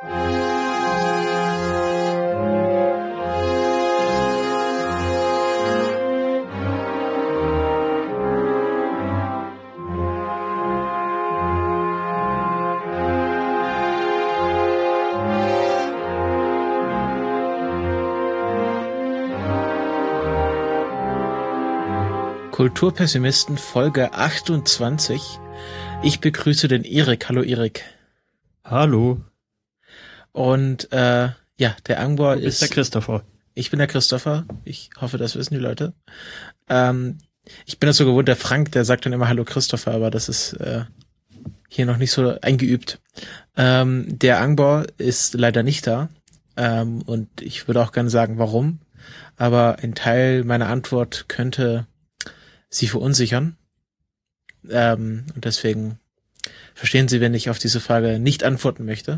Kulturpessimisten Folge 28. Ich begrüße den Erik. Hallo Erik. Hallo. Und der Angbor ist der Christopher. Ich bin der Christopher. Ich hoffe, das wissen die Leute. Ich bin das so gewohnt, der Frank, der sagt dann immer Hallo Christopher, aber das ist hier noch nicht so eingeübt. Der Angbor ist leider nicht da. Und ich würde auch gerne sagen, warum. Aber ein Teil meiner Antwort könnte Sie verunsichern. Und deswegen verstehen Sie, wenn ich auf diese Frage nicht antworten möchte.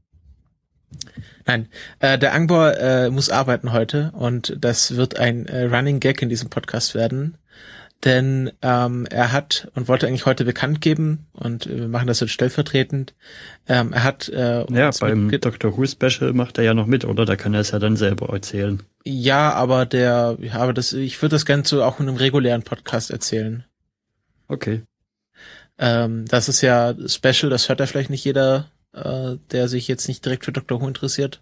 Nein, der Angbor muss arbeiten heute und das wird ein Running Gag in diesem Podcast werden. Denn er hat und wollte eigentlich heute bekannt geben und wir machen das jetzt stellvertretend. Er hat beim Doctor Who Special macht er ja noch mit, oder? Da kann er es ja dann selber erzählen. Ja, aber ich würde das Ganze auch in einem regulären Podcast erzählen. Okay. Das ist ja Special, das hört ja vielleicht nicht jeder, der sich jetzt nicht direkt für Doctor Who interessiert.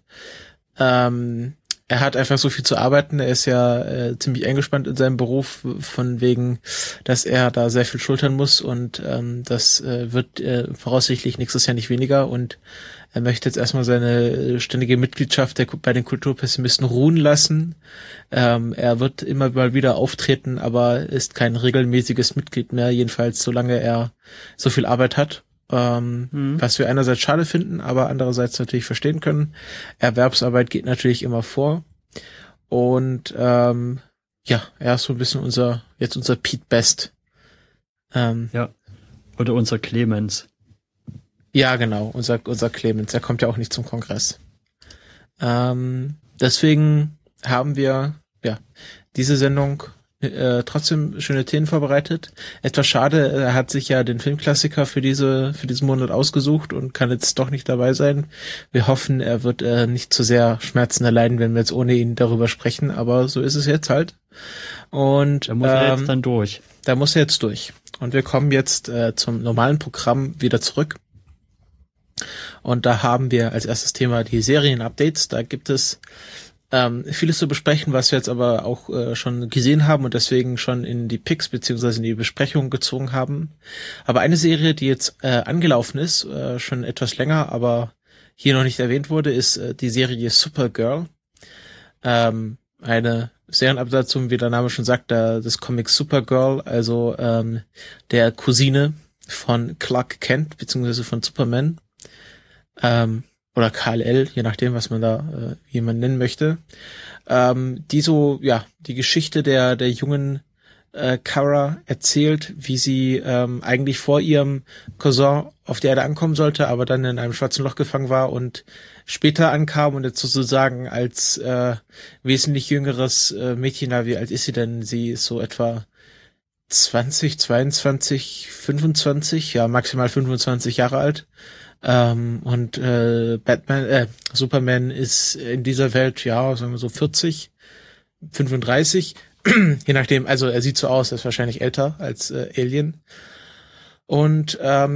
Er hat einfach so viel zu arbeiten. Er ist ja ziemlich eingespannt in seinem Beruf, von wegen, dass er da sehr viel schultern muss und das wird voraussichtlich nächstes Jahr nicht weniger und er möchte jetzt erstmal seine ständige Mitgliedschaft bei den Kulturpessimisten ruhen lassen. Er wird immer mal wieder auftreten, aber ist kein regelmäßiges Mitglied mehr, jedenfalls solange er so viel Arbeit hat. Was wir einerseits schade finden, aber andererseits natürlich verstehen können. Erwerbsarbeit geht natürlich immer vor. Und er ist so ein bisschen unser Pete Best. Oder unser Clemens. Ja, genau, unser Clemens. Der kommt ja auch nicht zum Kongress. Deswegen haben wir diese Sendung trotzdem schöne Themen vorbereitet. Etwas schade, er hat sich ja den Filmklassiker für diesen Monat ausgesucht und kann jetzt doch nicht dabei sein. Wir hoffen, er wird nicht zu sehr Schmerzen erleiden, wenn wir jetzt ohne ihn darüber sprechen, aber so ist es jetzt halt. Und da muss er jetzt dann durch. Da muss er jetzt durch. Und wir kommen jetzt zum normalen Programm wieder zurück. Und da haben wir als erstes Thema die Serien-Updates. Da gibt es vieles zu besprechen, was wir jetzt aber auch schon gesehen haben und deswegen schon in die Picks beziehungsweise in die Besprechung gezogen haben. Aber eine Serie, die jetzt angelaufen ist, schon etwas länger, aber hier noch nicht erwähnt wurde, ist die Serie Supergirl. Eine Serienabsatzung, wie der Name schon sagt, des Comics Supergirl, also der Cousine von Clark Kent beziehungsweise von Superman. Oder Kal-El, je nachdem, was man da jemand nennen möchte, die Geschichte der jungen Kara erzählt, wie sie eigentlich vor ihrem Cousin auf die Erde ankommen sollte, aber dann in einem schwarzen Loch gefangen war und später ankam und jetzt sozusagen als wesentlich jüngeres Mädchen, wie alt ist sie denn? Sie ist so etwa 20, 22, 25, ja maximal 25 Jahre alt. Und Superman ist in dieser Welt, sagen wir so 40, 35, je nachdem, also er sieht so aus, er ist wahrscheinlich älter als Alien. Und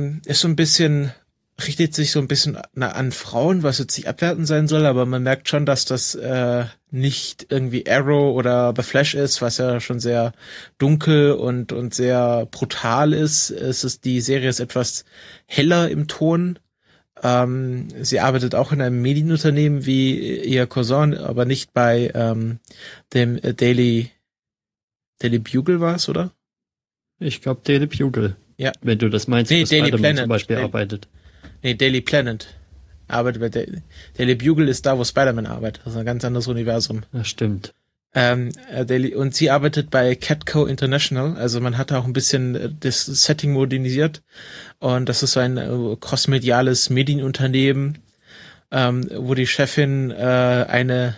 richtet sich so ein bisschen an Frauen, was jetzt nicht abwertend sein soll, aber man merkt schon, dass das nicht irgendwie Arrow oder The Flash ist, was ja schon sehr dunkel und sehr brutal ist. Die Serie ist etwas heller im Ton. Sie arbeitet auch in einem Medienunternehmen wie ihr Cousin, aber nicht bei dem Daily Bugle war es, oder? Ich glaube Daily Bugle. Ja. Wenn du das meinst, nee, dass Daily Spider-Man Planet zum Beispiel arbeitet. Nee, Daily Planet arbeitet bei Daily Bugle ist da, wo Spider-Man arbeitet. Das ist ein ganz anderes Universum. Das stimmt. Und sie arbeitet bei Catco International, also man hat auch ein bisschen das Setting modernisiert und das ist so ein crossmediales Medienunternehmen, wo die Chefin eine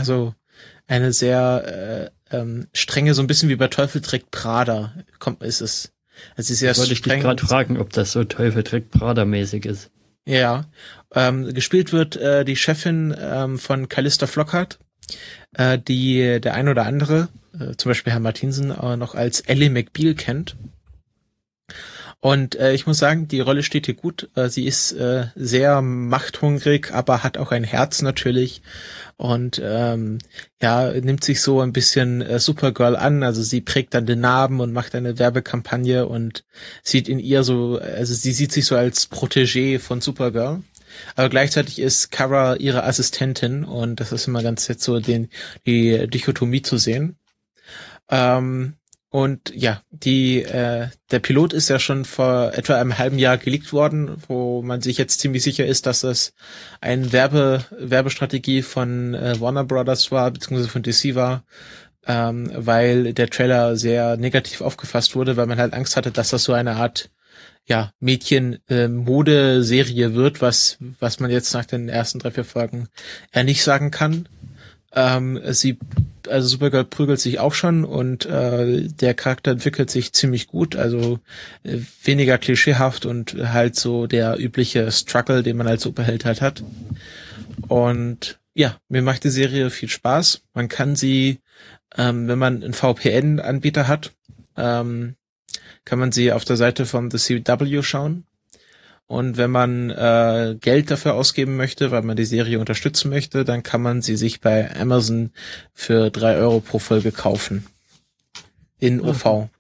sehr strenge, so ein bisschen wie bei Teufel trägt Prada, ist es. Also sie ist sehr wollte ich dich gerade fragen, ob das so Teufel trägt Prada mäßig ist. Ja, Gespielt wird die Chefin von Calista Flockhart, die der ein oder andere, zum Beispiel Herr Martinsen, noch als Ellie McBeal kennt. Und ich muss sagen, die Rolle steht hier gut. Sie ist sehr machthungrig, aber hat auch ein Herz natürlich. Und nimmt sich so ein bisschen Supergirl an. Also sie prägt dann den Namen und macht eine Werbekampagne und sieht in ihr so, also sie sieht sich so als Protégé von Supergirl. Aber gleichzeitig ist Kara ihre Assistentin und das ist immer ganz jetzt so die Dichotomie zu sehen. Und ja, der Pilot ist ja schon vor etwa einem halben Jahr geleakt worden, wo man sich jetzt ziemlich sicher ist, dass das eine Werbestrategie von Warner Brothers war, beziehungsweise von DC war, weil der Trailer sehr negativ aufgefasst wurde, weil man halt Angst hatte, dass das so eine Art Mädchen-Modeserie wird, was man jetzt nach den ersten 3-4 Folgen eher nicht sagen kann. Supergirl prügelt sich auch schon und der Charakter entwickelt sich ziemlich gut, also weniger klischeehaft und halt so der übliche Struggle, den man als Superheld halt hat. Und ja, mir macht die Serie viel Spaß. Man kann sie, wenn man einen VPN-Anbieter hat, kann man sie auf der Seite von The CW schauen. Und wenn man Geld dafür ausgeben möchte, weil man die Serie unterstützen möchte, dann kann man sie sich bei Amazon für 3 Euro pro Folge kaufen. In OV.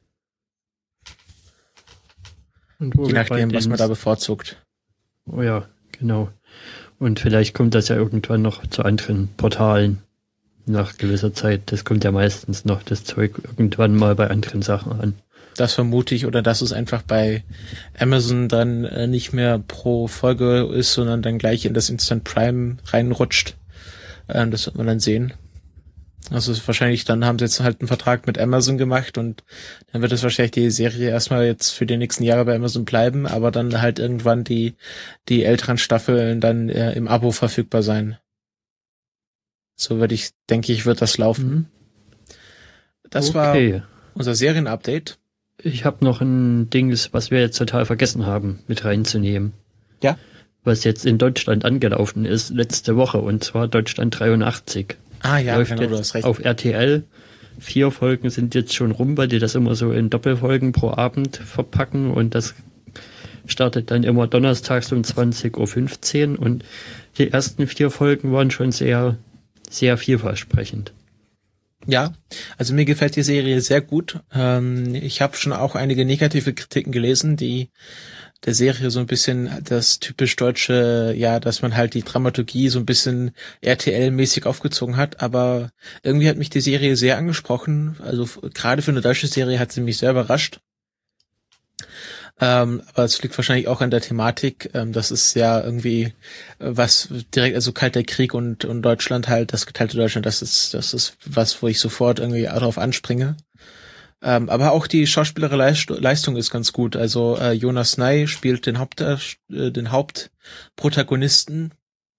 Und je nachdem, was man da bevorzugt. Oh ja, genau. Und vielleicht kommt das ja irgendwann noch zu anderen Portalen nach gewisser Zeit. Das kommt ja meistens noch das Zeug irgendwann mal bei anderen Sachen an. Das vermute ich, oder dass es einfach bei Amazon dann nicht mehr pro Folge ist, sondern dann gleich in das Instant Prime reinrutscht. Das wird man dann sehen. Also wahrscheinlich dann haben sie jetzt halt einen Vertrag mit Amazon gemacht und dann wird es wahrscheinlich die Serie erstmal jetzt für die nächsten Jahre bei Amazon bleiben, aber dann halt irgendwann die älteren Staffeln dann im Abo verfügbar sein. So denke ich, wird das laufen. Das war unser Serienupdate. Ich habe noch ein Ding, was wir jetzt total vergessen haben, mit reinzunehmen. Ja. Was jetzt in Deutschland angelaufen ist, letzte Woche, und zwar Deutschland 83. Ah ja, läuft genau, jetzt du hast recht. Auf RTL. 4 Folgen sind jetzt schon rum, weil die das immer so in Doppelfolgen pro Abend verpacken und das startet dann immer donnerstags um 20:15 Uhr und die ersten 4 Folgen waren schon sehr, sehr vielversprechend. Ja, also mir gefällt die Serie sehr gut. Ich habe schon auch einige negative Kritiken gelesen, die der Serie so ein bisschen das typisch deutsche, dass man halt die Dramaturgie so ein bisschen RTL-mäßig aufgezogen hat, aber irgendwie hat mich die Serie sehr angesprochen. Also gerade für eine deutsche Serie hat sie mich sehr überrascht. Aber es liegt wahrscheinlich auch an der Thematik. Das ist ja irgendwie was direkt, also Kalter Krieg und Deutschland halt, das geteilte Deutschland, das ist was, wo ich sofort irgendwie darauf anspringe. Aber auch die schauspielerische Leistung ist ganz gut. Also Jonas Ney spielt den Hauptprotagonisten.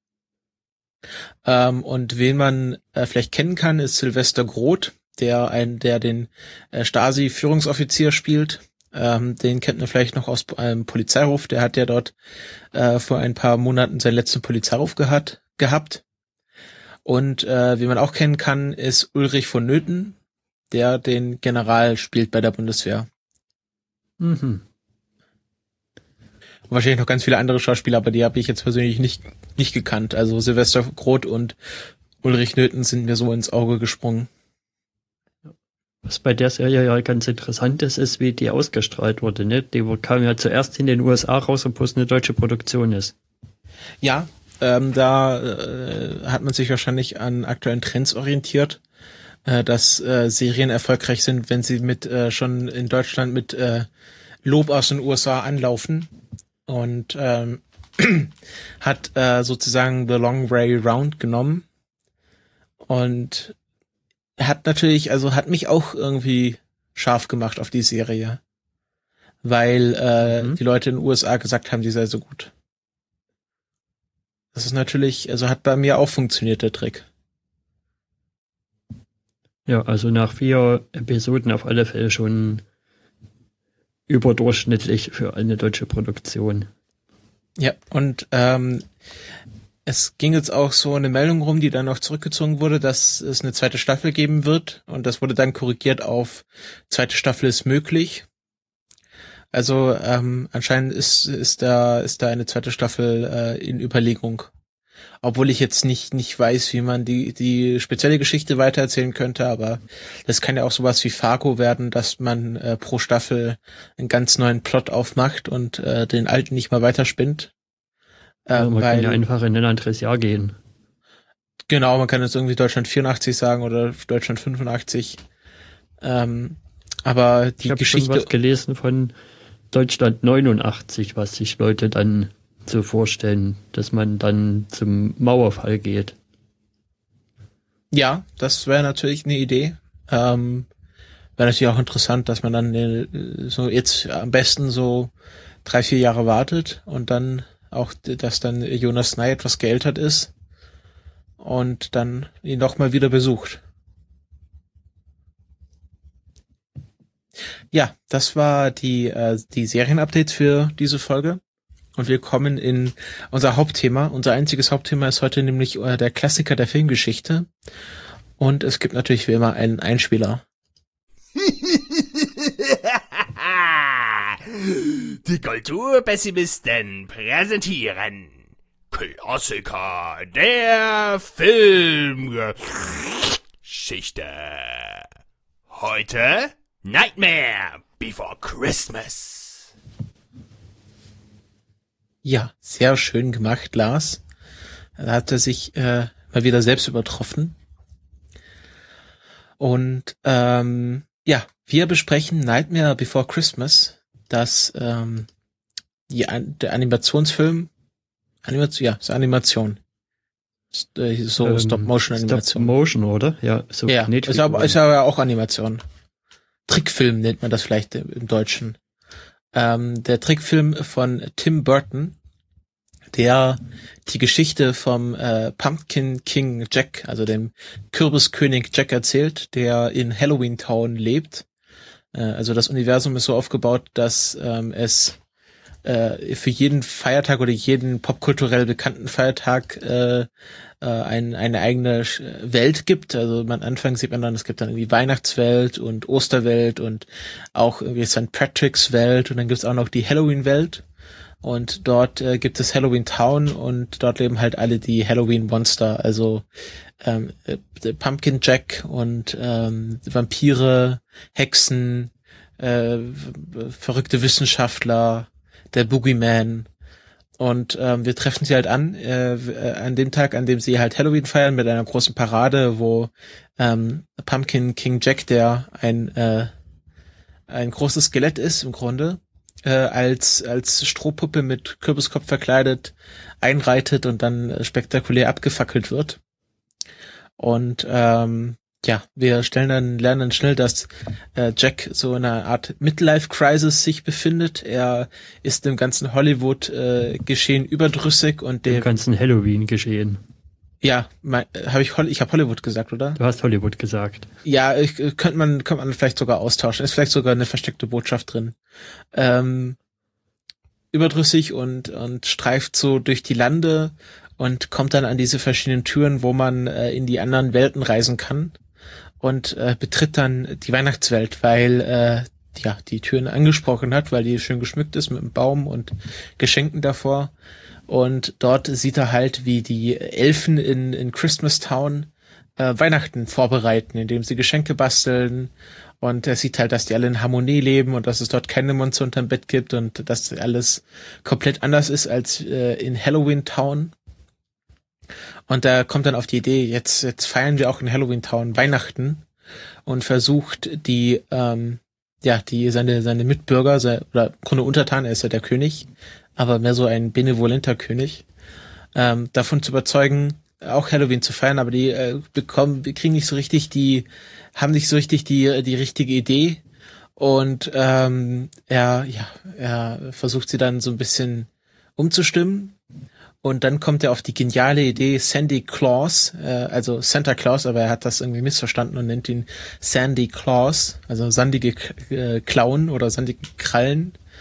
Und wen man vielleicht kennen kann, ist Sylvester Groth, der den Stasi-Führungsoffizier spielt. Den kennt man vielleicht noch aus einem Polizeiruf. Der hat ja dort vor ein paar Monaten seinen letzten Polizeiruf gehabt. Und wie man auch kennen kann, ist Ulrich von Nöthen, der den General spielt bei der Bundeswehr. Und wahrscheinlich noch ganz viele andere Schauspieler, aber die habe ich jetzt persönlich nicht gekannt. Also Sylvester Groth und Ulrich Nöthen sind mir so ins Auge gesprungen. Was bei der Serie ja ganz interessant ist, wie die ausgestrahlt wurde, ne? Die kam ja zuerst in den USA raus, obwohl es eine deutsche Produktion ist. Ja, da hat man sich wahrscheinlich an aktuellen Trends orientiert, dass Serien erfolgreich sind, wenn sie schon in Deutschland mit Lob aus den USA anlaufen. Und hat sozusagen The Long Way Round genommen. Und hat mich auch irgendwie scharf gemacht auf die Serie. Weil die Leute in den USA gesagt haben, die sei so gut. Das ist natürlich, also hat bei mir auch funktioniert, der Trick. Ja, also nach 4 Episoden auf alle Fälle schon überdurchschnittlich für eine deutsche Produktion. Ja, und es ging jetzt auch so eine Meldung rum, die dann noch zurückgezogen wurde, dass es eine zweite Staffel geben wird. Und das wurde dann korrigiert auf zweite Staffel ist möglich. Also anscheinend ist da eine zweite Staffel in Überlegung. Obwohl ich jetzt nicht weiß, wie man die spezielle Geschichte weitererzählen könnte, aber das kann ja auch sowas wie Fargo werden, dass man pro Staffel einen ganz neuen Plot aufmacht und den alten nicht mal weiterspinnt. Man kann ja einfach in ein anderes Jahr gehen. Genau, man kann jetzt irgendwie Deutschland 84 sagen oder Deutschland 85. Aber die ich habe Geschichte... schon was gelesen von Deutschland 89, was sich Leute dann so vorstellen, dass man dann zum Mauerfall geht. Ja, das wäre natürlich eine Idee. Wäre natürlich auch interessant, dass man dann so jetzt am besten so 3-4 Jahre wartet und dann auch, dass dann Jonas Nye etwas geältert ist und dann ihn nochmal wieder besucht. Ja, das war die Serienupdates für diese Folge. Und wir kommen in unser Hauptthema. Unser einziges Hauptthema ist heute nämlich der Klassiker der Filmgeschichte. Und es gibt natürlich wie immer einen Einspieler. Die Kulturpessimisten präsentieren Klassiker der Filmgeschichte. Heute Nightmare Before Christmas. Ja, sehr schön gemacht, Lars. Da hat er sich mal wieder selbst übertroffen. Und ja, wir besprechen Nightmare Before Christmas, das der Animationsfilm, Animation. So Stop-Motion-Animation. Stop-Motion, oder? Ja, so ja, ist aber auch Animation. Trickfilm nennt man das vielleicht im Deutschen. Der Trickfilm von Tim Burton, der die Geschichte vom Pumpkin King Jack, also dem Kürbiskönig Jack erzählt, der in Halloween Town lebt. Also das Universum ist so aufgebaut, dass es für jeden Feiertag oder jeden popkulturell bekannten Feiertag eine eigene Welt gibt. Also am Anfang sieht man dann, es gibt dann irgendwie Weihnachtswelt und Osterwelt und auch irgendwie St. Patrick's Welt und dann gibt's auch noch die Halloween-Welt. Und dort gibt es Halloween Town und dort leben halt alle die Halloween Monster, also Pumpkin Jack und Vampire, Hexen, verrückte Wissenschaftler, der Boogeyman. Und wir treffen sie halt an dem Tag, an dem sie halt Halloween feiern mit einer großen Parade, wo Pumpkin King Jack, der ein großes Skelett ist im Grunde, als Strohpuppe mit Kürbiskopf verkleidet einreitet und dann spektakulär abgefackelt wird. Und ja, wir lernen dann schnell, dass Jack so in einer Art Midlife-Crisis sich befindet. Er ist dem ganzen Hollywood-Geschehen überdrüssig und dem ganzen Halloween-Geschehen. Ja, ich habe Hollywood gesagt, oder? Du hast Hollywood gesagt. Ja, könnte man vielleicht sogar austauschen. Ist vielleicht sogar eine versteckte Botschaft drin. Überdrüssig und streift so durch die Lande und kommt dann an diese verschiedenen Türen, wo man in die anderen Welten reisen kann und betritt dann die Weihnachtswelt, weil die Türen angesprochen hat, weil die schön geschmückt ist mit einem Baum und Geschenken davor. Und dort sieht er halt, wie die Elfen in Christmas Town Weihnachten vorbereiten, indem sie Geschenke basteln. Und er sieht halt, dass die alle in Harmonie leben und dass es dort keine Monster unterm Bett gibt und dass alles komplett anders ist als in Halloween Town. Und da kommt dann auf die Idee, jetzt feiern wir auch in Halloween Town Weihnachten und versucht seine Mitbürger, oder im Grunde Untertan, er ist ja der König, aber mehr so ein benevolenter König, davon zu überzeugen, auch Halloween zu feiern, aber die haben nicht so richtig die richtige Idee und er versucht sie dann so ein bisschen umzustimmen und dann kommt er auf die geniale Idee, Sandy Claus, also Santa Claus, aber er hat das irgendwie missverstanden und nennt ihn Sandy Claus, also sandige Klauen oder sandige Krallen,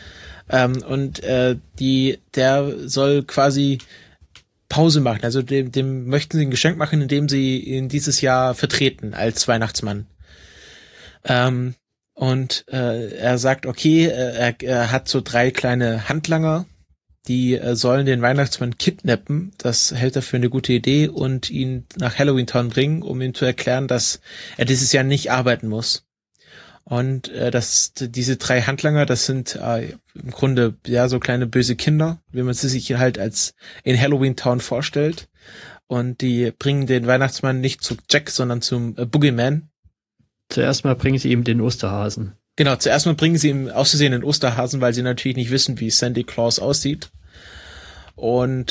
Der soll quasi Pause machen. Also dem möchten sie ein Geschenk machen, indem sie ihn dieses Jahr vertreten als Weihnachtsmann. Er sagt, okay, er hat so 3 kleine Handlanger, die sollen den Weihnachtsmann kidnappen. Das hält er für eine gute Idee und ihn nach Halloween Town bringen, um ihm zu erklären, dass er dieses Jahr nicht arbeiten muss. Und diese 3 Handlanger, das sind im Grunde ja so kleine böse Kinder, wie man sie sich halt als in Halloween Town vorstellt. Und die bringen den Weihnachtsmann nicht zu Jack, sondern zum Boogeyman. Zuerst mal bringen sie ihm den Osterhasen. Genau, zuerst mal bringen sie ihm aus Versehen den Osterhasen, weil sie natürlich nicht wissen, wie Sandy Claus aussieht. Und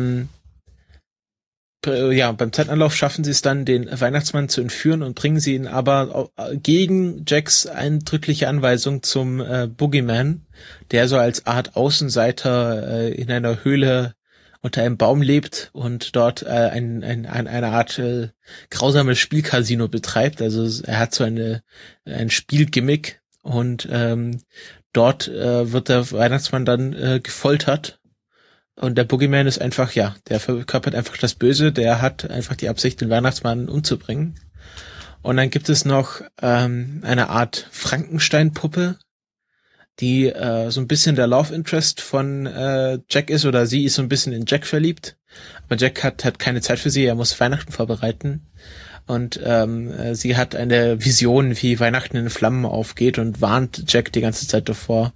beim Zeitanlauf schaffen sie es dann, den Weihnachtsmann zu entführen und bringen sie ihn aber gegen Jacks eindrückliche Anweisung zum Boogeyman, der so als Art Außenseiter in einer Höhle unter einem Baum lebt und dort eine Art grausames Spielcasino betreibt. Also er hat so ein Spielgimmick und dort wird der Weihnachtsmann dann gefoltert. Und der Boogeyman ist einfach, der verkörpert einfach das Böse, der hat einfach die Absicht, den Weihnachtsmann umzubringen. Und dann gibt es noch eine Art Frankenstein-Puppe, die so ein bisschen der Love Interest von Jack ist, oder sie ist so ein bisschen in Jack verliebt. Aber Jack hat keine Zeit für sie, er muss Weihnachten vorbereiten. Und sie hat eine Vision, wie Weihnachten in Flammen aufgeht und warnt Jack die ganze Zeit davor,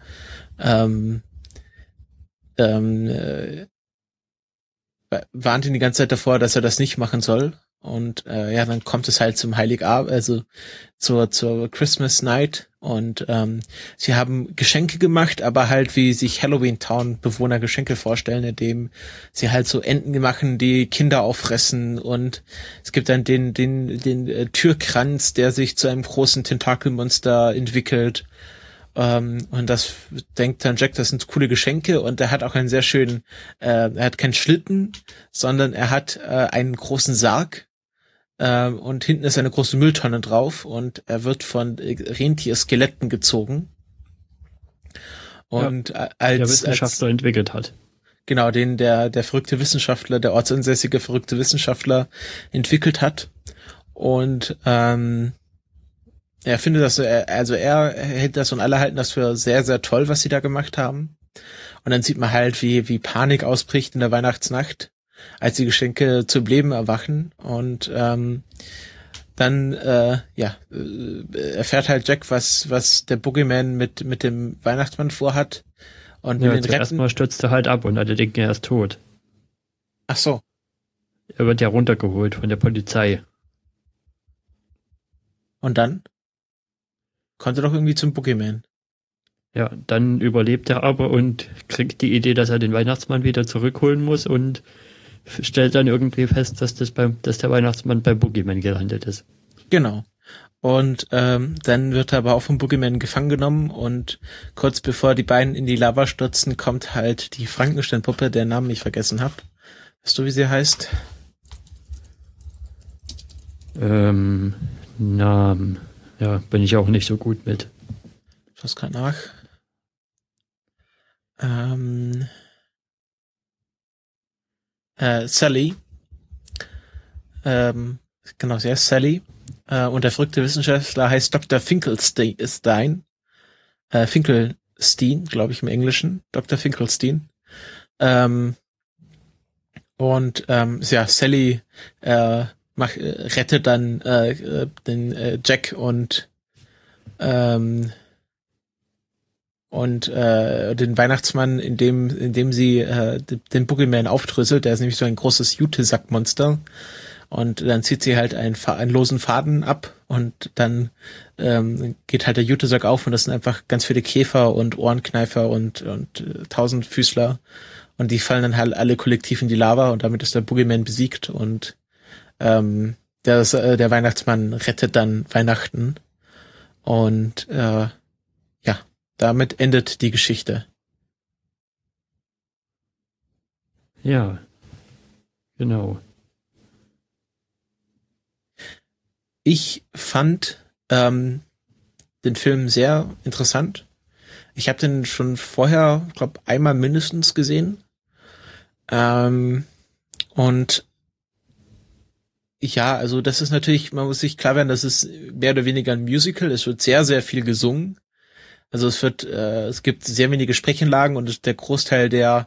warnt ihn die ganze Zeit davor, dass er das nicht machen soll. Und dann kommt es halt zum Heiligabend, also zur Christmas Night. Und sie haben Geschenke gemacht, aber halt wie sich Halloween Town Bewohner Geschenke vorstellen, indem sie halt so Enten machen, die Kinder auffressen. Und es gibt dann den Türkranz, der sich zu einem großen Tentakelmonster entwickelt. Und das denkt dann Jack, das sind coole Geschenke, und er hat auch einen sehr schönen, er hat keinen Schlitten, sondern er hat einen großen Sarg, und hinten ist eine große Mülltonne drauf, und er wird von Rentierskeletten gezogen. Und der Wissenschaftler entwickelt hat. Genau, den der verrückte Wissenschaftler, der ortsansässige verrückte Wissenschaftler entwickelt hat. Und er findet das, er hält das, und alle halten das für sehr, sehr toll, was sie da gemacht haben. Und dann sieht man halt, wie Panik ausbricht in der Weihnachtsnacht, als die Geschenke zum Leben erwachen. Und dann erfährt halt Jack, was der Boogeyman mit dem Weihnachtsmann vorhat. Und will ihn retten. Erstmal stürzt er halt ab und alle denken, er ist tot. Ach so. Er wird ja runtergeholt von der Polizei. Und dann? Konnte doch irgendwie zum Boogeyman. Ja, dann überlebt er aber und kriegt die Idee, dass er den Weihnachtsmann wieder zurückholen muss, und stellt dann irgendwie fest, dass der Weihnachtsmann bei Boogeyman gelandet ist. Genau. Und dann wird er aber auch vom Boogeyman gefangen genommen, und kurz bevor die beiden in die Lava stürzen, kommt halt die Frankenstein-Puppe, deren Namen ich vergessen habe. Weißt du, wie sie heißt? Namen. Ja, bin ich auch nicht so gut mit. Ich schaue gerade nach. Sally. Genau, sie heißt Sally. Und der verrückte Wissenschaftler heißt Dr. Finkelstein. Finkelstein, glaube ich im Englischen. Dr. Finkelstein. Sally rettet dann den Jack und den Weihnachtsmann, indem sie den Boogeyman aufdröselt. Der ist nämlich so ein großes Jutesackmonster. Und dann zieht sie halt einen losen Faden ab, und dann geht halt der Jutesack auf, und das sind einfach ganz viele Käfer und Ohrenkneifer und Tausendfüßler. Und die fallen dann halt alle kollektiv in die Lava, und damit ist der Boogeyman besiegt, und der Weihnachtsmann rettet dann Weihnachten. Und damit endet die Geschichte. Ja, genau. Ich fand den Film sehr interessant. Ich habe den schon vorher, glaube einmal mindestens gesehen. Und ja, also das ist natürlich, man muss sich klar werden, das ist mehr oder weniger ein Musical. Es wird sehr, sehr viel gesungen. Also es gibt sehr wenige Sprechanlagen und der Großteil der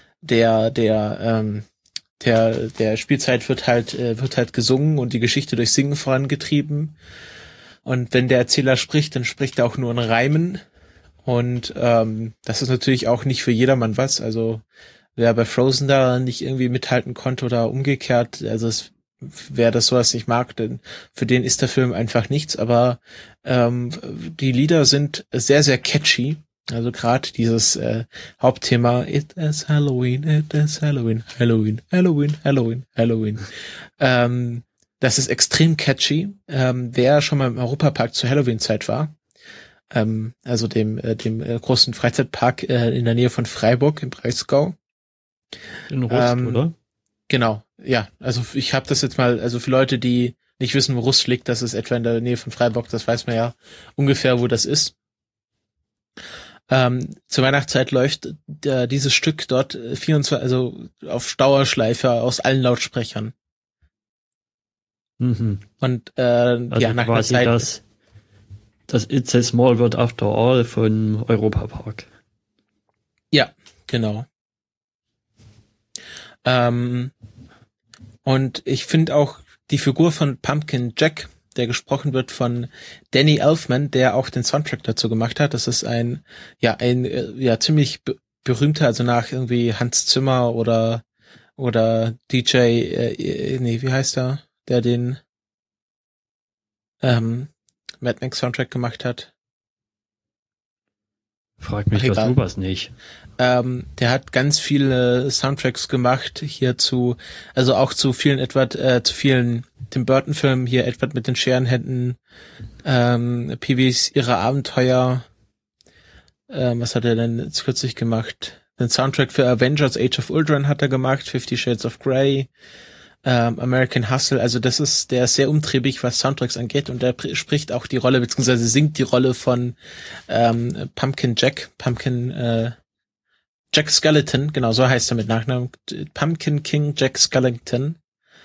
Spielzeit wird halt gesungen und die Geschichte durch Singen vorangetrieben. Und wenn der Erzähler spricht, dann spricht er auch nur in Reimen. Und das ist natürlich auch nicht für jedermann was. Also wer bei Frozen da nicht irgendwie mithalten konnte oder umgekehrt, also wer das sowas nicht mag, denn für den ist der Film einfach nichts. Aber die Lieder sind sehr, sehr catchy. Also gerade dieses Hauptthema It is Halloween, Halloween, Halloween, Halloween, Halloween. Das ist extrem catchy. Wer schon mal im Europapark zur Halloween-Zeit war, also dem großen Freizeitpark in der Nähe von Freiburg im Breisgau. In Rust, oder? Genau, ja. Also ich habe das jetzt mal, also für Leute, die nicht wissen, wo Rust liegt, das ist etwa in der Nähe von Freiburg, das weiß man ja ungefähr, wo das ist. Zur Weihnachtszeit läuft dieses Stück dort 24, also auf Dauerschleife aus allen Lautsprechern. Mhm. Und also ja, nach einer quasi Zeit das It's a Small World After All von Europapark. Ja, genau. Und ich finde auch die Figur von Pumpkin Jack, der gesprochen wird von Danny Elfman, der auch den Soundtrack dazu gemacht hat. Das ist ein ziemlich berühmter, also nach irgendwie Hans Zimmer oder DJ, wie heißt er, der den Mad Max Soundtrack gemacht hat. Frag mich doch sowas nicht. Der hat ganz viele Soundtracks gemacht hierzu, also auch zu vielen zu vielen Tim Burton Filmen, hier Edward mit den Scherenhänden, Pee-wees ihre Abenteuer, was hat er denn jetzt kürzlich gemacht? Den Soundtrack für Avengers Age of Ultron hat er gemacht, 50 Shades of Grey, American Hustle, also der ist sehr umtriebig, was Soundtracks angeht, und der spricht auch die Rolle, beziehungsweise singt die Rolle von Pumpkin Jack Skellington, genau, so heißt er mit Nachnamen, Pumpkin King Jack Skellington.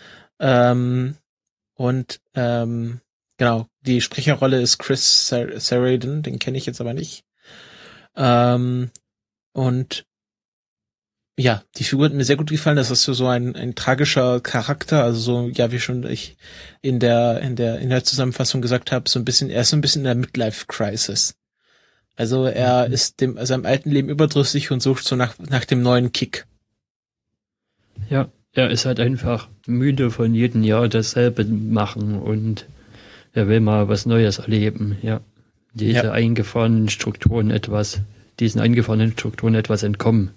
Genau, die Sprecherrolle ist Chris Sarandon, den kenne ich jetzt aber nicht. Und ja, die Figur hat mir sehr gut gefallen. Das ist so ein tragischer Charakter, also so, ja, wie schon ich in der Zusammenfassung gesagt habe, er ist so ein bisschen in der Midlife-Crisis. Also er ist seinem alten Leben überdrüssig und sucht so nach dem neuen Kick. Ja, er ist halt einfach müde von jedem Jahr dasselbe machen und er will mal was Neues erleben, ja. Diesen eingefahrenen Strukturen etwas entkommen.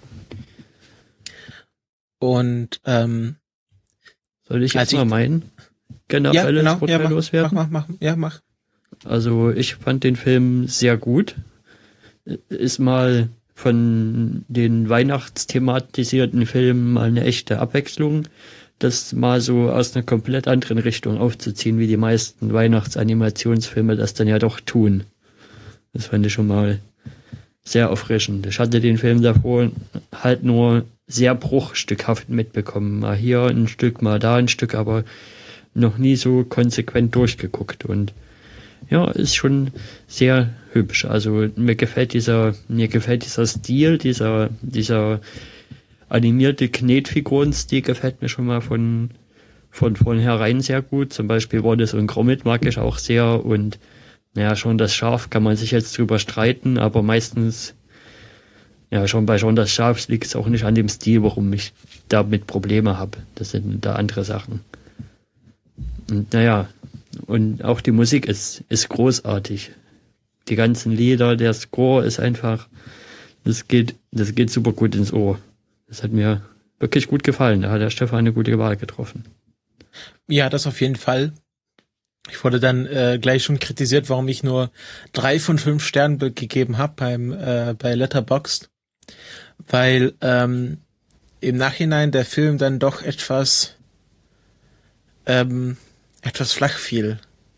Und soll ich jetzt mal meinen generelles Urteil loswerden? Mach. Also ich fand den Film sehr gut. Ist mal von den weihnachtsthematisierten Filmen mal eine echte Abwechslung, das mal so aus einer komplett anderen Richtung aufzuziehen, wie die meisten Weihnachtsanimationsfilme das dann ja doch tun. Das fand ich schon mal sehr erfrischend. Ich hatte den Film davor halt nur sehr bruchstückhaft mitbekommen. Mal hier ein Stück, mal da ein Stück, aber noch nie so konsequent durchgeguckt. Und ja, ist schon sehr hübsch. Also mir gefällt dieser Stil, dieser animierte Knetfigurenstil gefällt mir schon mal von vornherein sehr gut. Zum Beispiel Wallace und Gromit mag ich auch sehr, und naja, schon das Schaf kann man sich jetzt drüber streiten, aber meistens, ja, schon bei Schon das Schaf liegt es auch nicht an dem Stil, warum ich damit Probleme habe. Das sind da andere Sachen. Und naja, und auch die Musik ist großartig. Die ganzen Lieder, der Score ist einfach, das geht super gut ins Ohr. Das hat mir wirklich gut gefallen. Da hat der Stefan eine gute Wahl getroffen. Ja, das auf jeden Fall. Ich wurde dann gleich schon kritisiert, warum ich nur 3 von 5 Sternen gegeben habe bei Letterboxd, weil im Nachhinein der Film dann doch etwas flach fiel.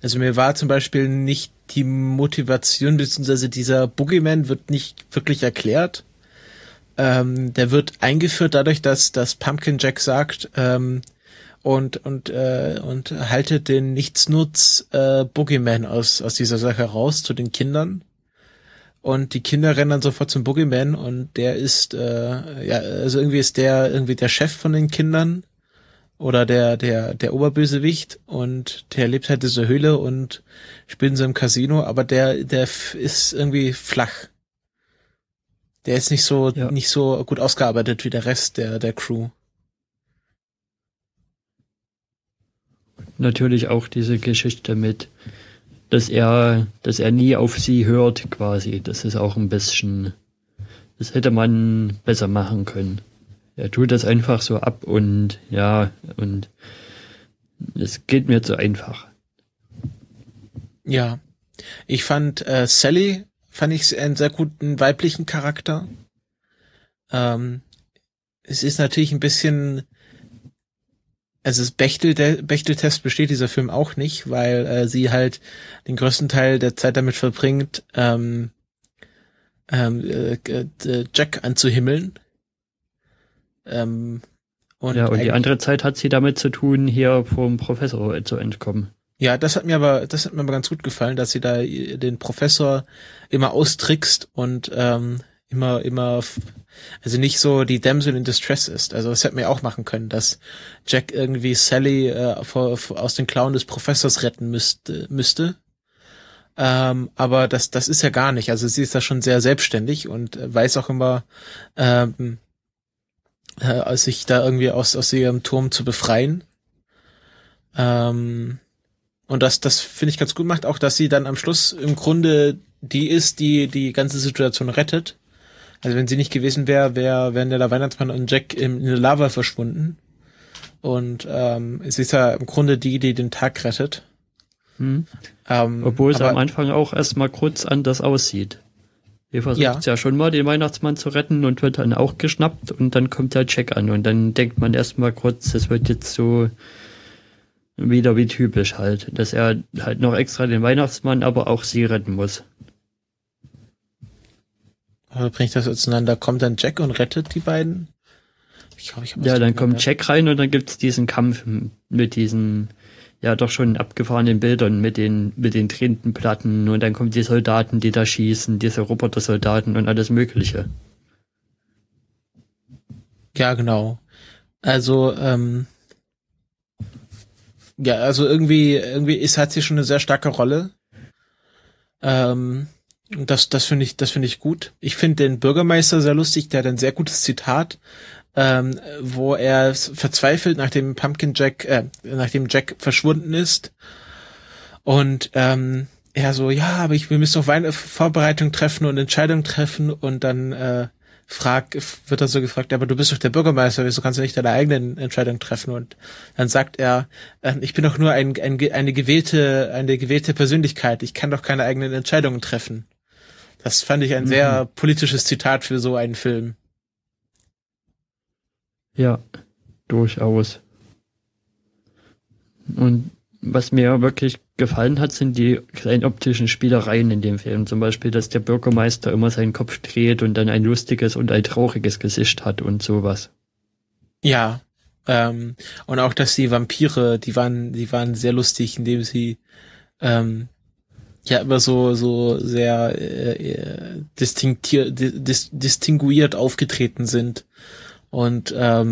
Also mir war zum Beispiel nicht die Motivation, beziehungsweise dieser Boogeyman wird nicht wirklich erklärt. Der wird eingeführt dadurch, dass Pumpkin Jack sagt, und haltet den Nichtsnutz Boogeyman aus dieser Sache raus zu den Kindern. Und die Kinder rennen dann sofort zum Boogeyman und der ist, also irgendwie ist der irgendwie der Chef von den Kindern oder der Oberbösewicht und der lebt halt in dieser Höhle und spielt in so einem Casino, aber der ist irgendwie flach. Der ist nicht so gut ausgearbeitet wie der Rest der Crew. Natürlich auch diese Geschichte mit, dass er nie auf sie hört quasi. Das ist auch ein bisschen, das hätte man besser machen können. Er tut das einfach so ab und es geht mir zu einfach. Ja, ich fand Sally einen sehr guten weiblichen Charakter. Es ist natürlich ein bisschen, also das Bechdel-Test besteht dieser Film auch nicht, weil sie halt den größten Teil der Zeit damit verbringt, Jack anzuhimmeln. Und die andere Zeit hat sie damit zu tun, hier vom Professor zu entkommen. Ja, das hat mir aber ganz gut gefallen, dass sie da den Professor immer austrickst und immer, also nicht so die Damsel in Distress ist. Also das hätte man ja auch machen können, dass Jack irgendwie Sally aus den Klauen des Professors retten müsste. Aber das ist ja gar nicht. Also sie ist da schon sehr selbstständig und weiß auch immer, sich da irgendwie aus ihrem Turm zu befreien. Und das finde ich ganz gut gemacht, auch dass sie dann am Schluss im Grunde die ist, die ganze Situation rettet. Also wenn sie nicht gewesen wäre, wären ja der Weihnachtsmann und Jack in der Lava verschwunden. Und sie ist ja im Grunde die den Tag rettet. Obwohl es am Anfang auch erstmal kurz anders aussieht. Wir versuchen es ja schon mal, den Weihnachtsmann zu retten und wird dann auch geschnappt und dann kommt der Jack an und dann denkt man erstmal kurz, das wird jetzt so wieder wie typisch halt, dass er halt noch extra den Weihnachtsmann, aber auch sie retten muss. Aber bringt das auseinander? Kommt dann Jack und rettet die beiden? Dann kommt Jack rein und dann gibt's diesen Kampf mit diesen doch schon abgefahrenen Bildern mit den drehenden Platten und dann kommen die Soldaten, die da schießen, diese Roboter-Soldaten und alles Mögliche. Ja, genau. Also, irgendwie hat sie schon eine sehr starke Rolle. Das finde ich gut. Ich finde den Bürgermeister sehr lustig, der hat ein sehr gutes Zitat, wo er verzweifelt, nachdem Jack verschwunden ist. Und er so, ja, aber wir müssen noch Vorbereitung treffen und Entscheidung treffen und dann wird er so gefragt, aber du bist doch der Bürgermeister, wieso kannst du nicht deine eigenen Entscheidungen treffen? Und dann sagt er, ich bin doch nur eine gewählte Persönlichkeit, ich kann doch keine eigenen Entscheidungen treffen. Das fand ich ein sehr politisches Zitat für so einen Film. Ja, durchaus. Und was mir wirklich gefallen hat, sind die kleinen optischen Spielereien in dem Film. Zum Beispiel, dass der Bürgermeister immer seinen Kopf dreht und dann ein lustiges und ein trauriges Gesicht hat und sowas. Ja, und auch, dass die Vampire, die waren sehr lustig, indem sie immer so sehr distinguiert aufgetreten sind und auch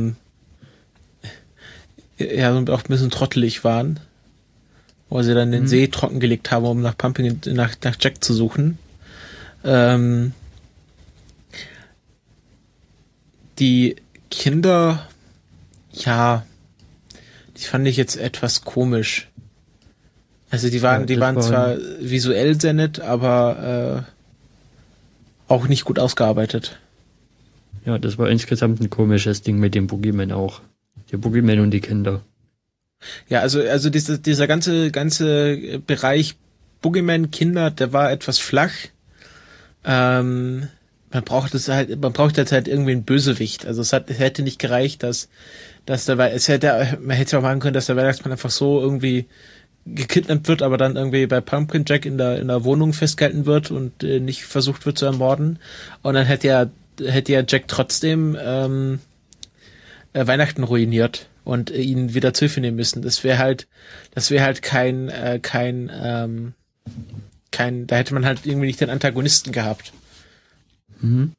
ein bisschen trottelig waren, wo sie dann den See trockengelegt haben, um nach Jack zu suchen. Die Kinder, die fand ich jetzt etwas komisch. Also die waren zwar visuell sehr nett, aber auch nicht gut ausgearbeitet. Ja, das war insgesamt ein komisches Ding mit dem Boogeyman auch. Der Boogeyman und die Kinder. Ja, also dieser ganze Bereich Boogeyman Kinder, der war etwas flach. Man braucht jetzt halt irgendwie einen Bösewicht. Also es hätte nicht gereicht, man hätte auch machen können, dass der Weihnachtsmann einfach so irgendwie gekidnappt wird, aber dann irgendwie bei Pumpkin Jack in der Wohnung festgehalten wird und nicht versucht wird zu ermorden. Und dann hätte ja Jack trotzdem Weihnachten ruiniert und ihn wieder zu Hilfe nehmen müssen. Das wäre halt kein, da hätte man halt irgendwie nicht den Antagonisten gehabt. Mhm.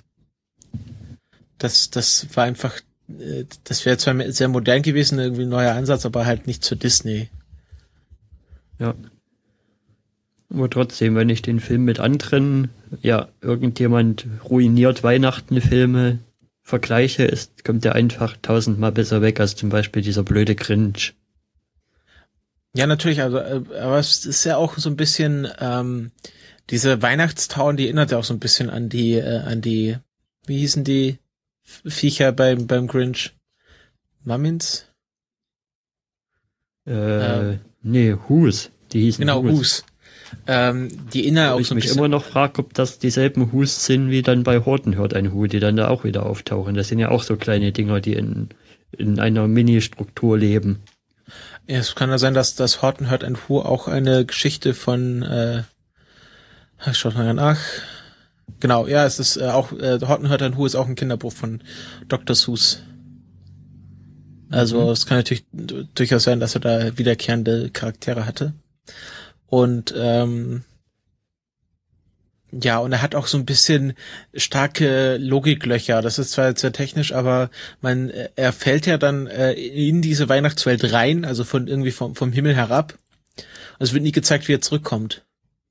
Das war einfach, das wäre zwar sehr modern gewesen, irgendwie ein neuer Ansatz, aber halt nicht zu Disney. Ja. Aber trotzdem, wenn ich den Film mit anderen, irgendjemand ruiniert Weihnachten-Filme vergleiche, kommt der einfach 1000-mal besser weg als zum Beispiel dieser blöde Grinch. Ja, natürlich, also, aber es ist ja auch so ein bisschen, diese Weihnachtstown, die erinnert ja auch so ein bisschen an die, wie hießen die Viecher beim Grinch? Mummins? Nee, Who's. Die hießen Genau, Who's. Die erinnern auch ich so ein mich bisschen. immer noch frage, ob das dieselben Who's sind, wie dann bei Horton hört ein Hu, die dann da auch wieder auftauchen. Das sind ja auch so kleine Dinger, die in einer Mini-Struktur leben. Ja, es kann ja sein, dass Horton hört ein Hu auch eine Geschichte von, ich schau mal nach. Genau, ja, es ist auch, Horton hört ein Hu ist auch ein Kinderbuch von Dr. Seuss. Also es kann natürlich durchaus sein, dass er da wiederkehrende Charaktere hatte. Und ja, und er hat auch so ein bisschen starke Logiklöcher. Das ist zwar jetzt sehr technisch, aber er fällt ja dann in diese Weihnachtswelt rein, also von irgendwie vom Himmel herab. Und es wird nie gezeigt, wie er zurückkommt.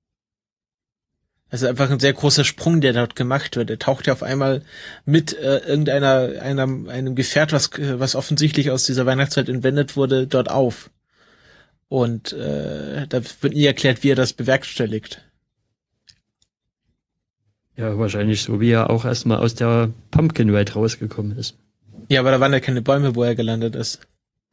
Also einfach ein sehr großer Sprung, der dort gemacht wird. Er taucht ja auf einmal mit einem Gefährt, was offensichtlich aus dieser Weihnachtswelt entwendet wurde, dort auf. Und da wird nie erklärt, wie er das bewerkstelligt. Ja, wahrscheinlich so, wie er auch erstmal aus der Pumpkin-Welt rausgekommen ist. Ja, aber da waren ja keine Bäume, wo er gelandet ist.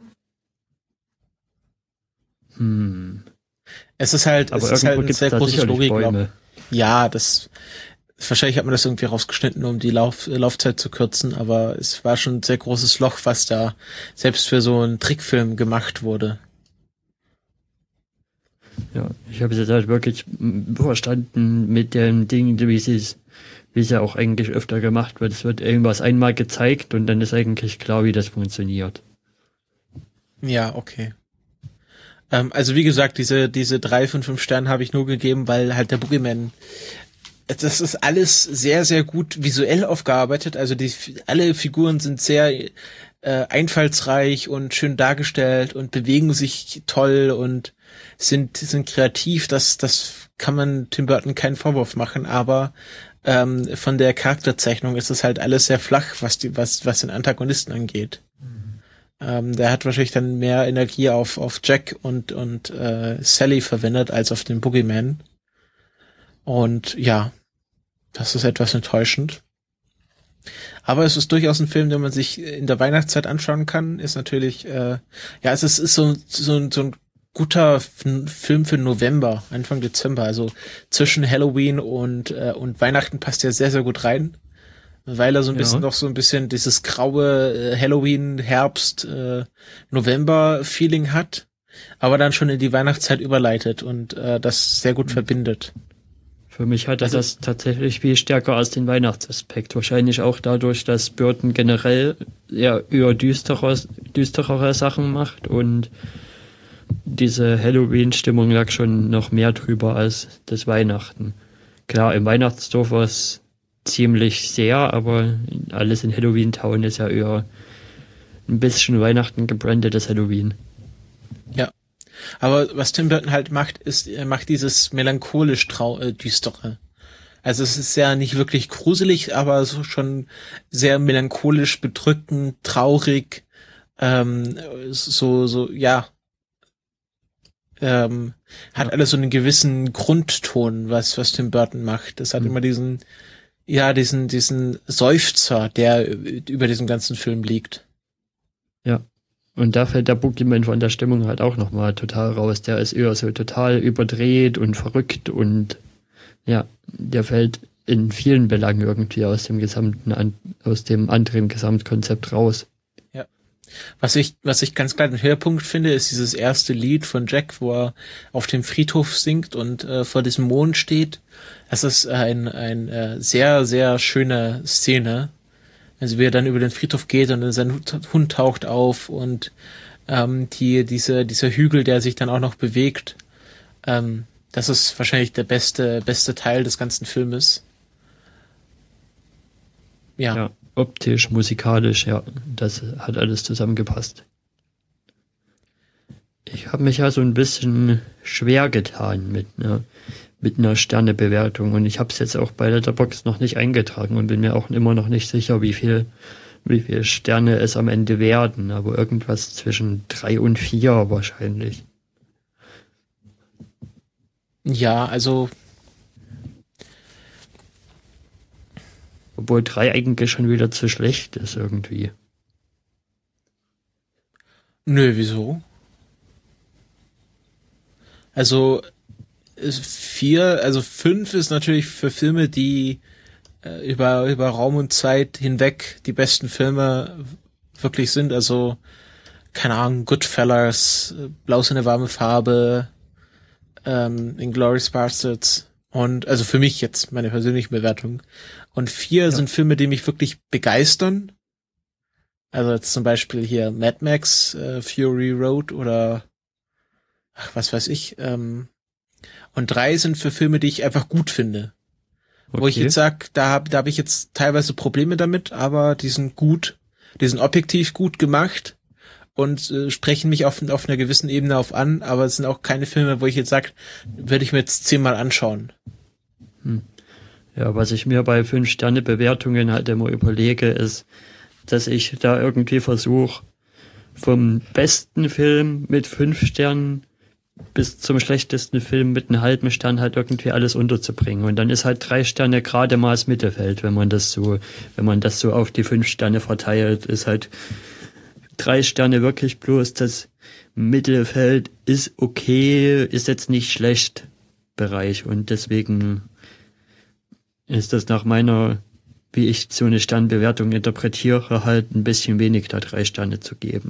Es ist halt ein sehr großes Logikloch. Ja, wahrscheinlich hat man das irgendwie rausgeschnitten, um die Laufzeit zu kürzen, aber es war schon ein sehr großes Loch, was da selbst für so einen Trickfilm gemacht wurde. Ja, ich habe es jetzt halt wirklich verstanden mit dem Ding, wie es ja auch eigentlich öfter gemacht wird. Es wird irgendwas einmal gezeigt und dann ist eigentlich klar, wie das funktioniert. Ja, okay. Also wie gesagt, diese 3 von 5 Sternen habe ich nur gegeben, weil halt der Boogeyman, das ist alles sehr, sehr gut visuell aufgearbeitet. Also alle Figuren sind sehr einfallsreich und schön dargestellt und bewegen sich toll und sind kreativ. Das kann man Tim Burton keinen Vorwurf machen, aber von der Charakterzeichnung ist es halt alles sehr flach, was den Antagonisten angeht. Der hat wahrscheinlich dann mehr Energie auf Jack und Sally verwendet als auf den Boogeyman. Und ja, das ist etwas enttäuschend. Aber es ist durchaus ein Film, den man sich in der Weihnachtszeit anschauen kann. Ist natürlich, es ist so ein guter Film für November, Anfang Dezember. Also zwischen Halloween und Weihnachten passt er sehr, sehr gut rein. Weil er so ein bisschen noch so ein bisschen dieses graue Halloween, Herbst, November-Feeling hat, aber dann schon in die Weihnachtszeit überleitet und das sehr gut verbindet. Für mich hat er das tatsächlich viel stärker als den Weihnachtsaspekt. Wahrscheinlich auch dadurch, dass Burton generell eher düsterere Sachen macht und diese Halloween-Stimmung lag schon noch mehr drüber als das Weihnachten. Klar, im Weihnachtsdorf war es ziemlich sehr, aber alles in Halloween Town ist ja eher ein bisschen Weihnachten gebrandetes Halloween. Ja. Aber was Tim Burton halt macht, ist, er macht dieses melancholisch düstere. Also es ist ja nicht wirklich gruselig, aber so schon sehr melancholisch, bedrückend, traurig, hat alles so einen gewissen Grundton, was Tim Burton macht. Das hat immer diesen Seufzer, der über diesem ganzen Film liegt. Ja. Und da fällt der Boogeyman von der Stimmung halt auch nochmal total raus. Der ist eher so total überdreht und verrückt und der fällt in vielen Belangen irgendwie aus dem anderen Gesamtkonzept raus. Ja. Was ich ganz klar den Höhepunkt finde, ist dieses erste Lied von Jack, wo er auf dem Friedhof singt und vor diesem Mond steht. Das ist ein sehr, sehr schöne Szene. Also wie er dann über den Friedhof geht und sein Hund taucht auf und dieser Hügel, der sich dann auch noch bewegt. Das ist wahrscheinlich der beste Teil des ganzen Filmes. Ja, optisch, musikalisch, ja, das hat alles zusammengepasst. Ich habe mich ja so ein bisschen schwer getan mit einer Sternebewertung und ich habe es jetzt auch bei Letterboxd noch nicht eingetragen und bin mir auch immer noch nicht sicher, wie viel Sterne es am Ende werden, aber irgendwas zwischen 3 und 4 wahrscheinlich. Ja, also Obwohl 3 eigentlich schon wieder zu schlecht ist irgendwie. nö, wieso? Also 4, also 5 ist natürlich für Filme, die über Raum und Zeit hinweg die besten Filme wirklich sind. Also keine Ahnung, Goodfellas, Blau ist eine warme Farbe, Inglourious Basterds und also für mich jetzt meine persönliche Bewertung. Und 4 sind Filme, die mich wirklich begeistern. Also jetzt zum Beispiel hier Mad Max, Fury Road oder was weiß ich. Und 3 sind für Filme, die ich einfach gut finde. Okay. Wo ich jetzt sag, da hab ich jetzt teilweise Probleme damit, aber die sind gut, die sind objektiv gut gemacht und sprechen mich auf einer gewissen Ebene an, aber es sind auch keine Filme, wo ich jetzt sag, würde ich mir jetzt 10-mal anschauen. Ja, was ich mir bei 5-Sterne-Bewertungen halt immer überlege, ist, dass ich da irgendwie versuche, vom besten Film mit 5 Sternen bis zum schlechtesten Film mit einem halben Stern halt irgendwie alles unterzubringen. Und dann ist halt 3 Sterne gerade mal das Mittelfeld, wenn man das so auf die 5 Sterne verteilt, ist halt 3 Sterne wirklich bloß das Mittelfeld ist okay, ist jetzt nicht schlecht Bereich. Und deswegen ist das nach meiner, wie ich so eine Sternbewertung interpretiere, halt ein bisschen wenig, da 3 Sterne zu geben.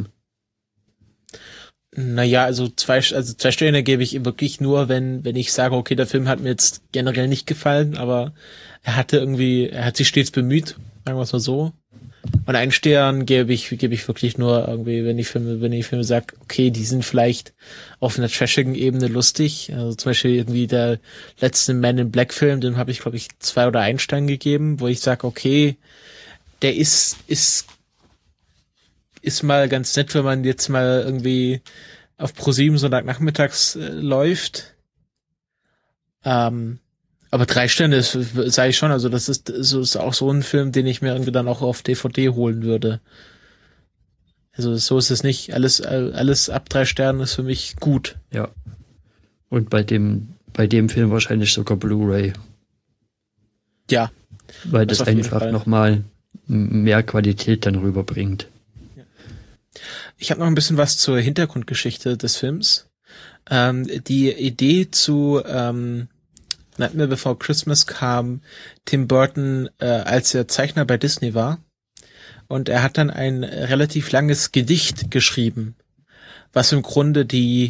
Naja, also 2 Sterne gebe ich wirklich nur, wenn ich sage, okay, der Film hat mir jetzt generell nicht gefallen, aber er hat sich stets bemüht, sagen wir es mal so. Und 1 Stern gebe ich wirklich nur irgendwie, wenn ich Filme sage, okay, die sind vielleicht auf einer trashigen Ebene lustig. Also zum Beispiel irgendwie der letzte Man in Black Film, dem habe ich, glaube ich, 2 oder 1 Stern gegeben, wo ich sage, okay, der ist mal ganz nett, wenn man jetzt mal irgendwie auf ProSieben Sonntagnachmittags läuft. Aber 3 Sterne sage ich schon, also das ist auch so ein Film, den ich mir irgendwie dann auch auf DVD holen würde. Also so ist es nicht. Alles ab 3 Sternen ist für mich gut. Ja. Und bei dem Film wahrscheinlich sogar Blu-ray. Ja. Weil das einfach nochmal mehr Qualität dann rüberbringt. Ich habe noch ein bisschen was zur Hintergrundgeschichte des Films. Die Idee zu Nightmare Before Christmas kam Tim Burton, als er Zeichner bei Disney war. Und er hat dann ein relativ langes Gedicht geschrieben, was im Grunde die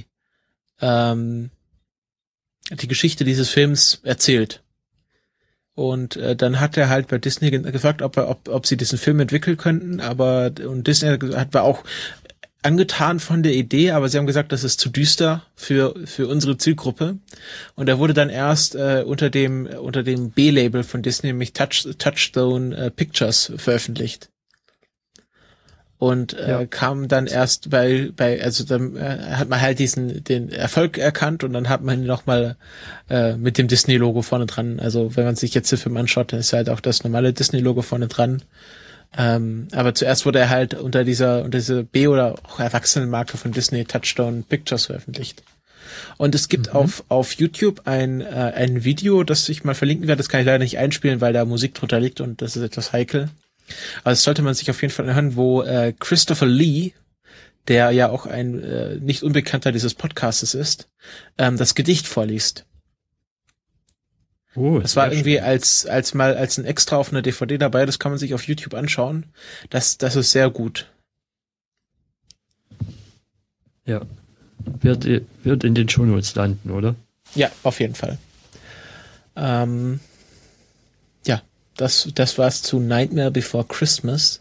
Geschichte dieses Films erzählt. Und dann hat er halt bei Disney gefragt, ob sie diesen Film entwickeln könnten, und Disney war auch angetan von der Idee, aber sie haben gesagt, das ist zu düster für unsere Zielgruppe. Und er wurde dann erst unter dem B-Label von Disney, nämlich Touchstone Pictures, veröffentlicht. Und kam dann erst also dann hat man halt den Erfolg erkannt und dann hat man ihn nochmal mit dem Disney-Logo vorne dran. Also wenn man sich jetzt den Film anschaut, dann ist halt auch das normale Disney-Logo vorne dran. Aber zuerst wurde er halt unter diese B- oder auch Erwachsenenmarke von Disney, Touchstone Pictures, veröffentlicht. Und es gibt auf YouTube ein Video, das ich mal verlinken werde. Das kann ich leider nicht einspielen, weil da Musik drunter liegt und das ist etwas heikel. Aber das sollte man sich auf jeden Fall anhören, wo Christopher Lee, der ja auch ein nicht Unbekannter dieses Podcastes ist, das Gedicht vorliest. Oh, das war irgendwie als ein Extra auf einer DVD dabei, das kann man sich auf YouTube anschauen. Das ist sehr gut. Ja. Wird in den Shownotes landen, oder? Ja, auf jeden Fall. Ja, das war's zu Nightmare Before Christmas.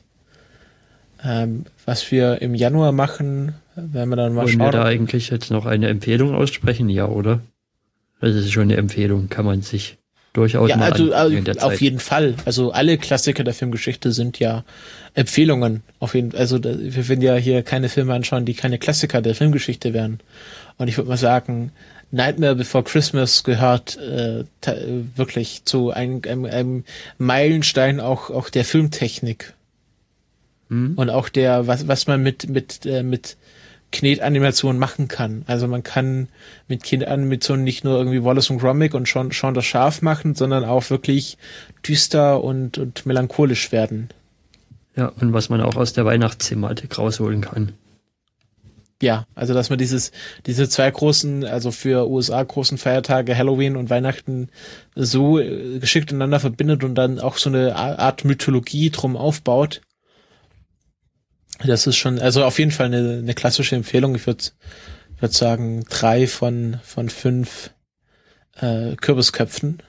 Was wir im Januar machen, werden wir dann mal schauen. Wollen wir da eigentlich jetzt noch eine Empfehlung aussprechen? Ja, oder? Das ist schon eine Empfehlung, kann man sich durchaus ja, mal also angucken in der Zeit. Auf jeden Fall. Also alle Klassiker der Filmgeschichte sind ja Empfehlungen. Also wir werden ja hier keine Filme anschauen, die keine Klassiker der Filmgeschichte wären. Und ich würde mal sagen, Nightmare Before Christmas gehört wirklich zu einem Meilenstein auch der Filmtechnik. Und auch was man mit Knetanimation machen kann. Also man kann mit Knetanimation nicht nur irgendwie Wallace und Gromit und Shaun das Schaf machen, sondern auch wirklich düster und melancholisch werden. Ja, und was man auch aus der Weihnachtsthematik rausholen kann. Ja, also dass man diese zwei großen, also für USA großen Feiertage, Halloween und Weihnachten, so geschickt ineinander verbindet und dann auch so eine Art Mythologie drum aufbaut. Das ist schon, also auf jeden Fall eine klassische Empfehlung. Ich würde sagen 3 von 5 Kürbisköpfen.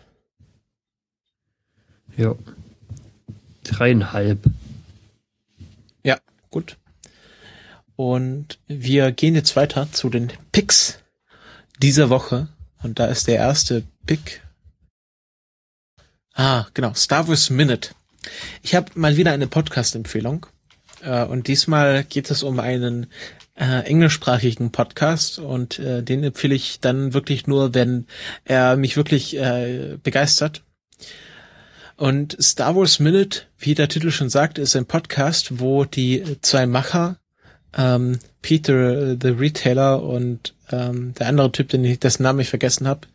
Ja. 3,5. Ja, gut. Und wir gehen jetzt weiter zu den Picks dieser Woche. Und da ist der erste Pick. Genau, Star Wars Minute. Ich habe mal wieder eine Podcast-Empfehlung. Und diesmal geht es um einen englischsprachigen Podcast und den empfehle ich dann wirklich nur, wenn er mich wirklich begeistert. Und Star Wars Minute, wie der Titel schon sagt, ist ein Podcast, wo die zwei Macher, Peter the Retailer und der andere Typ, dessen Namen ich vergessen habe,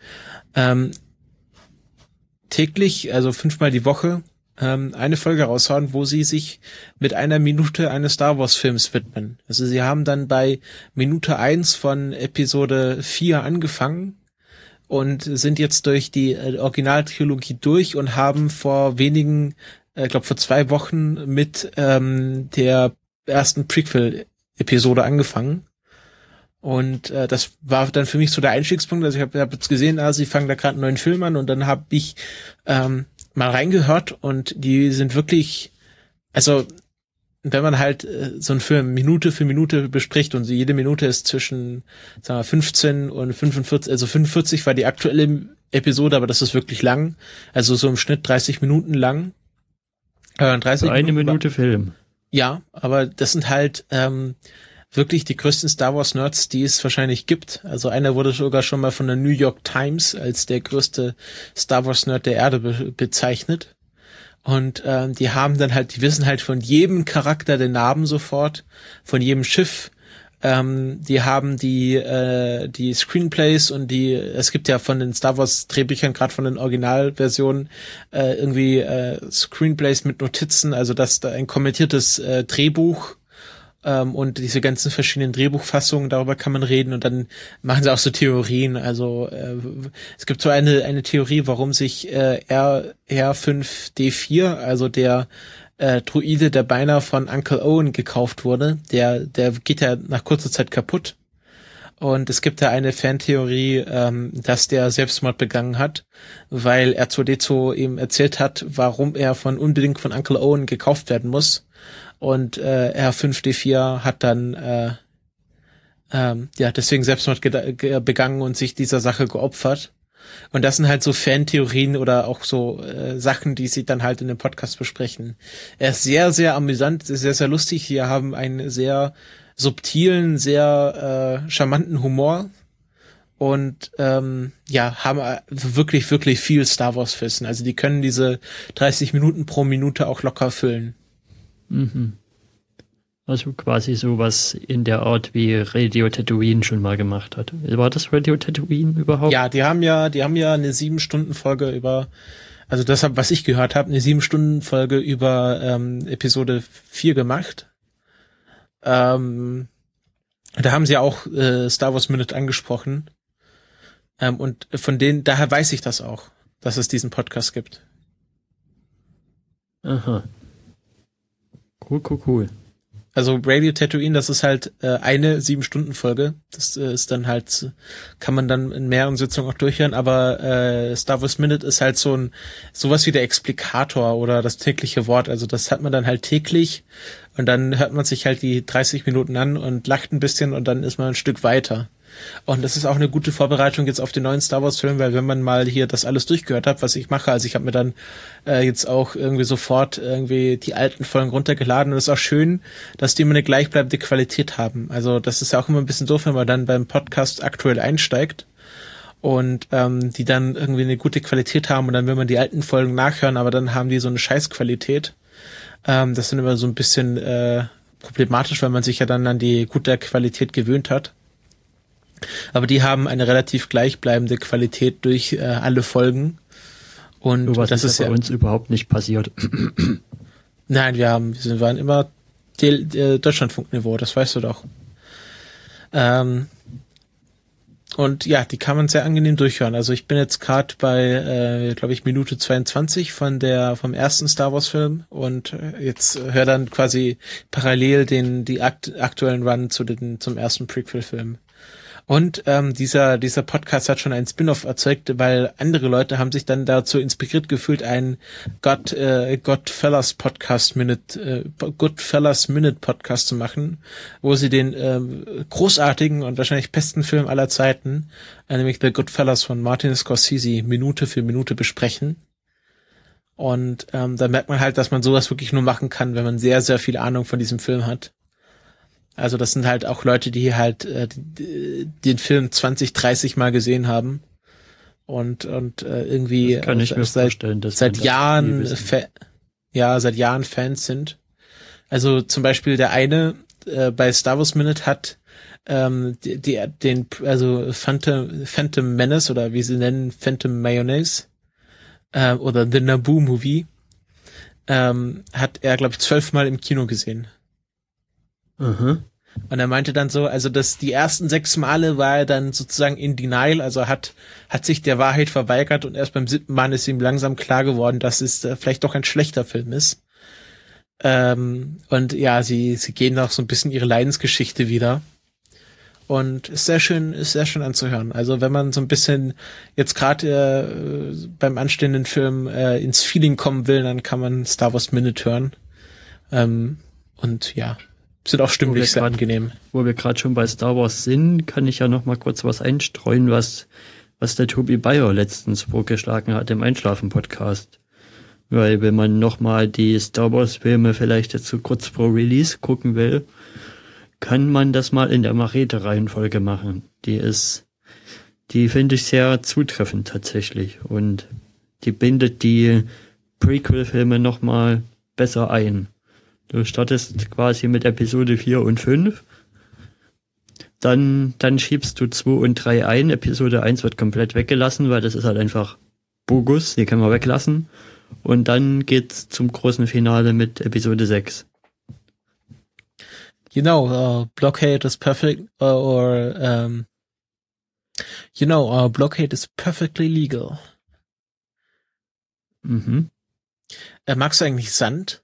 täglich, also 5-mal die Woche, eine Folge raushauen, wo sie sich mit einer Minute eines Star Wars Films widmen. Also sie haben dann bei Minute 1 von Episode 4 angefangen und sind jetzt durch die Originaltrilogie durch und haben vor wenigen, vor 2 Wochen mit der ersten Prequel-Episode angefangen. Und das war dann für mich so der Einstiegspunkt. Also ich habe jetzt gesehen, sie fangen da gerade einen neuen Film an und dann habe ich mal reingehört und die sind wirklich, also wenn man halt so einen Film Minute für Minute bespricht und jede Minute ist zwischen, sagen wir, 15 und 45, also 45 war die aktuelle Episode, aber das ist wirklich lang, also so im Schnitt 30 Minuten lang. 30 eine Minute Film. Ja, aber das sind halt wirklich die größten Star Wars Nerds, die es wahrscheinlich gibt. Also einer wurde sogar schon mal von der New York Times als der größte Star Wars Nerd der Erde bezeichnet. Und die haben dann halt, die wissen halt von jedem Charakter den Namen sofort, von jedem Schiff. Die haben die Screenplays und es gibt ja von den Star Wars Drehbüchern, gerade von den Originalversionen, Screenplays mit Notizen, also dass da ein kommentiertes Drehbuch und diese ganzen verschiedenen Drehbuchfassungen, darüber kann man reden und dann machen sie auch so Theorien. Also es gibt so eine Theorie, warum sich R5D4, also der Druide, der beinahe von Uncle Owen gekauft wurde, der geht ja nach kurzer Zeit kaputt. Und es gibt da eine Fantheorie, dass der Selbstmord begangen hat, weil R2D2 ihm erzählt hat, warum er unbedingt von Uncle Owen gekauft werden muss. Und R5D4 hat dann deswegen Selbstmord begangen und sich dieser Sache geopfert. Und das sind halt so Fantheorien oder auch so Sachen, die sie dann halt in dem Podcast besprechen. Er ist sehr, sehr amüsant, sehr, sehr lustig. Wir haben einen sehr subtilen, sehr charmanten Humor und haben wirklich, wirklich viel Star Wars Wissen. Also die können diese 30 Minuten pro Minute auch locker füllen. Mhm. Also quasi sowas in der Art, wie Radio Tatooine schon mal gemacht hat. War das Radio Tatooine überhaupt? Ja, die haben ja eine 7-Stunden-Folge über, also deshalb, was ich gehört habe, eine 7-Stunden-Folge über Episode 4 gemacht. Da haben sie auch Star Wars Minute angesprochen. Und daher weiß ich das auch, dass es diesen Podcast gibt. Aha. Cool. Also Radio Tatooine, das ist halt eine 7-Stunden-Folge. Das ist dann halt, kann man dann in mehreren Sitzungen auch durchhören, aber Star Wars Minute ist halt sowas wie der Explikator oder das tägliche Wort. Also das hat man dann halt täglich und dann hört man sich halt die 30 Minuten an und lacht ein bisschen und dann ist man ein Stück weiter. Und das ist auch eine gute Vorbereitung jetzt auf den neuen Star Wars Film, weil wenn man mal hier das alles durchgehört hat, was ich mache, also ich habe mir dann jetzt auch irgendwie sofort irgendwie die alten Folgen runtergeladen und es ist auch schön, dass die immer eine gleichbleibende Qualität haben. Also das ist ja auch immer ein bisschen doof, wenn man dann beim Podcast aktuell einsteigt und die dann irgendwie eine gute Qualität haben und dann will man die alten Folgen nachhören, aber dann haben die so eine Scheißqualität. Das ist dann immer so ein bisschen problematisch, weil man sich ja dann an die gute Qualität gewöhnt hat. Aber die haben eine relativ gleichbleibende Qualität durch alle Folgen. Und so was das ist bei ja uns überhaupt nicht passiert. Nein, wir waren immer Deutschlandfunkniveau, das weißt du doch. Und ja, die kann man sehr angenehm durchhören. Also ich bin jetzt gerade bei, glaube ich, Minute 22 vom ersten Star Wars Film und jetzt höre dann quasi parallel die aktuellen Run zum ersten Prequel-Film. Und dieser Podcast hat schon einen Spin-off erzeugt, weil andere Leute haben sich dann dazu inspiriert gefühlt, einen Godfellas Minute Podcast zu machen, wo sie den großartigen und wahrscheinlich besten Film aller Zeiten, nämlich The Goodfellas von Martin Scorsese, Minute für Minute besprechen. Und da merkt man halt, dass man sowas wirklich nur machen kann, wenn man sehr, sehr viel Ahnung von diesem Film hat. Also das sind halt auch Leute, die halt den Film 20, 30 Mal gesehen haben und irgendwie kann ich mir vorstellen, dass seit Jahren seit Jahren Fans sind. Also zum Beispiel der eine bei Star Wars Minute hat Phantom Menace oder wie sie nennen, Phantom Mayonnaise oder The Naboo Movie hat er, glaube ich, 12 Mal im Kino gesehen. Mhm. Und er meinte dann so, also die ersten 6 Male war er dann sozusagen in Denial, also hat sich der Wahrheit verweigert und erst beim 7. Mal ist ihm langsam klar geworden, dass es vielleicht doch ein schlechter Film ist. Und ja, sie gehen auch so ein bisschen ihre Leidensgeschichte wieder. Und ist sehr schön anzuhören. Also wenn man so ein bisschen jetzt gerade beim anstehenden Film ins Feeling kommen will, dann kann man Star Wars Minute hören. Und ja, sind auch stimmlich sehr angenehm. Wo wir gerade schon bei Star Wars sind, kann ich ja noch mal kurz was einstreuen, was der Tobi Bayer letztens vorgeschlagen hat im Einschlafen-Podcast. Weil wenn man noch mal die Star Wars-Filme vielleicht jetzt so kurz vor Release gucken will, kann man das mal in der Machete-Reihenfolge machen. Die finde ich sehr zutreffend tatsächlich und die bindet die Prequel-Filme noch mal besser ein. Du startest quasi mit Episode 4 und 5, dann schiebst du 2 und 3 ein, Episode 1 wird komplett weggelassen, weil das ist halt einfach Bogus, die können wir weglassen, und dann geht's zum großen Finale mit Episode 6. Blockade is perfect, blockade is perfectly legal. Mhm. Magst du eigentlich Sand?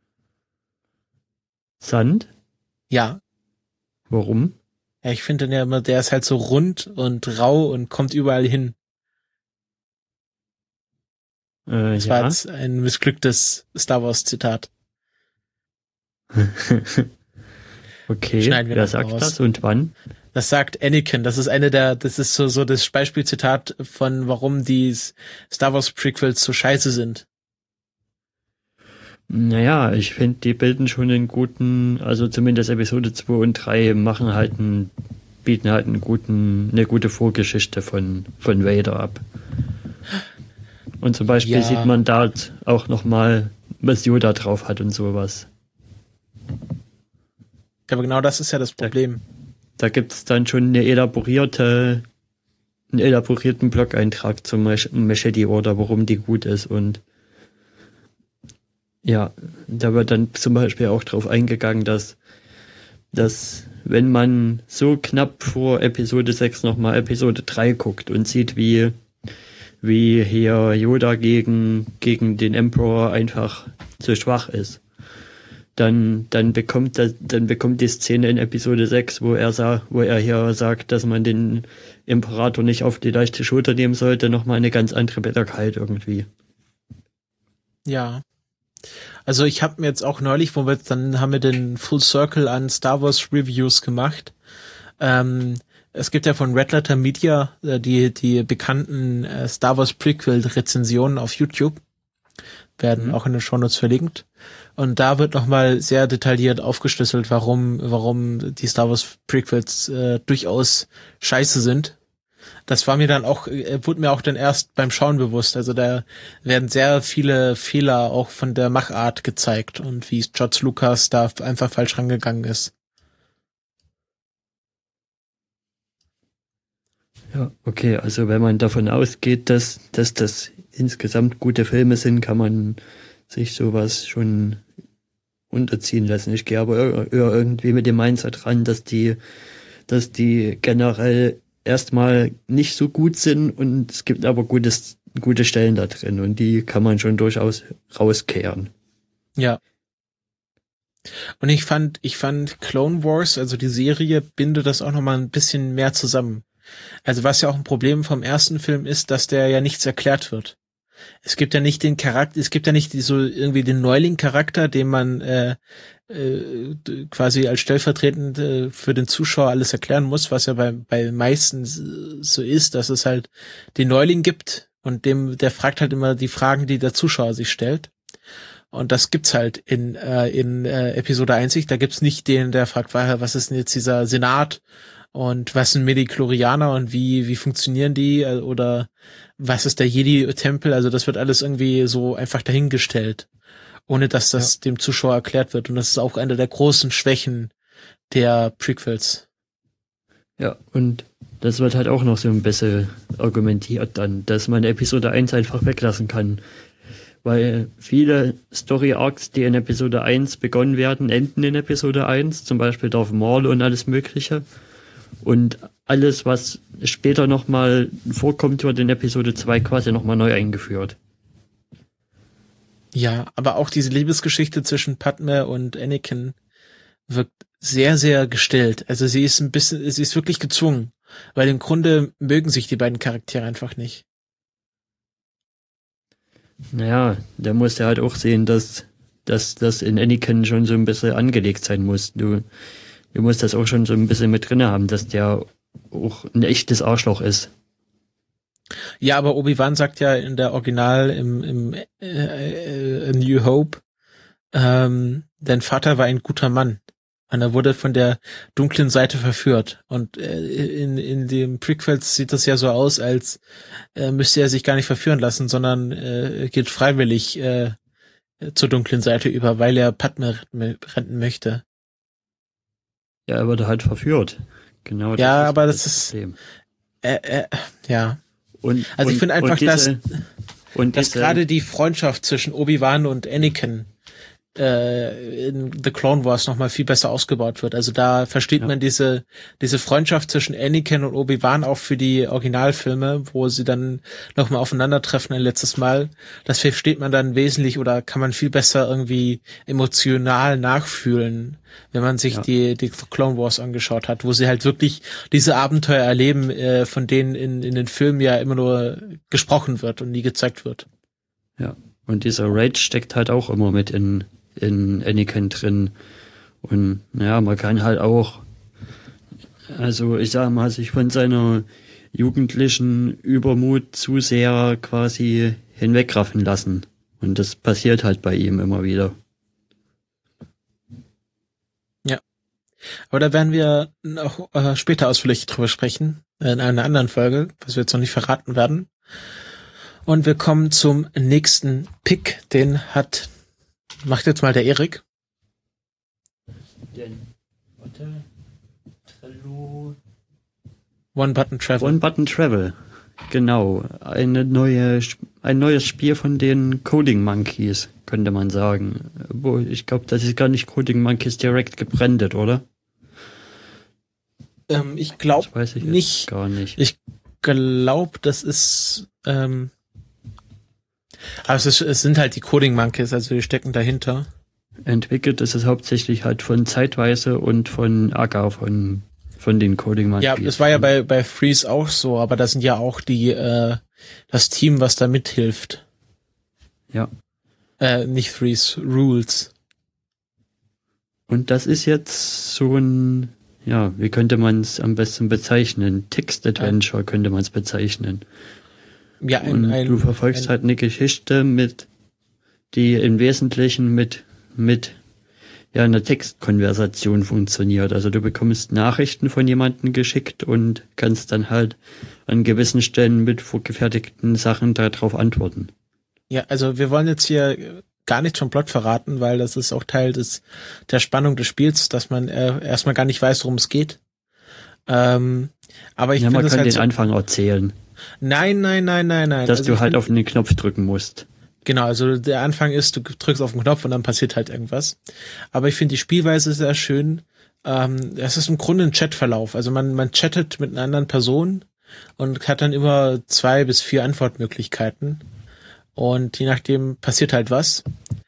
Sand? Ja. Warum? Ja, ich finde den ja immer, der ist halt so rund und rau und kommt überall hin. Das war jetzt ein missglücktes Star Wars Zitat. Okay, wer sagt das und wann? Das sagt Anakin. Das ist so das Beispielzitat von warum die Star Wars Prequels so scheiße sind. Naja, ich finde, die bilden schon einen guten, also zumindest Episode 2 und 3 bieten halt eine gute Vorgeschichte von Vader ab. Und zum Beispiel sieht man dort auch nochmal, was Yoda drauf hat und sowas. Aber genau das ist ja das Problem. Da gibt's dann schon einen elaborierten Blog-Eintrag zum Machete Order, warum die gut ist, und ja, da wird dann zum Beispiel auch drauf eingegangen, dass wenn man so knapp vor Episode 6 nochmal Episode 3 guckt und sieht, wie hier Yoda gegen den Emperor einfach zu schwach ist, dann bekommt die Szene in Episode 6, wo er hier sagt, dass man den Imperator nicht auf die leichte Schulter nehmen sollte, nochmal eine ganz andere Bitterkeit irgendwie. Ja. Also ich habe mir jetzt auch neulich, dann haben wir den Full Circle an Star Wars Reviews gemacht. Es gibt ja von Red Letter Media die bekannten Star Wars Prequel Rezensionen auf YouTube. Werden auch in den Shownotes verlinkt. Und da wird nochmal sehr detailliert aufgeschlüsselt, warum die Star Wars Prequels durchaus scheiße sind. Das war mir dann auch, wurde mir auch dann erst beim Schauen bewusst. Also da werden sehr viele Fehler auch von der Machart gezeigt und wie George Lucas da einfach falsch rangegangen ist. Ja, okay, also wenn man davon ausgeht, dass das insgesamt gute Filme sind, kann man sich sowas schon unterziehen lassen. Ich gehe aber irgendwie mit dem Mindset ran, dass die generell erstmal nicht so gut sind und es gibt aber gute Stellen da drin und die kann man schon durchaus rauskehren. Ja. Und ich fand Clone Wars, also die Serie, bindet das auch nochmal ein bisschen mehr zusammen. Also was ja auch ein Problem vom ersten Film ist, dass der ja nichts erklärt wird. Es gibt ja nicht den Charakter, es gibt ja nicht so irgendwie den Neuling-Charakter, den man quasi als stellvertretend für den Zuschauer alles erklären muss, was ja bei meisten so ist, dass es halt den Neuling gibt und der fragt halt immer die Fragen, die der Zuschauer sich stellt. Und das gibt's halt in Episode 1 nicht. Da gibt's nicht den, der fragt, was ist denn jetzt dieser Senat und was sind Midi-Chlorianer und wie funktionieren die oder was ist der Jedi-Tempel? Also das wird alles irgendwie so einfach dahingestellt, ohne dass das dem Zuschauer erklärt wird. Und das ist auch eine der großen Schwächen der Prequels. Ja, und das wird halt auch noch so ein bisschen argumentiert dann, dass man Episode 1 einfach weglassen kann. Weil viele Story-Arcs, die in Episode 1 begonnen werden, enden in Episode 1, zum Beispiel Darth Maul und alles Mögliche. Und alles, was später nochmal vorkommt, wird in Episode 2 quasi nochmal neu eingeführt. Ja, aber auch diese Liebesgeschichte zwischen Padme und Anakin wirkt sehr, sehr gestellt. Also sie ist wirklich gezwungen, weil im Grunde mögen sich die beiden Charaktere einfach nicht. Naja, da musst du halt auch sehen, dass das in Anakin schon so ein bisschen angelegt sein muss. Du musst das auch schon so ein bisschen mit drinne haben, dass der auch ein echtes Arschloch ist. Ja, aber Obi-Wan sagt ja in der Original im New Hope, dein Vater war ein guter Mann. Und er wurde von der dunklen Seite verführt. Und in dem Prequels sieht das ja so aus, als müsste er sich gar nicht verführen lassen, sondern geht freiwillig zur dunklen Seite über, weil er Padme retten möchte. Ja, er wurde halt verführt. Genau. Ja, aber das ist ja. Also ich finde einfach, dass gerade die Freundschaft zwischen Obi-Wan und Anakin in The Clone Wars nochmal viel besser ausgebaut wird. Also da versteht man diese Freundschaft zwischen Anakin und Obi-Wan auch für die Originalfilme, wo sie dann nochmal aufeinandertreffen ein letztes Mal. Das versteht man dann wesentlich oder kann man viel besser irgendwie emotional nachfühlen, wenn man sich die Clone Wars angeschaut hat, wo sie halt wirklich diese Abenteuer erleben, von denen in den Filmen ja immer nur gesprochen wird und nie gezeigt wird. Ja, und dieser Rage steckt halt auch immer mit in Anakin drin. Und ja, man kann halt auch, also ich sag mal, sich von seiner jugendlichen Übermut zu sehr quasi hinwegraffen lassen. Und das passiert halt bei ihm immer wieder. Ja. Aber da werden wir noch später ausführlich drüber sprechen, in einer anderen Folge, was wir jetzt noch nicht verraten werden. Und wir kommen zum nächsten Pick, macht jetzt mal der Erik. One Button Travel. One Button Travel. Genau. Ein neues Spiel von den Coding Monkeys, könnte man sagen. Wo ich glaube, das ist gar nicht Coding Monkeys direkt gebrandet, oder? Ich glaube nicht. Gar nicht. Ich glaube, das ist also es sind halt die Coding Monkeys, also die stecken dahinter. Entwickelt ist es hauptsächlich halt von Zeitweise und von Aga, von den Coding Ja, Monkeys. das war ja bei Freeze auch so, aber da sind ja auch das Team, was da mithilft. Ja. Nicht Freeze, Rules. Und das ist jetzt so ein, ja, wie könnte man es am besten bezeichnen? Text-Adventure könnte man es bezeichnen. Ja, Und du verfolgst halt eine Geschichte die im Wesentlichen mit einer Textkonversation funktioniert. Also du bekommst Nachrichten von jemandem geschickt und kannst dann halt an gewissen Stellen mit vorgefertigten Sachen darauf antworten. Ja, also wir wollen jetzt hier gar nichts vom Plot verraten, weil das ist auch Teil der Spannung des Spiels, dass man erstmal gar nicht weiß, worum es geht. Aber ich finde man es kann halt den Anfang erzählen. Nein. Dass du halt auf den Knopf drücken musst. Genau, also der Anfang ist, du drückst auf den Knopf und dann passiert halt irgendwas. Aber ich finde die Spielweise sehr schön. Es ist im Grunde ein Chatverlauf. Also man chattet mit einer anderen Person und hat dann immer 2 bis 4 Antwortmöglichkeiten. Und je nachdem passiert halt was.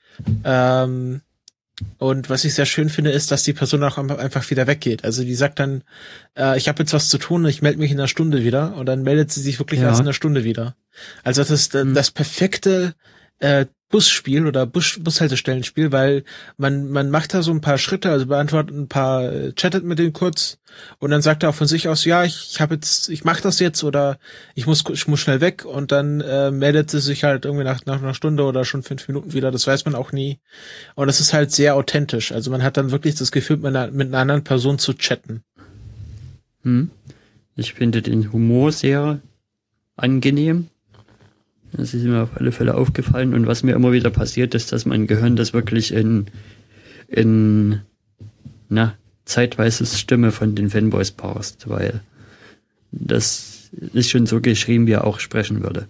Und was ich sehr schön finde, ist, dass die Person auch einfach wieder weggeht. Also die sagt dann, ich habe jetzt was zu tun, ich melde mich in einer Stunde wieder. Und dann meldet sie sich wirklich erst in einer Stunde wieder. Also das ist das perfekte Busspiel oder Bushaltestellenspiel, weil man macht da so ein paar Schritte, also beantwortet ein paar, chattet mit denen kurz und dann sagt er auch von sich aus, ja, ich mache das jetzt oder ich muss schnell weg und dann meldet sie sich halt irgendwie nach einer Stunde oder schon 5 Minuten wieder, das weiß man auch nie. Und das ist halt sehr authentisch, also man hat dann wirklich das Gefühl, mit einer anderen Person zu chatten. Ich finde den Humor sehr angenehm. Das ist mir auf alle Fälle aufgefallen. Und was mir immer wieder passiert, ist, dass mein Gehirn das wirklich in zeitweises Stimme von den Fanboys parst, weil das ist schon so geschrieben, wie er auch sprechen würde.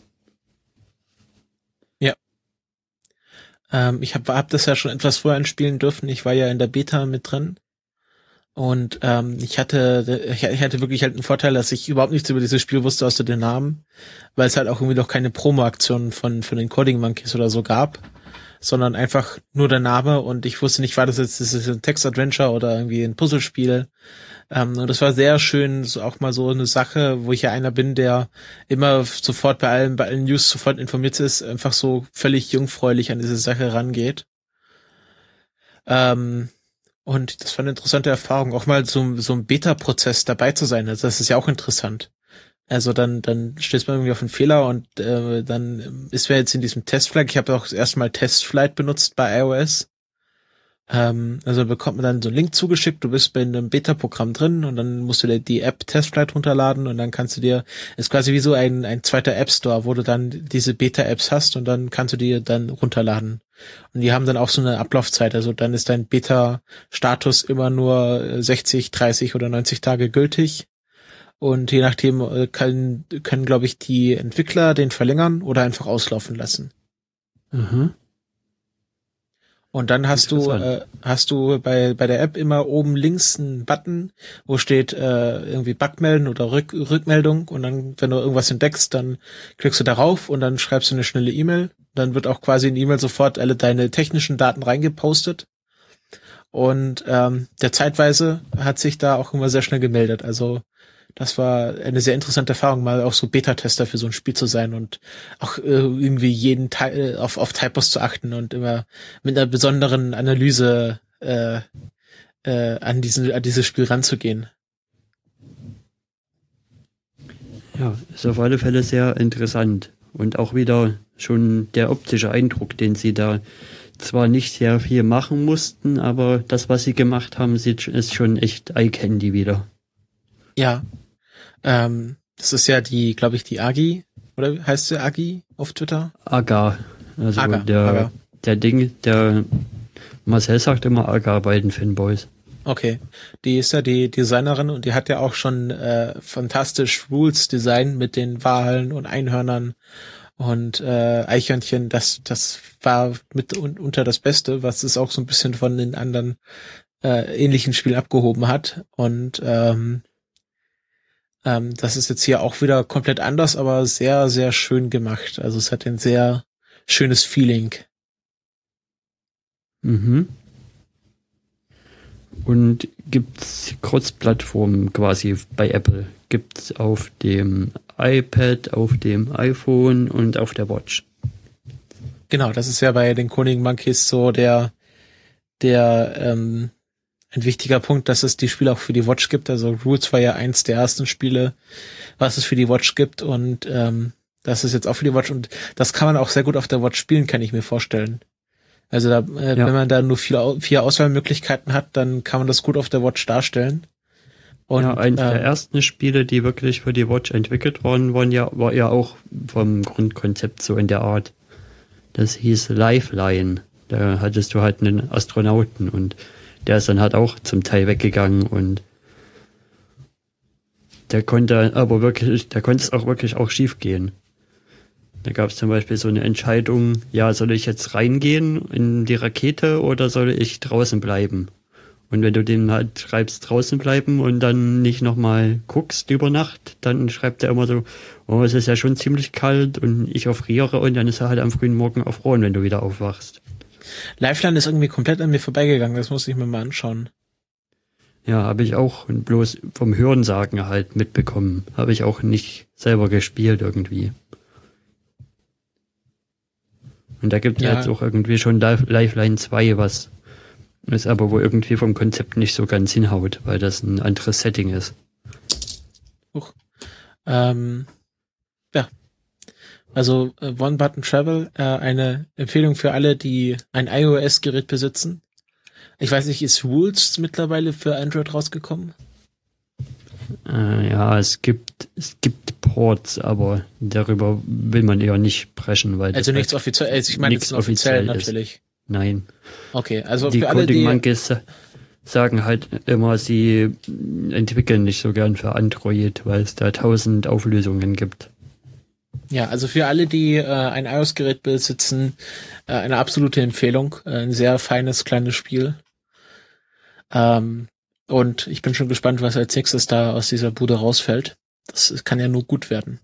Ja. Ich hab das ja schon etwas vorher anspielen dürfen. Ich war ja in der Beta mit drin. Und ich hatte wirklich halt einen Vorteil, dass ich überhaupt nichts über dieses Spiel wusste außer den Namen, weil es halt auch irgendwie noch keine Promo-Aktionen von den Coding Monkeys oder so gab, sondern einfach nur der Name und ich wusste nicht, das ist ein Text-Adventure oder irgendwie ein Puzzlespiel. Und das war sehr schön, so auch mal so eine Sache, wo ich ja einer bin, der immer sofort bei allen News sofort informiert ist, einfach so völlig jungfräulich an diese Sache rangeht. Und das war eine interessante Erfahrung, auch mal so ein Beta-Prozess dabei zu sein. Also das ist ja auch interessant. Also dann stößt man irgendwie auf einen Fehler und dann ist man jetzt in diesem Testflight. Ich habe auch das erste Mal Testflight benutzt bei iOS. Also bekommt man dann so einen Link zugeschickt, du bist bei einem Beta-Programm drin und dann musst du dir die App Testflight runterladen und dann kannst du dir, ist quasi wie so ein zweiter App Store, wo du dann diese Beta-Apps hast und dann kannst du die dann runterladen. Und die haben dann auch so eine Ablaufzeit, also dann ist dein Beta-Status immer nur 60, 30 oder 90 Tage gültig. Und je nachdem können glaube ich, die Entwickler den verlängern oder einfach auslaufen lassen. Mhm. Und dann hast du bei der App immer oben links einen Button, wo steht irgendwie Bug melden oder Rückmeldung und dann, wenn du irgendwas entdeckst, dann klickst du darauf und dann schreibst du eine schnelle E-Mail. Dann wird auch quasi in die E-Mail sofort alle deine technischen Daten reingepostet. Und der zeitweise hat sich da auch immer sehr schnell gemeldet. Also das war eine sehr interessante Erfahrung, mal auch so Beta-Tester für so ein Spiel zu sein und auch irgendwie jeden Teil auf Typos zu achten und immer mit einer besonderen Analyse an dieses Spiel ranzugehen. Ja, ist auf alle Fälle sehr interessant. Und auch wieder schon der optische Eindruck, den sie da zwar nicht sehr viel machen mussten, aber das, was sie gemacht haben, ist schon echt Eye-Candy wieder. Ja. Das ist ja glaube ich, die Agi, oder heißt sie Agi auf Twitter? Aga. Also Aga. der Marcel sagt immer Aga bei den Fanboys. Okay. Die ist ja die Designerin und die hat ja auch schon fantastisch Rules Design mit den Walen und Einhörnern und Eichhörnchen. Das war mit unter das Beste, was es auch so ein bisschen von den anderen ähnlichen Spielen abgehoben hat. Und das ist jetzt hier auch wieder komplett anders, aber sehr, sehr schön gemacht. Also es hat ein sehr schönes Feeling. Mhm. Und gibt's Cross-Plattform quasi bei Apple? Gibt's auf dem iPad, auf dem iPhone und auf der Watch? Genau, das ist ja bei den Koning Monkeys so der ein wichtiger Punkt, dass es die Spiele auch für die Watch gibt. Also Roots war ja eins der ersten Spiele, was es für die Watch gibt, und das ist jetzt auch für die Watch, und das kann man auch sehr gut auf der Watch spielen, kann ich mir vorstellen. Also da, wenn man da nur vier Auswahlmöglichkeiten hat, dann kann man das gut auf der Watch darstellen. Und, ja, eines der ersten Spiele, die wirklich für die Watch entwickelt worden war ja auch vom Grundkonzept so in der Art. Das hieß Lifeline. Da hattest du halt einen Astronauten und der ist dann halt auch zum Teil weggegangen und der konnte es auch wirklich auch schief gehen. Da gab es zum Beispiel so eine Entscheidung, ja, soll ich jetzt reingehen in die Rakete oder soll ich draußen bleiben? Und wenn du den halt schreibst, draußen bleiben und dann nicht nochmal guckst über Nacht, dann schreibt er immer so, oh, es ist ja schon ziemlich kalt und ich erfriere, und dann ist er halt am frühen Morgen erfroren, wenn du wieder aufwachst. Lifeline ist irgendwie komplett an mir vorbeigegangen, das muss ich mir mal anschauen. Ja, habe ich auch bloß vom Hörensagen halt mitbekommen. Habe ich auch nicht selber gespielt irgendwie. Und da gibt es jetzt auch irgendwie schon Lifeline 2, was ist aber wohl irgendwie vom Konzept nicht so ganz hinhaut, weil das ein anderes Setting ist. Ja. Also One Button Travel, eine Empfehlung für alle, die ein iOS-Gerät besitzen. Ich weiß nicht, ist Rules mittlerweile für Android rausgekommen? Ja, es gibt Ports, aber darüber will man eher nicht sprechen, weil also nichts offiziell, ich meine nichts offiziell natürlich. Ist. Nein. Okay, also die für alle, Coding Monkeys sagen halt immer, sie entwickeln nicht so gern für Android, weil es da 1000 Auflösungen gibt. Ja, also für alle, die ein iOS-Gerät besitzen, eine absolute Empfehlung. Ein sehr feines, kleines Spiel. Und ich bin schon gespannt, was als nächstes da aus dieser Bude rausfällt. Das kann ja nur gut werden.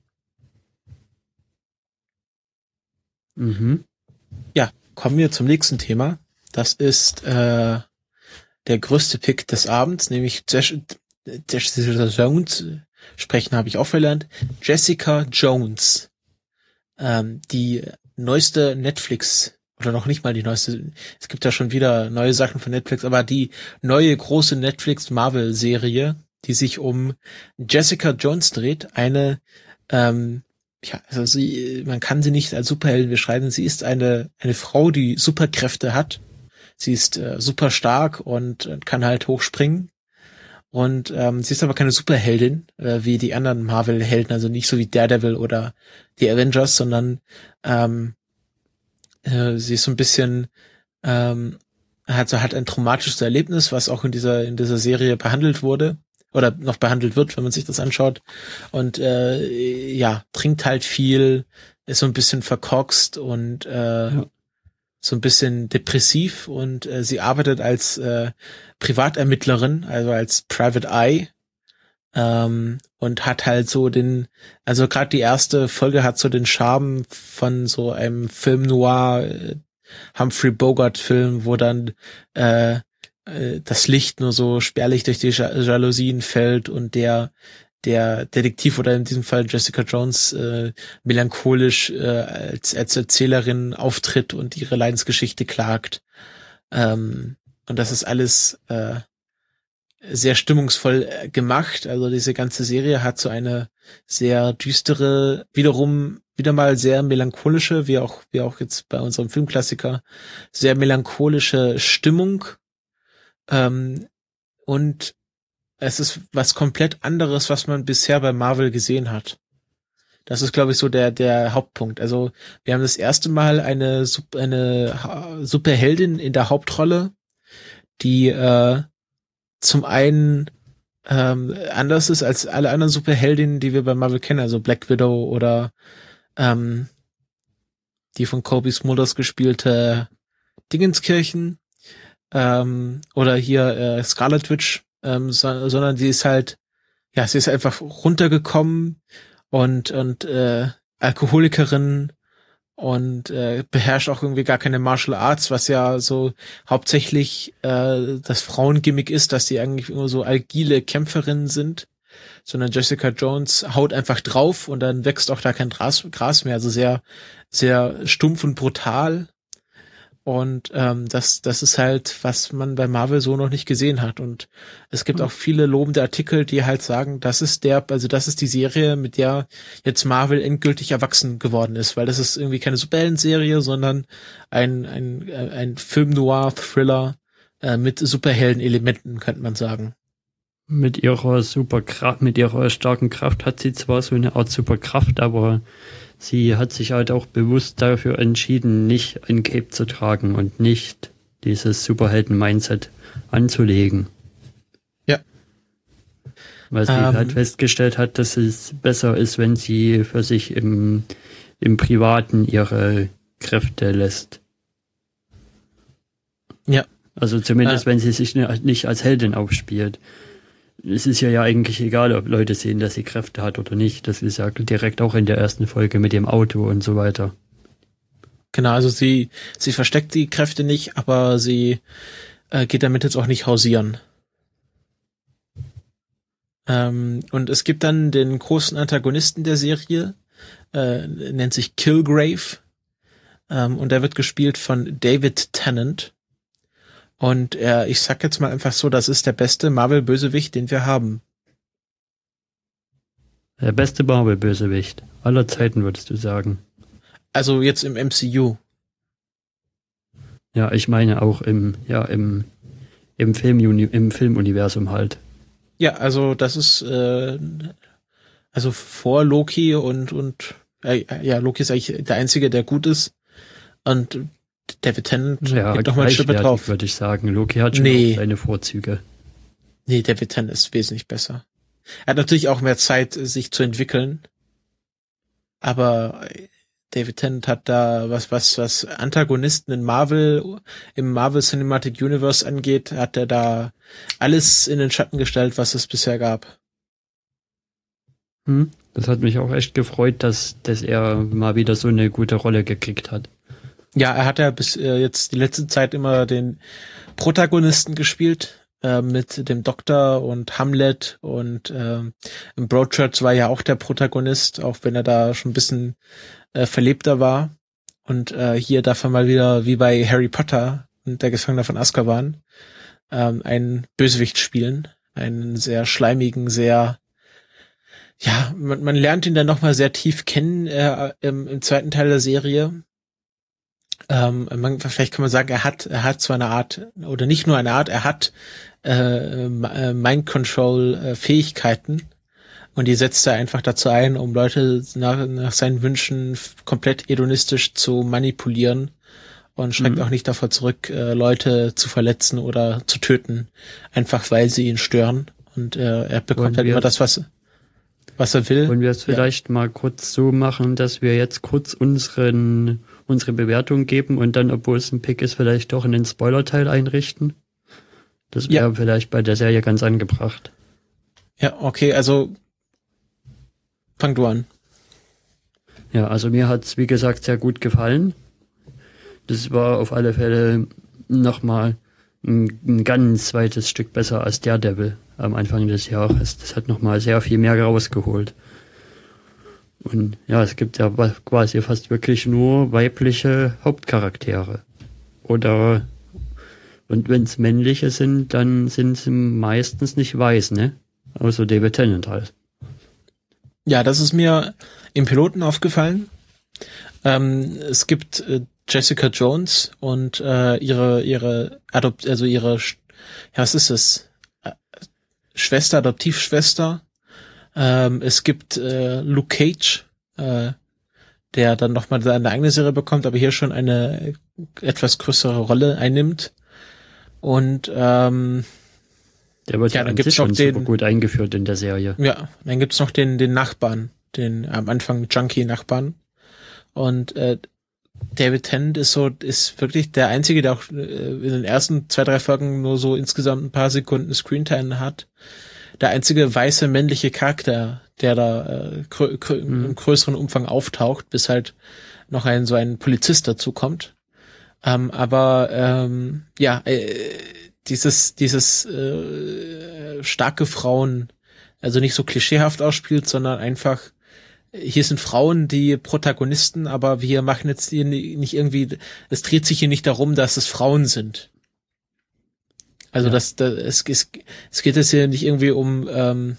Mhm. Ja, kommen wir zum nächsten Thema. Das ist der größte Pick des Abends, nämlich Jessica Jones. Sprechen habe ich auch verlernt. Jessica Jones. Die neueste Netflix, oder noch nicht mal die neueste, es gibt ja schon wieder neue Sachen von Netflix, aber die neue große Netflix-Marvel-Serie, die sich um Jessica Jones dreht, eine, also man kann sie nicht als Superheldin beschreiben, sie ist eine Frau, die Superkräfte hat. Sie ist super stark und kann halt hochspringen. Und sie ist aber keine Superheldin, wie die anderen Marvel-Helden, also nicht so wie Daredevil oder die Avengers, sondern sie ist so ein bisschen, hat ein traumatisches Erlebnis, was auch in dieser Serie behandelt wurde oder noch behandelt wird, wenn man sich das anschaut. Und trinkt halt viel, ist so ein bisschen verkorkst und so ein bisschen depressiv, und sie arbeitet als Privatermittlerin, also als Private Eye, und hat halt so also gerade die erste Folge hat so den Charme von so einem Film noir, Humphrey Bogart Film, wo dann das Licht nur so spärlich durch die Jalousien fällt und der Detektiv, oder in diesem Fall Jessica Jones, melancholisch als Erzählerin auftritt und ihre Leidensgeschichte klagt. Und das ist alles sehr stimmungsvoll gemacht. Also diese ganze Serie hat so eine sehr düstere, wieder mal sehr melancholische, wie auch jetzt bei unserem Filmklassiker, sehr melancholische Stimmung. Und es ist was komplett anderes, was man bisher bei Marvel gesehen hat. Das ist, glaube ich, so der Hauptpunkt. Also wir haben das erste Mal eine Superheldin in der Hauptrolle, die zum einen anders ist als alle anderen Superheldinnen, die wir bei Marvel kennen, also Black Widow oder die von Kobe Smulders gespielte Dingenskirchen oder hier Scarlet Witch, sondern sie ist halt, sie ist einfach runtergekommen und Alkoholikerin und beherrscht auch irgendwie gar keine Martial Arts, was ja so hauptsächlich das Frauengimmick ist, dass die eigentlich immer so agile Kämpferinnen sind, sondern Jessica Jones haut einfach drauf und dann wächst auch da kein Gras mehr, also sehr, sehr stumpf und brutal. Und das ist halt, was man bei Marvel so noch nicht gesehen hat. Und es gibt auch viele lobende Artikel, die halt sagen, das ist die Serie, mit der jetzt Marvel endgültig erwachsen geworden ist, weil das ist irgendwie keine Superhelden-Serie, sondern ein Film-Noir-Thriller mit Superhelden-Elementen, könnte man sagen. Mit ihrer starken Kraft hat sie zwar so eine Art Superkraft, aber sie hat sich halt auch bewusst dafür entschieden, nicht ein Cape zu tragen und nicht dieses Superhelden-Mindset anzulegen. Ja. Weil sie halt festgestellt hat, dass es besser ist, wenn sie für sich im Privaten ihre Kräfte lässt. Ja. Also zumindest, wenn sie sich nicht als Heldin aufspielt. Es ist ja eigentlich egal, ob Leute sehen, dass sie Kräfte hat oder nicht. Das ist ja direkt auch in der ersten Folge mit dem Auto und so weiter. Genau, also sie versteckt die Kräfte nicht, aber sie geht damit jetzt auch nicht hausieren. Und es gibt dann den großen Antagonisten der Serie, nennt sich Kilgrave, und der wird gespielt von David Tennant. Und ich sag jetzt mal einfach so, das ist der beste Marvel-Bösewicht, den wir haben. Der beste Marvel-Bösewicht aller Zeiten, würdest du sagen. Also jetzt im MCU. Ja, ich meine auch im Filmuniversum halt. Ja, also das ist also vor Loki und Loki ist eigentlich der Einzige, der gut ist. Und David Tennant geht noch mal ein Schippe drauf. Würde ich sagen. Loki hat schon auch seine Vorzüge. Nee, David Tennant ist wesentlich besser. Er hat natürlich auch mehr Zeit, sich zu entwickeln. Aber David Tennant hat da was Antagonisten im Marvel Cinematic Universe angeht, hat er da alles in den Schatten gestellt, was es bisher gab. Das hat mich auch echt gefreut, dass er mal wieder so eine gute Rolle gekriegt hat. Ja, er hat ja bis jetzt die letzte Zeit immer den Protagonisten gespielt, mit dem Doktor und Hamlet und im Broadchurch war ja auch der Protagonist, auch wenn er da schon ein bisschen verlebter war. Und hier darf er mal wieder, wie bei Harry Potter und der Gefangene von Azkaban, einen Bösewicht spielen. Einen sehr schleimigen, man lernt ihn dann nochmal sehr tief kennen im zweiten Teil der Serie. Vielleicht kann man sagen, er hat zwar eine Art, oder nicht nur eine Art, er hat Mind-Control-Fähigkeiten und die setzt er einfach dazu ein, um Leute nach seinen Wünschen komplett hedonistisch zu manipulieren und schreckt auch nicht davor zurück, Leute zu verletzen oder zu töten, einfach weil sie ihn stören und er bekommt halt immer das, was er will. Wollen wir es vielleicht mal kurz so machen, dass wir jetzt kurz unsere Bewertung geben und dann, obwohl es ein Pick ist, vielleicht doch in den Spoiler-Teil einrichten? Das wäre vielleicht bei der Serie ganz angebracht. Ja, okay, also fang du an. Ja, also mir hat's wie gesagt, sehr gut gefallen. Das war auf alle Fälle nochmal ein ganz weites Stück besser als Daredevil am Anfang des Jahres. Das hat nochmal sehr viel mehr rausgeholt. Und ja, es gibt ja quasi fast wirklich nur weibliche Hauptcharaktere. Und wenn es männliche sind, dann sind sie meistens nicht weiß, ne? Außer David Tennant halt. Ja, das ist mir im Piloten aufgefallen. Es gibt Jessica Jones und ihre Adoptivschwester. Es gibt Luke Cage, der dann nochmal seine eigene Serie bekommt, aber hier schon eine etwas größere Rolle einnimmt. Und der wird dann gibt's schon noch super gut eingeführt in der Serie. Ja, dann gibt's noch den Nachbarn, den am Anfang Junkie-Nachbarn. Und David Tennant ist wirklich der Einzige, der auch in den ersten 2-3 Folgen nur so insgesamt ein paar Sekunden Screentime hat. Der einzige weiße männliche Charakter, der da im größeren Umfang auftaucht, bis halt noch so ein Polizist dazu kommt. Dieses starke Frauen, also nicht so klischeehaft ausspielt, sondern einfach, hier sind Frauen die Protagonisten, aber wir machen jetzt hier nicht irgendwie, es dreht sich hier nicht darum, dass es Frauen sind. Also es geht jetzt hier nicht irgendwie um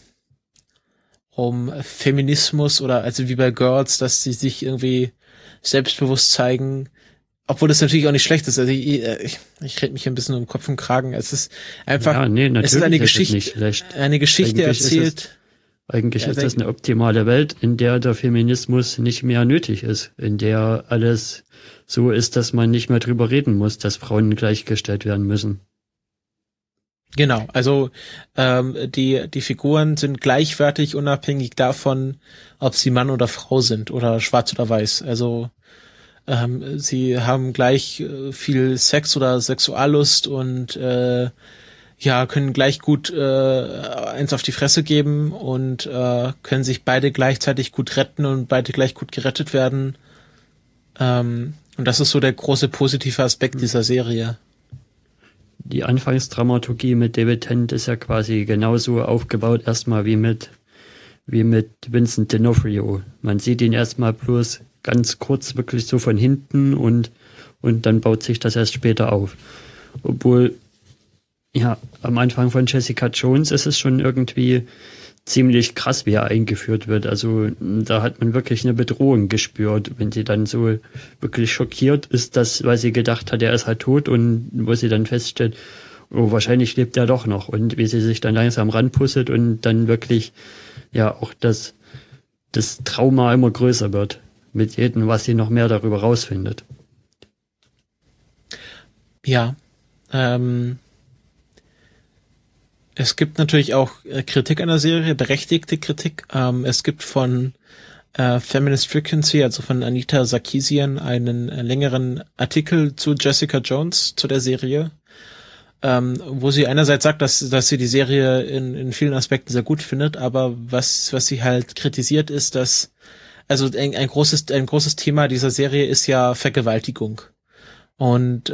Feminismus oder also wie bei Girls, dass sie sich irgendwie selbstbewusst zeigen, obwohl das natürlich auch nicht schlecht ist. Also ich rede mich ein bisschen um Kopf und Kragen. Es ist einfach, es ist eine Geschichte erzählt. Eigentlich ist das eine optimale Welt, in der der Feminismus nicht mehr nötig ist, in der alles so ist, dass man nicht mehr drüber reden muss, dass Frauen gleichgestellt werden müssen. Genau, also die Figuren sind gleichwertig, unabhängig davon, ob sie Mann oder Frau sind oder schwarz oder weiß. Also sie haben gleich viel Sex oder Sexuallust und können gleich gut eins auf die Fresse geben und können sich beide gleichzeitig gut retten und beide gleich gut gerettet werden. Und das ist so der große positive Aspekt dieser Serie. Die Anfangsdramaturgie mit David Tennant ist ja quasi genauso aufgebaut erstmal wie mit Vincent D'Onofrio. Man sieht ihn erstmal bloß ganz kurz wirklich so von hinten und dann baut sich das erst später auf. Obwohl, ja, am Anfang von Jessica Jones ist es schon irgendwie ziemlich krass, wie er eingeführt wird. Also da hat man wirklich eine Bedrohung gespürt, wenn sie dann so wirklich schockiert ist, weil sie gedacht hat, er ist halt tot und wo sie dann feststellt, oh, wahrscheinlich lebt er doch noch und wie sie sich dann langsam ranpustet und dann wirklich ja auch das Trauma immer größer wird mit jedem, was sie noch mehr darüber rausfindet. Ja, es gibt natürlich auch Kritik an der Serie, berechtigte Kritik. Es gibt von Feminist Frequency, also von Anita Sarkeesian, einen längeren Artikel zu Jessica Jones, zu der Serie, wo sie einerseits sagt, dass sie die Serie in vielen Aspekten sehr gut findet, aber was sie halt kritisiert ist, dass also ein großes Thema dieser Serie ist ja Vergewaltigung. Und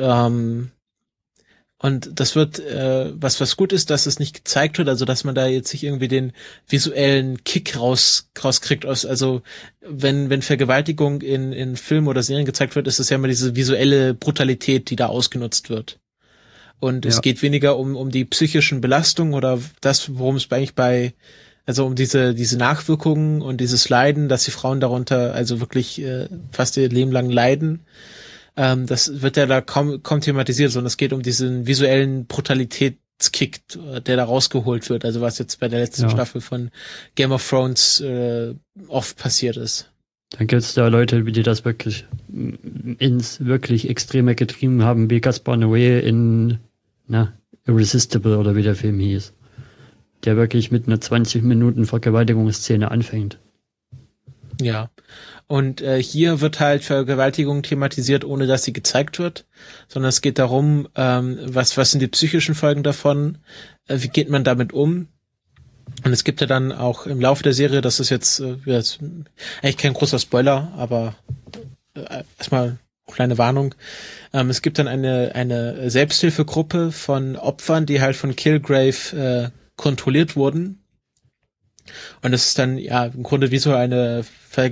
das wird, was gut ist, dass es nicht gezeigt wird, also dass man da jetzt nicht irgendwie den visuellen Kick rauskriegt. Also wenn Vergewaltigung in Filmen oder Serien gezeigt wird, ist es ja immer diese visuelle Brutalität, die da ausgenutzt wird. Und es geht weniger um die psychischen Belastungen oder das, worum es eigentlich also um diese Nachwirkungen und dieses Leiden, dass die Frauen darunter also wirklich fast ihr Leben lang leiden. Das wird ja da kaum thematisiert, sondern es geht um diesen visuellen Brutalitätskick, der da rausgeholt wird, also was jetzt bei der letzten Staffel von Game of Thrones oft passiert ist. Dann gibt es da Leute, die das wirklich ins wirklich Extreme getrieben haben, wie Gaspar Noé in Irresistible oder wie der Film hieß, der wirklich mit einer 20 Minuten Vergewaltigungsszene anfängt. Ja. Und hier wird halt Vergewaltigung thematisiert, ohne dass sie gezeigt wird, sondern es geht darum, was sind die psychischen Folgen davon, wie geht man damit um. Und es gibt ja dann auch im Laufe der Serie, das ist jetzt eigentlich kein großer Spoiler, aber erstmal kleine Warnung, es gibt dann eine Selbsthilfegruppe von Opfern, die halt von Kilgrave kontrolliert wurden. Und es ist dann ja im Grunde wie so eine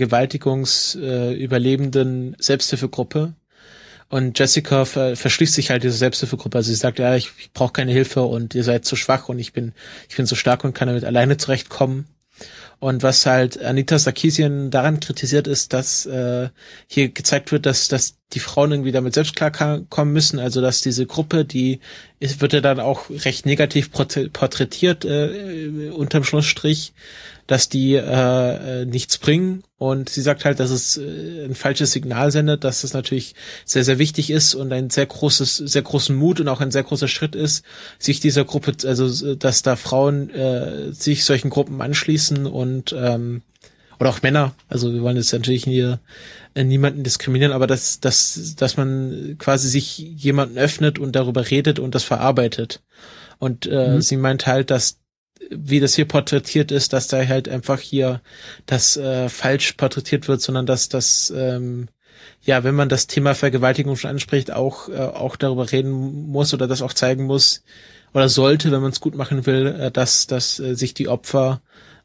Vergewaltigungsüberlebenden Selbsthilfegruppe. Und Jessica verschließt sich halt dieser Selbsthilfegruppe. Also sie sagt, ja, ich brauche keine Hilfe und ihr seid zu schwach und ich bin so stark und kann damit alleine zurechtkommen. Und was halt Anita Sarkeesian daran kritisiert ist, dass hier gezeigt wird, dass die Frauen irgendwie damit selbst klarkommen müssen. Also dass diese Gruppe, wird ja dann auch recht negativ porträtiert unterm Schlussstrich, dass die nichts bringen. Und sie sagt halt, dass es ein falsches Signal sendet, dass es natürlich sehr, sehr wichtig ist und ein sehr großen Mut und auch ein sehr großer Schritt ist, sich dieser Gruppe, also dass da Frauen sich solchen Gruppen anschließen und oder auch Männer. Also wir wollen jetzt natürlich hier niemanden diskriminieren, aber dass man quasi sich jemanden öffnet und darüber redet und das verarbeitet. Und sie meint halt, dass wie das hier porträtiert ist, dass da halt einfach hier das falsch porträtiert wird, sondern dass das wenn man das Thema Vergewaltigung schon anspricht, auch darüber reden muss oder das auch zeigen muss oder sollte, wenn man es gut machen will, dass sich die Opfer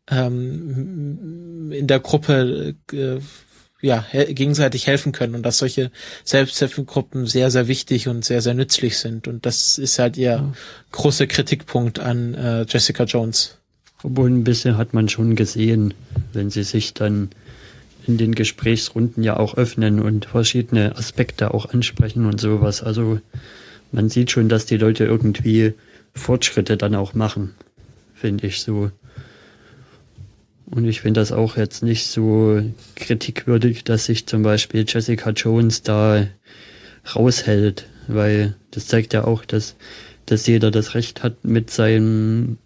in der Gruppe gegenseitig helfen können und dass solche Selbsthilfegruppen sehr, sehr wichtig und sehr, sehr nützlich sind. Und das ist halt ihr großer Kritikpunkt an Jessica Jones. Obwohl ein bisschen hat man schon gesehen, wenn sie sich dann in den Gesprächsrunden ja auch öffnen und verschiedene Aspekte auch ansprechen und sowas. Also man sieht schon, dass die Leute irgendwie Fortschritte dann auch machen, finde ich so. Und ich finde das auch jetzt nicht so kritikwürdig, dass sich zum Beispiel Jessica Jones da raushält, weil das zeigt ja auch, dass jeder das Recht hat, mit seinen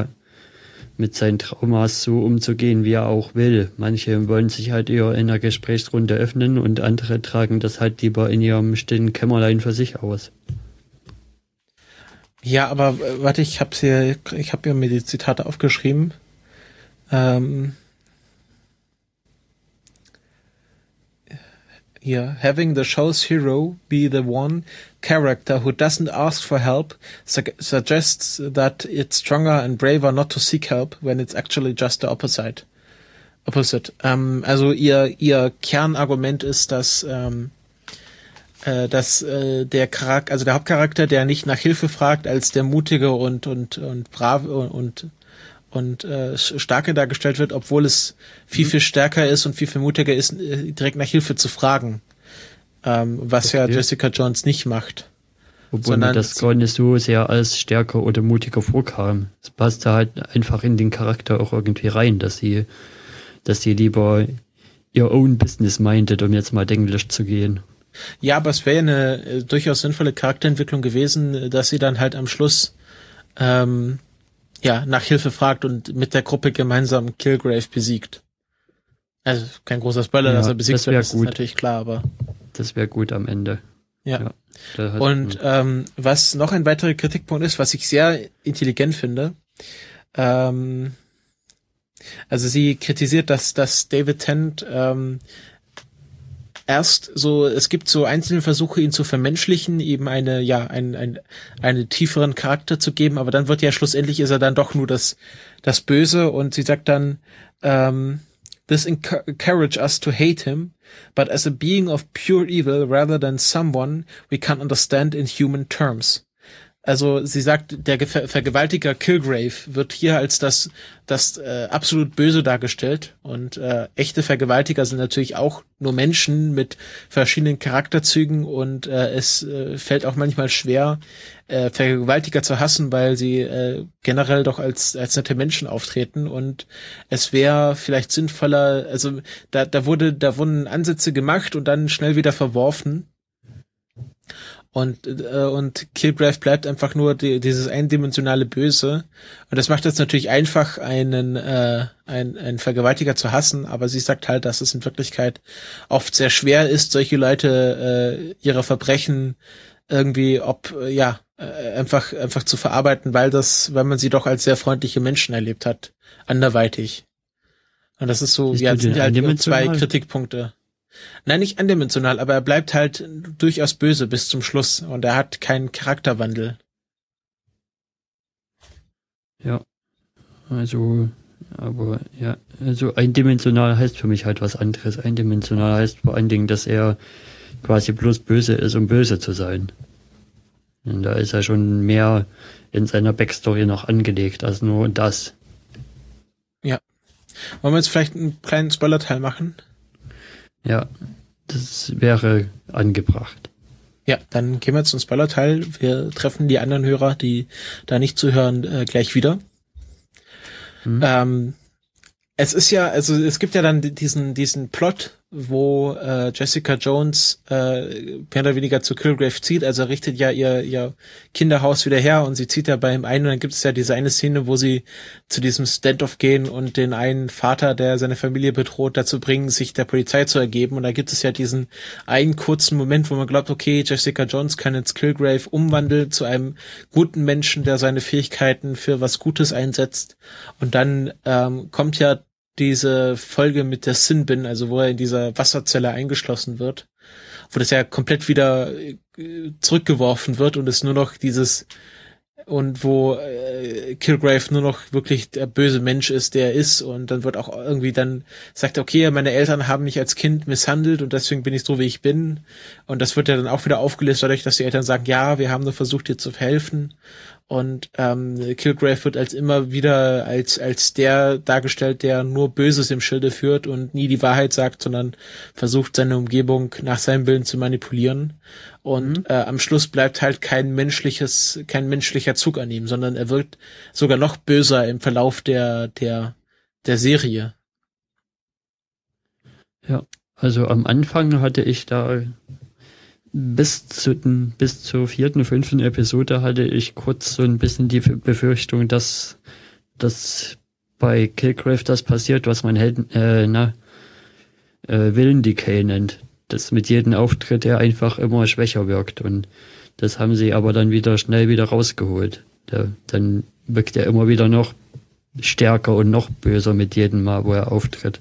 Traumas so umzugehen, wie er auch will. Manche wollen sich halt eher in einer Gesprächsrunde öffnen und andere tragen das halt lieber in ihrem stillen Kämmerlein für sich aus. Ja, aber warte, ich habe mir die Zitate aufgeschrieben. Here, having the show's hero be the one character who doesn't ask for help suggests that it's stronger and braver not to seek help when it's actually just the opposite. Also ihr Kernargument ist, dass der Hauptcharakter, der nicht nach Hilfe fragt, als der mutige und brave und starke dargestellt wird, obwohl es viel stärker ist und viel mutiger ist, direkt nach Hilfe zu fragen. Was ja Jessica Jones nicht macht. Obwohl mir das gar nicht so sehr als stärker oder mutiger vorkam. Es passte halt einfach in den Charakter auch irgendwie rein, dass sie lieber ihr own business minded, um jetzt mal Englisch zu gehen. Ja, aber es wäre eine durchaus sinnvolle Charakterentwicklung gewesen, dass sie dann halt am Schluss nach Hilfe fragt und mit der Gruppe gemeinsam Kilgrave besiegt. Also kein großer Spoiler, dass er besiegt wird, das ist natürlich klar, aber das wäre gut am Ende. Ja. Und was noch ein weiterer Kritikpunkt ist, was ich sehr intelligent finde, also sie kritisiert, dass David Tennant es gibt so einzelne Versuche, ihn zu vermenschlichen, eben einen tieferen Charakter zu geben, aber dann wird ja schlussendlich ist er dann doch nur das Böse und sie sagt dann, this encourage us to hate him, but as a being of pure evil rather than someone we can understand in human terms. Also sie sagt, der Vergewaltiger Kilgrave wird hier als das absolut Böse dargestellt und echte Vergewaltiger sind natürlich auch nur Menschen mit verschiedenen Charakterzügen und es fällt auch manchmal schwer, Vergewaltiger zu hassen, weil sie generell doch als nette Menschen auftreten und es wäre vielleicht sinnvoller, also da wurden Ansätze gemacht und dann schnell wieder verworfen. Und Kilgrave bleibt einfach nur dieses eindimensionale Böse. Und das macht es natürlich einfach, einen Vergewaltiger zu hassen, aber sie sagt halt, dass es in Wirklichkeit oft sehr schwer ist, solche Leute ihre Verbrechen irgendwie einfach zu verarbeiten, weil man sie doch als sehr freundliche Menschen erlebt hat, anderweitig. Und das ist so, das sind halt nur 2 Kritikpunkte. Nein, nicht eindimensional, aber er bleibt halt durchaus böse bis zum Schluss und er hat keinen Charakterwandel. Ja, also eindimensional heißt für mich halt was anderes. Eindimensional heißt vor allen Dingen, dass er quasi bloß böse ist, um böse zu sein. Und da ist er schon mehr in seiner Backstory noch angelegt als nur das. Ja. Wollen wir jetzt vielleicht einen kleinen Spoiler-Teil machen? Ja, das wäre angebracht. Ja, dann gehen wir zum Spoiler-Teil. Wir treffen die anderen Hörer, die da nicht zuhören, gleich wieder. Es ist ja, also es gibt ja dann diesen Plot, wo Jessica Jones mehr oder weniger zu Kilgrave zieht. Also er richtet ja ihr Kinderhaus wieder her und sie zieht ja bei ihm ein und dann gibt es ja diese eine Szene, wo sie zu diesem Standoff gehen und den einen Vater, der seine Familie bedroht, dazu bringen, sich der Polizei zu ergeben. Und da gibt es ja diesen einen kurzen Moment, wo man glaubt, okay, Jessica Jones kann jetzt Kilgrave umwandeln zu einem guten Menschen, der seine Fähigkeiten für was Gutes einsetzt. Und dann kommt ja diese Folge mit der Sin Bin, also wo er in dieser Wasserzelle eingeschlossen wird, wo das ja komplett wieder zurückgeworfen wird und es nur noch und wo Kilgrave nur noch wirklich der böse Mensch ist, der er ist, und dann wird auch irgendwie dann sagt, okay, meine Eltern haben mich als Kind misshandelt und deswegen bin ich so, wie ich bin, und das wird ja dann auch wieder aufgelöst dadurch, dass die Eltern sagen, ja, wir haben nur versucht, dir zu helfen. Und Kilgrave wird als immer wieder als der dargestellt, der nur Böses im Schilde führt und nie die Wahrheit sagt, sondern versucht, seine Umgebung nach seinem Willen zu manipulieren. Und am Schluss bleibt halt kein menschlicher Zug an ihm, sondern er wird sogar noch böser im Verlauf der Serie. Ja, also am Anfang hatte ich da bis zur 4., 5. Episode hatte ich kurz so ein bisschen die Befürchtung, dass bei Kilgrave das passiert, was man Willendecay nennt. Dass mit jedem Auftritt er einfach immer schwächer wirkt, und das haben sie aber dann schnell wieder rausgeholt. Dann wirkt er immer wieder noch stärker und noch böser mit jedem Mal, wo er auftritt.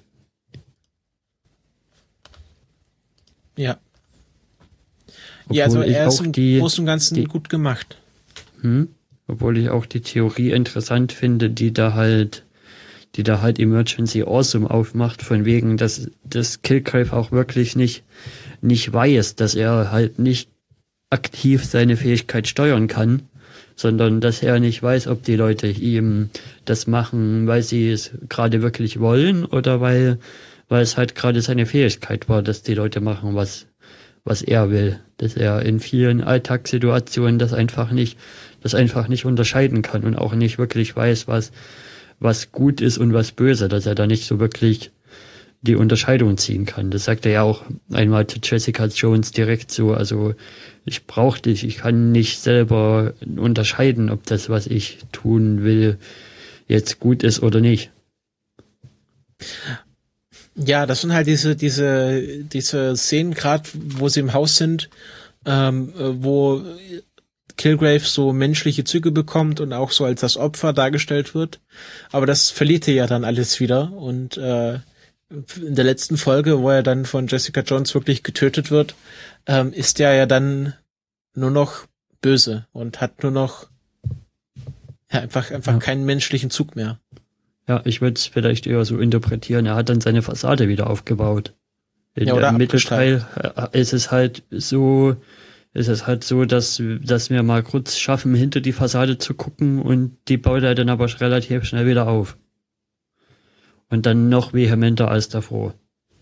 Ja. Ja, also er ist im Großen und Ganzen gut gemacht. Obwohl ich auch die Theorie interessant finde, die da halt Emergency Awesome aufmacht, von wegen, dass das Kilgrave auch wirklich nicht weiß, dass er halt nicht aktiv seine Fähigkeit steuern kann, sondern dass er nicht weiß, ob die Leute ihm das machen, weil sie es gerade wirklich wollen oder weil es halt gerade seine Fähigkeit war, dass die Leute machen, was er will, dass er in vielen Alltagssituationen das einfach nicht unterscheiden kann und auch nicht wirklich weiß, was gut ist und was böse, dass er da nicht so wirklich die Unterscheidung ziehen kann. Das sagt er ja auch einmal zu Jessica Jones direkt so, also ich brauche dich, ich kann nicht selber unterscheiden, ob das, was ich tun will, jetzt gut ist oder nicht. Ja, das sind halt diese Szenen, gerade wo sie im Haus sind, wo Kilgrave so menschliche Züge bekommt und auch so als das Opfer dargestellt wird. Aber das verliert er ja dann alles wieder. Und in der letzten Folge, wo er dann von Jessica Jones wirklich getötet wird, ist er ja dann nur noch böse und hat nur noch einfach keinen menschlichen Zug mehr. Ja, ich würde es vielleicht eher so interpretieren, er hat dann seine Fassade wieder aufgebaut. Im Mittelteil ist es halt so, dass wir mal kurz schaffen, hinter die Fassade zu gucken, und die baut er dann aber relativ schnell wieder auf. Und dann noch vehementer als davor.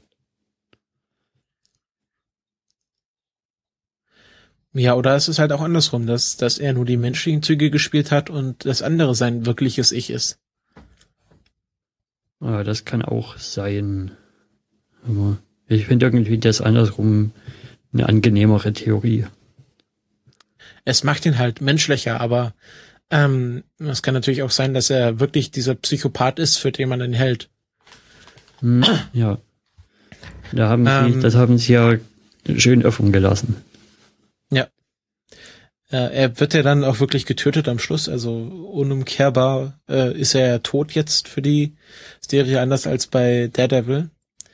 Ja, oder es ist halt auch andersrum, dass er nur die menschlichen Züge gespielt hat und das andere sein wirkliches Ich ist. Ja, das kann auch sein. Aber ich finde irgendwie das andersrum eine angenehmere Theorie. Es macht ihn halt menschlicher, aber es kann natürlich auch sein, dass er wirklich dieser Psychopath ist, für den man ihn hält. Ja. Das haben sie ja schön offen gelassen. Ja. Er wird ja dann auch wirklich getötet am Schluss, also unumkehrbar ist er ja tot jetzt für die Serie, anders als bei Daredevil.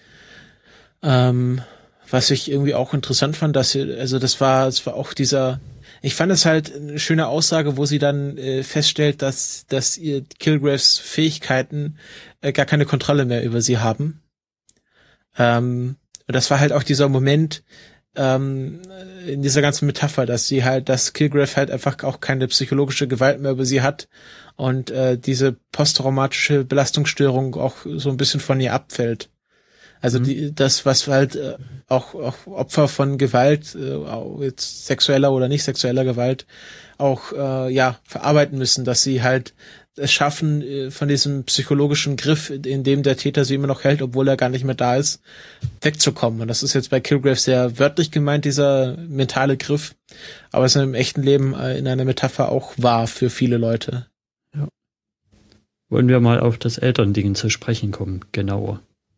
Was ich irgendwie auch interessant fand, das war auch ich fand es halt eine schöne Aussage, wo sie dann feststellt, dass ihr Kilgraves Fähigkeiten gar keine Kontrolle mehr über sie haben. Und das war halt auch dieser Moment in dieser ganzen Metapher, dass Kilgrave halt einfach auch keine psychologische Gewalt mehr über sie hat und diese posttraumatische Belastungsstörung auch so ein bisschen von ihr abfällt. Also das, was halt auch Opfer von Gewalt, jetzt sexueller oder nicht sexueller Gewalt, auch verarbeiten müssen, dass sie halt es schaffen, von diesem psychologischen Griff, in dem der Täter sie immer noch hält, obwohl er gar nicht mehr da ist, wegzukommen. Und das ist jetzt bei Kilgrave sehr wörtlich gemeint, dieser mentale Griff, aber es ist im echten Leben in einer Metapher auch wahr für viele Leute. Ja. Wollen wir mal auf das Elternding zu sprechen kommen, genauer.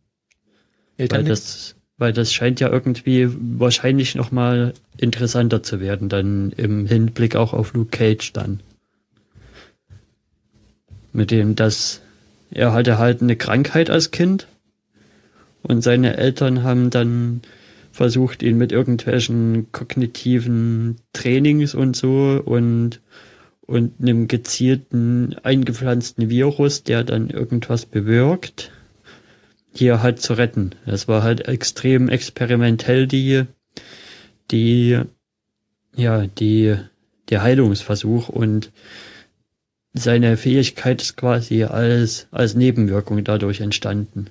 Weil das scheint ja irgendwie wahrscheinlich nochmal interessanter zu werden, dann im Hinblick auch auf Luke Cage dann. Mit dem, dass er hatte halt eine Krankheit als Kind und seine Eltern haben dann versucht, ihn mit irgendwelchen kognitiven Trainings und so und einem gezielten eingepflanzten Virus, der dann irgendwas bewirkt, hier halt zu retten. Das war halt extrem experimentell der Heilungsversuch und seine Fähigkeit ist quasi als Nebenwirkung dadurch entstanden.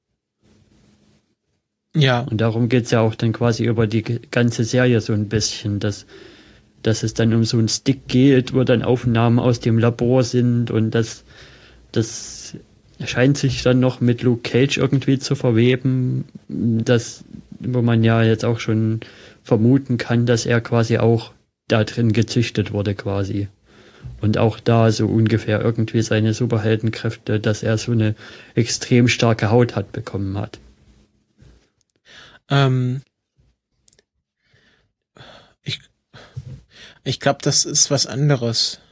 Ja. Und darum geht's ja auch dann quasi über die ganze Serie so ein bisschen, dass es dann um so einen Stick geht, wo dann Aufnahmen aus dem Labor sind und das scheint sich dann noch mit Luke Cage irgendwie zu verweben, wo man ja jetzt auch schon vermuten kann, dass er quasi auch da drin gezüchtet wurde quasi. Und auch da so ungefähr irgendwie seine Superheldenkräfte, dass er so eine extrem starke Haut bekommen hat. Ich glaube, das ist was anderes.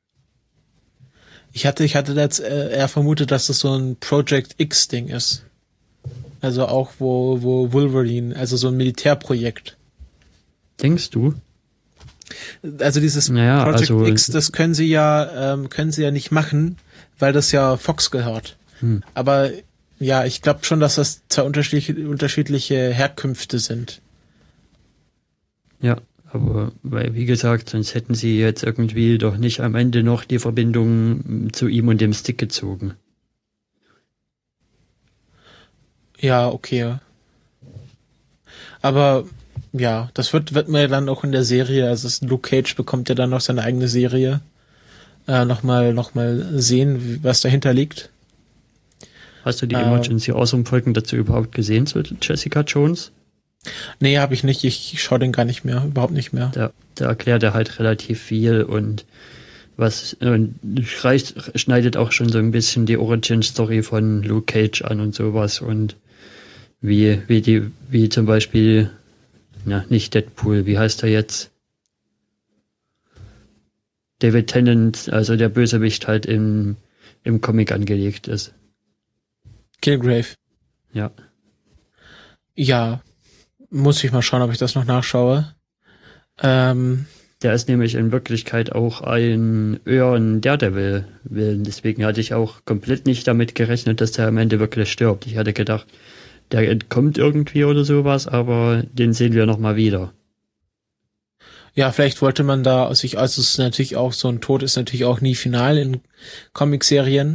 Ich hatte jetzt eher vermutet, dass das so ein Project X-Ding ist. Also auch wo Wolverine, also so ein Militärprojekt. Denkst du? Also dieses Project X, das können sie ja nicht machen, weil das ja Fox gehört. Aber ja, ich glaube schon, dass das zwei unterschiedliche Herkünfte sind. Ja, aber weil, wie gesagt, sonst hätten sie jetzt irgendwie doch nicht am Ende noch die Verbindung zu ihm und dem Stick gezogen. Ja, okay. Aber ja, das wird man ja dann auch in der Serie, also Luke Cage bekommt ja dann noch seine eigene Serie. Noch mal sehen, was dahinter liegt. Hast du die Emergency Awesome Folgen dazu überhaupt gesehen zu Jessica Jones? Nee, habe ich nicht. Ich schaue den gar nicht mehr, überhaupt nicht mehr. Da erklärt er halt relativ viel und schneidet auch schon so ein bisschen die Origin-Story von Luke Cage an und sowas und wie zum Beispiel, nicht Deadpool, wie heißt er jetzt? David Tennant, also der Bösewicht halt im Comic angelegt ist. Kilgrave. Ja. Ja, muss ich mal schauen, ob ich das noch nachschaue. Der ist nämlich in Wirklichkeit auch ein Daredevil-Willen. Deswegen hatte ich auch komplett nicht damit gerechnet, dass der am Ende wirklich stirbt. Ich hatte gedacht, der entkommt irgendwie oder sowas, aber den sehen wir nochmal wieder. Ja, vielleicht wollte man da also es ist natürlich auch, so ein Tod ist natürlich auch nie final in Comicserien.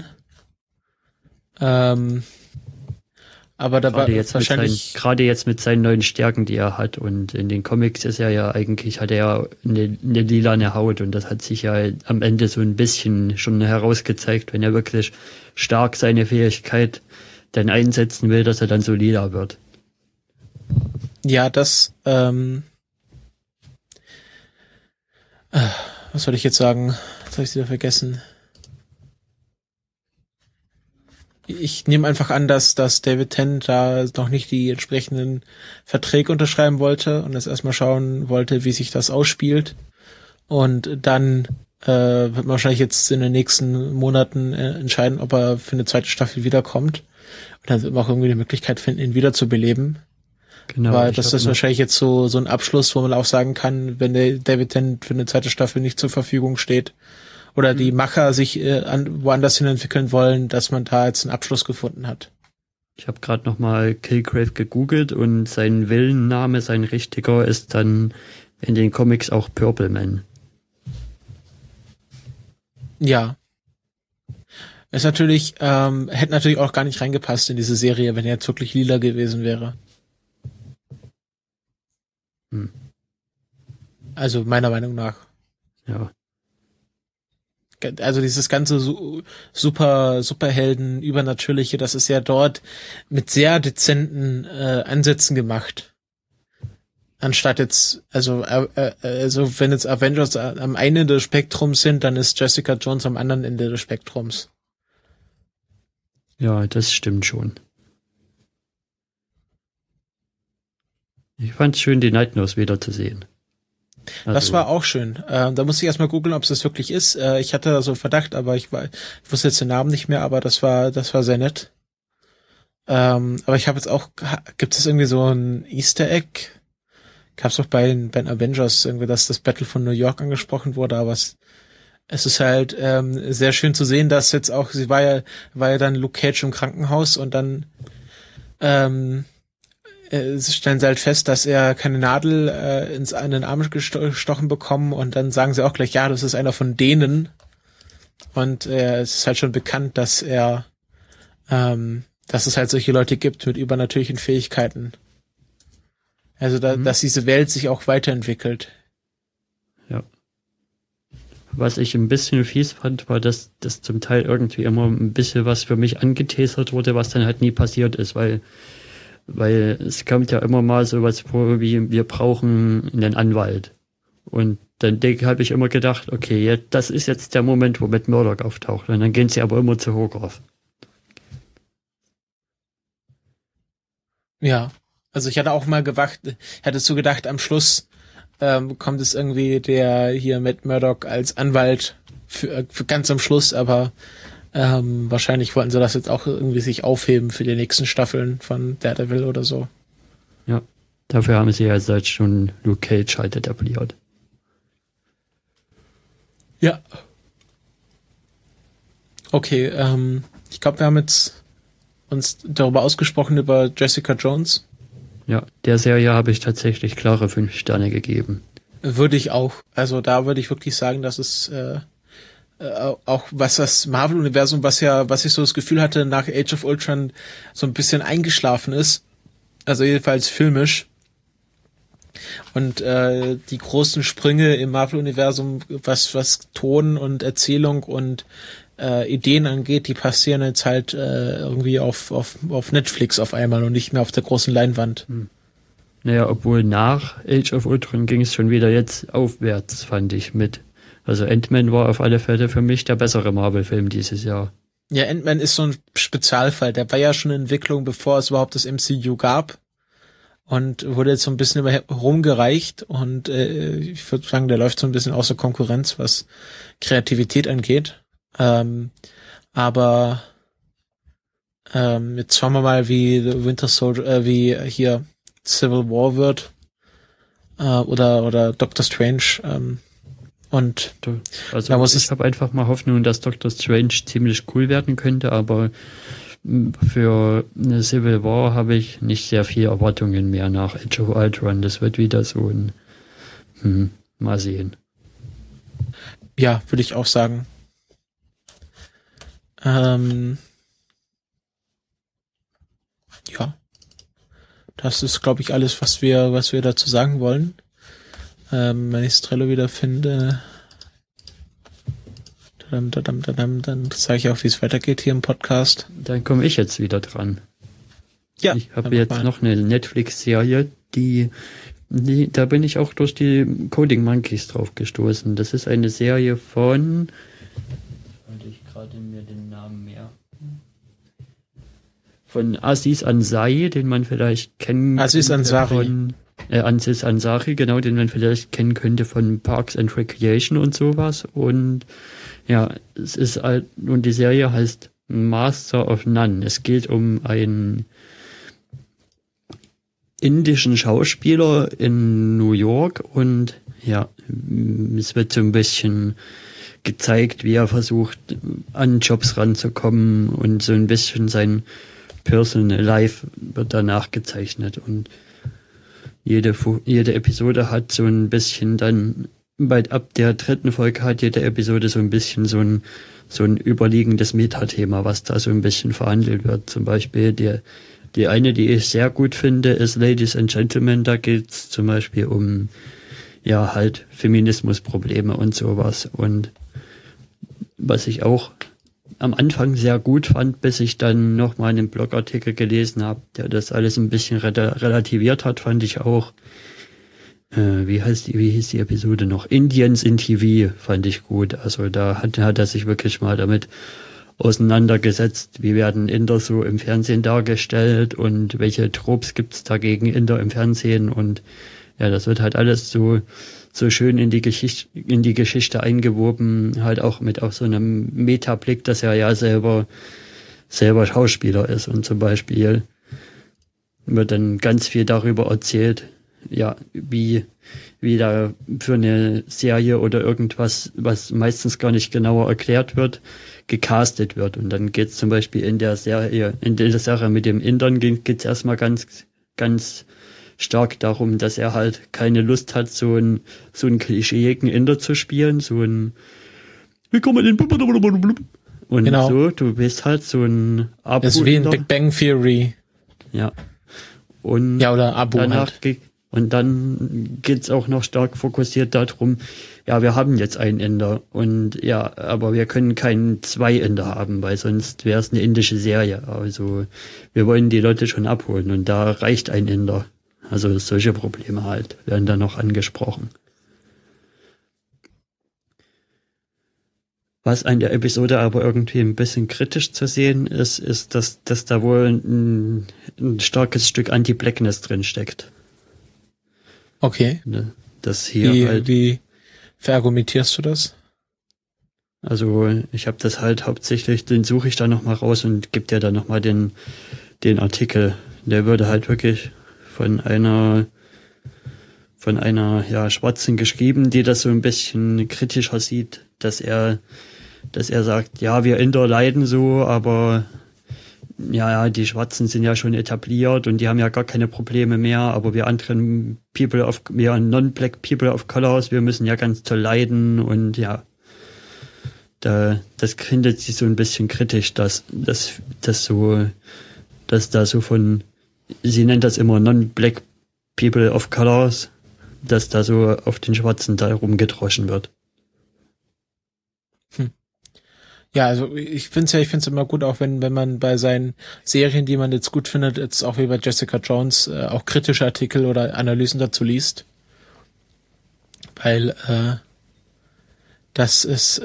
Aber da war wahrscheinlich gerade jetzt mit seinen neuen Stärken, die er hat, und in den Comics ist er ja eigentlich, hat er ja eine lilane Haut und das hat sich ja am Ende so ein bisschen schon herausgezeigt, wenn er wirklich stark seine Fähigkeit dann einsetzen will, dass er dann so lila wird. Ja, das was soll ich jetzt sagen? Jetzt habe ich es wieder vergessen. Ich nehme einfach an, dass David Tennant da noch nicht die entsprechenden Verträge unterschreiben wollte und jetzt erstmal schauen wollte, wie sich das ausspielt. Und dann wird man wahrscheinlich jetzt in den nächsten Monaten entscheiden, ob er für eine zweite Staffel wiederkommt. Und dann wird man auch irgendwie die Möglichkeit finden, ihn wiederzubeleben. Genau. Weil das ist wahrscheinlich jetzt so ein Abschluss, wo man auch sagen kann, wenn der David Tennant für eine zweite Staffel nicht zur Verfügung steht, oder die Macher sich woanders hin entwickeln wollen, dass man da jetzt einen Abschluss gefunden hat. Ich habe gerade nochmal Kilgrave gegoogelt und sein Villenname, sein richtiger, ist dann in den Comics auch Purple Man. Ja. Ist natürlich, hätte natürlich auch gar nicht reingepasst in diese Serie, wenn er jetzt wirklich lila gewesen wäre. Also meiner Meinung nach. Ja. also dieses ganze Superhelden, Übernatürliche, das ist ja dort mit sehr dezenten Ansätzen gemacht. Anstatt jetzt, also wenn jetzt Avengers am einen Ende des Spektrums sind, dann ist Jessica Jones am anderen Ende des Spektrums. Ja, das stimmt schon. Ich fand es schön, die Night Nurse wiederzusehen. Das war auch schön. Da musste ich erstmal googeln, ob es das wirklich ist. Ich hatte da so einen Verdacht, aber ich wusste jetzt den Namen nicht mehr, aber das war sehr nett. Aber ich habe jetzt auch, gibt es irgendwie so ein Easter Egg? Gab's doch bei den Avengers irgendwie, dass das Battle von New York angesprochen wurde, aber es ist halt sehr schön zu sehen, dass jetzt auch, sie war ja dann Luke Cage im Krankenhaus und dann stellen sie halt fest, dass er keine Nadel in den Arm gestochen bekommen und dann sagen sie auch gleich, ja, das ist einer von denen. Und es ist halt schon bekannt, dass es halt solche Leute gibt mit übernatürlichen Fähigkeiten. Also dass diese Welt sich auch weiterentwickelt. Ja. Was ich ein bisschen fies fand, war, dass das zum Teil irgendwie immer ein bisschen was für mich angeteasert wurde, was dann halt nie passiert ist, weil es kommt ja immer mal sowas vor, wie wir brauchen einen Anwalt. Und dann habe ich immer gedacht, okay, das ist jetzt der Moment, wo Matt Murdock auftaucht. Und dann gehen sie aber immer zu Hogarth. Ja, also ich hatte auch mal hättest du gedacht, am Schluss kommt es irgendwie der hier Matt Murdock als Anwalt für ganz am Schluss, aber wahrscheinlich wollten sie das jetzt auch irgendwie sich aufheben für die nächsten Staffeln von Daredevil oder so. Ja, dafür haben sie ja jetzt schon Luke Cage halt etabliert. Ja. Okay, ich glaube, wir haben jetzt uns darüber ausgesprochen über Jessica Jones. Ja, der Serie habe ich tatsächlich klare 5 Sterne gegeben. Würde ich auch. Also da würde ich wirklich sagen, dass es auch was das Marvel-Universum, was ich so das Gefühl hatte, nach Age of Ultron so ein bisschen eingeschlafen ist. Also jedenfalls filmisch. Und die großen Sprünge im Marvel-Universum, was Ton und Erzählung und Ideen angeht, die passieren jetzt halt irgendwie auf Netflix auf einmal und nicht mehr auf der großen Leinwand. Naja, obwohl nach Age of Ultron ging es schon wieder jetzt aufwärts, fand ich mit. Also Ant-Man war auf alle Fälle für mich der bessere Marvel-Film dieses Jahr. Ja, Ant-Man ist so ein Spezialfall. Der war ja schon in Entwicklung, bevor es überhaupt das MCU gab. Und wurde jetzt so ein bisschen rumgereicht. Und ich würde sagen, der läuft so ein bisschen außer Konkurrenz, was Kreativität angeht. Aber jetzt schauen wir mal, wie The Winter Soldier, wie hier Civil War wird. Oder Doctor Strange. Und also ich habe einfach mal Hoffnung, dass Doctor Strange ziemlich cool werden könnte, aber für eine Civil War habe ich nicht sehr viel Erwartungen mehr nach Age of Ultron. Das wird wieder so ein mal sehen. Ja, würde ich auch sagen. Ja. Das ist, glaube ich, alles, was wir dazu sagen wollen. Wenn ich das Trello wieder finde, dann zeige ich auch, wie es weitergeht hier im Podcast. Dann komme ich jetzt wieder dran. Ja. Ich habe jetzt noch eine Netflix-Serie, da bin ich auch durch die Coding Monkeys drauf gestoßen. Das ist eine Serie von, wollte ich gerade mir den Namen merken, von Aziz Ansari, den man vielleicht kennen Aziz Ansari. Aziz Ansari, genau, den man vielleicht kennen könnte von Parks and Recreation und sowas. Und ja, es ist halt, und die Serie heißt Master of None. Es geht um einen indischen Schauspieler in New York und ja, es wird so ein bisschen gezeigt, wie er versucht, an Jobs ranzukommen und so ein bisschen sein Personal Life wird danach gezeichnet und jede Episode hat so ein bisschen dann, ab der 3. Folge hat jede Episode so ein bisschen so ein überliegendes Metathema, was da so ein bisschen verhandelt wird. Zum Beispiel die eine, die ich sehr gut finde, ist Ladies and Gentlemen. Da geht's zum Beispiel um, ja, halt Feminismusprobleme und sowas. Und was ich auch am Anfang sehr gut fand, bis ich dann nochmal einen Blogartikel gelesen habe, der das alles ein bisschen relativiert hat, fand ich auch, wie hieß die Episode noch? Indians in TV fand ich gut. Also da hat er sich wirklich mal damit auseinandergesetzt, wie werden Inder so im Fernsehen dargestellt und welche Tropes gibt's dagegen Inder im Fernsehen, und ja, das wird halt alles so schön in die Geschichte eingewoben, halt auch mit auf so einem Metablick, dass er ja selber Schauspieler ist, und zum Beispiel wird dann ganz viel darüber erzählt, ja, wie da für eine Serie oder irgendwas, was meistens gar nicht genauer erklärt wird, gecastet wird. Und dann geht's zum Beispiel in der Serie mit dem Indern geht's erstmal ganz, ganz stark darum, dass er halt keine Lust hat, so einen klischeeigen Inder zu spielen, so ein wie kommt man in und genau. So, du bist halt so ein Abu. Das ist wie in Big Bang Theory. Ja. Und ja, oder Abu danach halt. Und dann geht's auch noch stark fokussiert darum, ja, wir haben jetzt einen Inder und ja, aber wir können keinen zwei Inder haben, weil sonst wäre es eine indische Serie. Also wir wollen die Leute schon abholen und da reicht ein Inder. Also solche Probleme halt werden da noch angesprochen. Was an der Episode aber irgendwie ein bisschen kritisch zu sehen ist, dass da wohl ein starkes Stück Anti-Blackness drin steckt. Okay. Das hier wie verargumentierst du das? Also ich habe das halt hauptsächlich, den suche ich da nochmal raus und gebe dir dann nochmal den Artikel. Der würde halt wirklich von einer Schwarzen geschrieben, die das so ein bisschen kritischer sieht, dass er sagt, ja, wir Inder leiden so, aber ja, die Schwarzen sind ja schon etabliert und die haben ja gar keine Probleme mehr, aber wir anderen Non-Black People of Colors, wir müssen ja ganz toll leiden, und ja, das findet sie so ein bisschen kritisch, dass da so von, sie nennt das immer Non-Black People of Colors, dass da so auf den Schwarzen da rumgedroschen wird. Ja, also ich finde es immer gut, auch wenn man bei seinen Serien, die man jetzt gut findet, jetzt auch wie bei Jessica Jones, auch kritische Artikel oder Analysen dazu liest. Weil das ist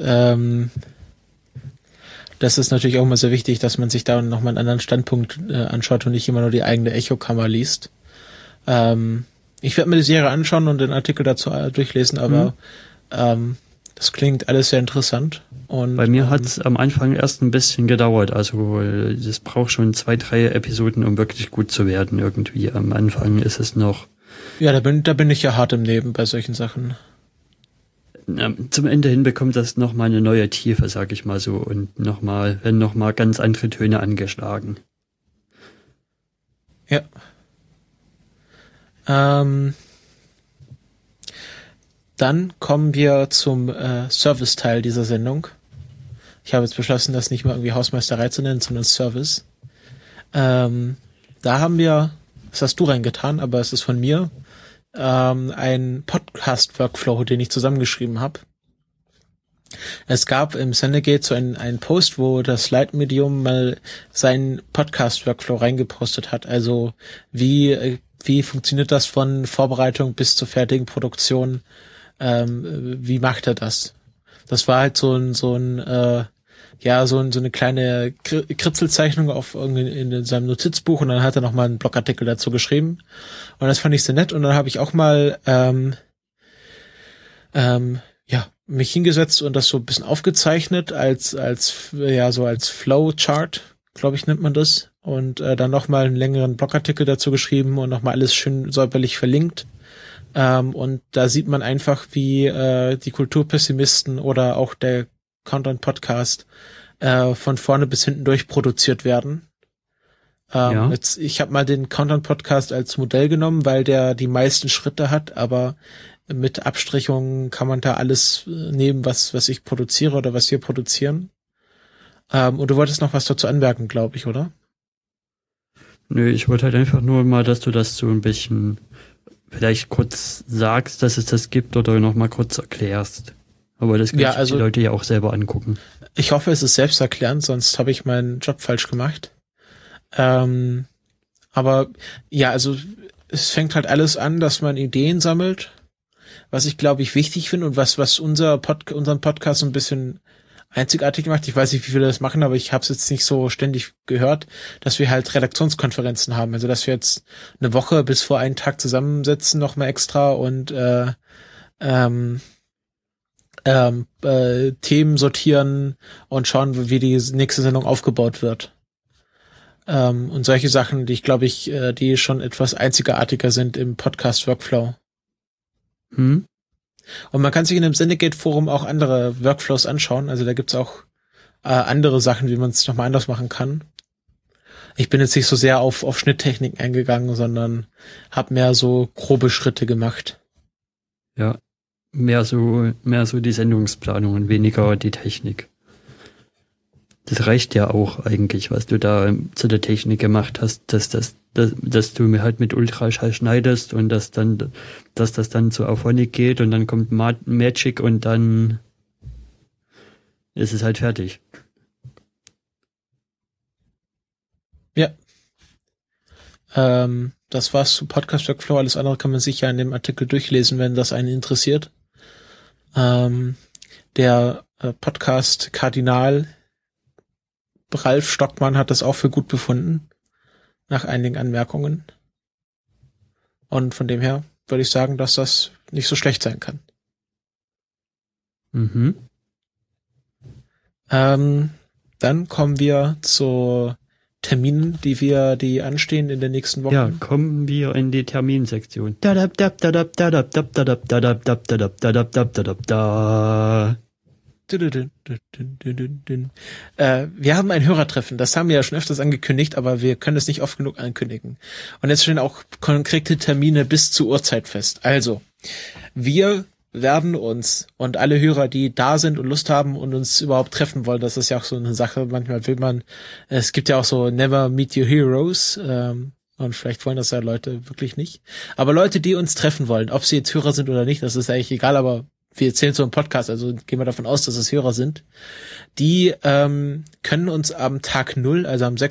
natürlich auch immer sehr wichtig, dass man sich da nochmal einen anderen Standpunkt anschaut und nicht immer nur die eigene Echokammer liest. Ich werde mir die Serie anschauen und den Artikel dazu durchlesen, aber das klingt alles sehr interessant. Und bei mir hat es am Anfang erst ein bisschen gedauert. Also es braucht schon 2-3 Episoden, um wirklich gut zu werden irgendwie. Am Anfang ist es noch... Ja, da bin ich ja hart im Leben bei solchen Sachen. Zum Ende hin bekommt das nochmal eine neue Tiefe, sag ich mal so. Und werden nochmal ganz andere Töne angeschlagen. Ja. Dann kommen wir zum Service-Teil dieser Sendung. Ich habe jetzt beschlossen, das nicht mal irgendwie Hausmeisterei zu nennen, sondern Service. Da haben wir, das hast du reingetan, aber es ist von mir, ein Podcast-Workflow, den ich zusammengeschrieben habe. Es gab im Sendegate so einen Post, wo das Leitmedium mal seinen Podcast-Workflow reingepostet hat. Also wie funktioniert das von Vorbereitung bis zur fertigen Produktion? Wie macht er das? Das war halt so eine kleine Kritzelzeichnung in seinem Notizbuch, und dann hat er nochmal einen Blogartikel dazu geschrieben. Und das fand ich sehr nett, und dann habe ich auch mal mich hingesetzt und das so ein bisschen aufgezeichnet als Flowchart, glaube ich, nennt man das. Und dann nochmal einen längeren Blogartikel dazu geschrieben und nochmal alles schön säuberlich verlinkt. Und da sieht man einfach, wie die Kulturpessimisten oder auch der Content-Podcast von vorne bis hinten durchproduziert werden. Ich habe mal den Content-Podcast als Modell genommen, weil der die meisten Schritte hat, aber mit Abstrichungen kann man da alles nehmen, was ich produziere oder was wir produzieren. Und du wolltest noch was dazu anmerken, glaube ich, oder? Nö, ich wollte halt einfach nur mal, dass du das so ein bisschen vielleicht kurz sagst, dass es das gibt, oder noch mal kurz erklärst. Aber das können Ja, sich also- die Leute ja auch selber angucken. Ich hoffe, es ist selbsterklärend, sonst habe ich meinen Job falsch gemacht. Aber ja, also es fängt halt alles an, dass man Ideen sammelt, was ich glaube ich wichtig finde und was unseren Podcast so ein bisschen einzigartig macht. Ich weiß nicht, wie viele das machen, aber ich habe es jetzt nicht so ständig gehört, dass wir halt Redaktionskonferenzen haben. Also dass wir jetzt eine Woche bis vor einen Tag zusammensetzen, noch mal extra und Themen sortieren und schauen, wie die nächste Sendung aufgebaut wird. Und solche Sachen, die ich glaube die schon etwas einzigartiger sind im Podcast-Workflow. Hm? Und man kann sich in dem Syndicate-Forum auch andere Workflows anschauen. Also da gibt's auch andere Sachen, wie man es nochmal anders machen kann. Ich bin jetzt nicht so sehr auf Schnitttechniken eingegangen, sondern habe mehr so grobe Schritte gemacht. Ja, mehr so die Sendungsplanung und weniger die Technik. Das reicht ja auch eigentlich, was du da zu der Technik gemacht hast, dass du mir halt mit Ultraschall schneidest und dass das dann zu Auphonic geht und dann kommt Magic und dann ist es halt fertig. Ja. Das war's zu Podcast Workflow. Alles andere kann man sich ja in dem Artikel durchlesen, wenn das einen interessiert. Der Podcast Kardinal Ralf Stockmann hat das auch für gut befunden, nach einigen Anmerkungen. Und von dem her würde ich sagen, dass das nicht so schlecht sein kann. Mhm. Dann kommen wir zu Terminen, die anstehen in den nächsten Wochen. Ja, kommen wir in die Terminsektion. Wir haben ein Hörertreffen, das haben wir ja schon öfters angekündigt, aber wir können es nicht oft genug ankündigen. Und jetzt stehen auch konkrete Termine bis zur Uhrzeit fest. Also, wir werden uns und alle Hörer, die da sind und Lust haben und uns überhaupt treffen wollen, das ist ja auch so eine Sache, manchmal will man, es gibt ja auch so Never Meet Your Heroes, und vielleicht wollen das ja Leute wirklich nicht. Aber Leute, die uns treffen wollen, ob sie jetzt Hörer sind oder nicht, das ist eigentlich egal, aber wir erzählen so einen Podcast, also gehen wir davon aus, dass es Hörer sind, die können uns am Tag 0, also am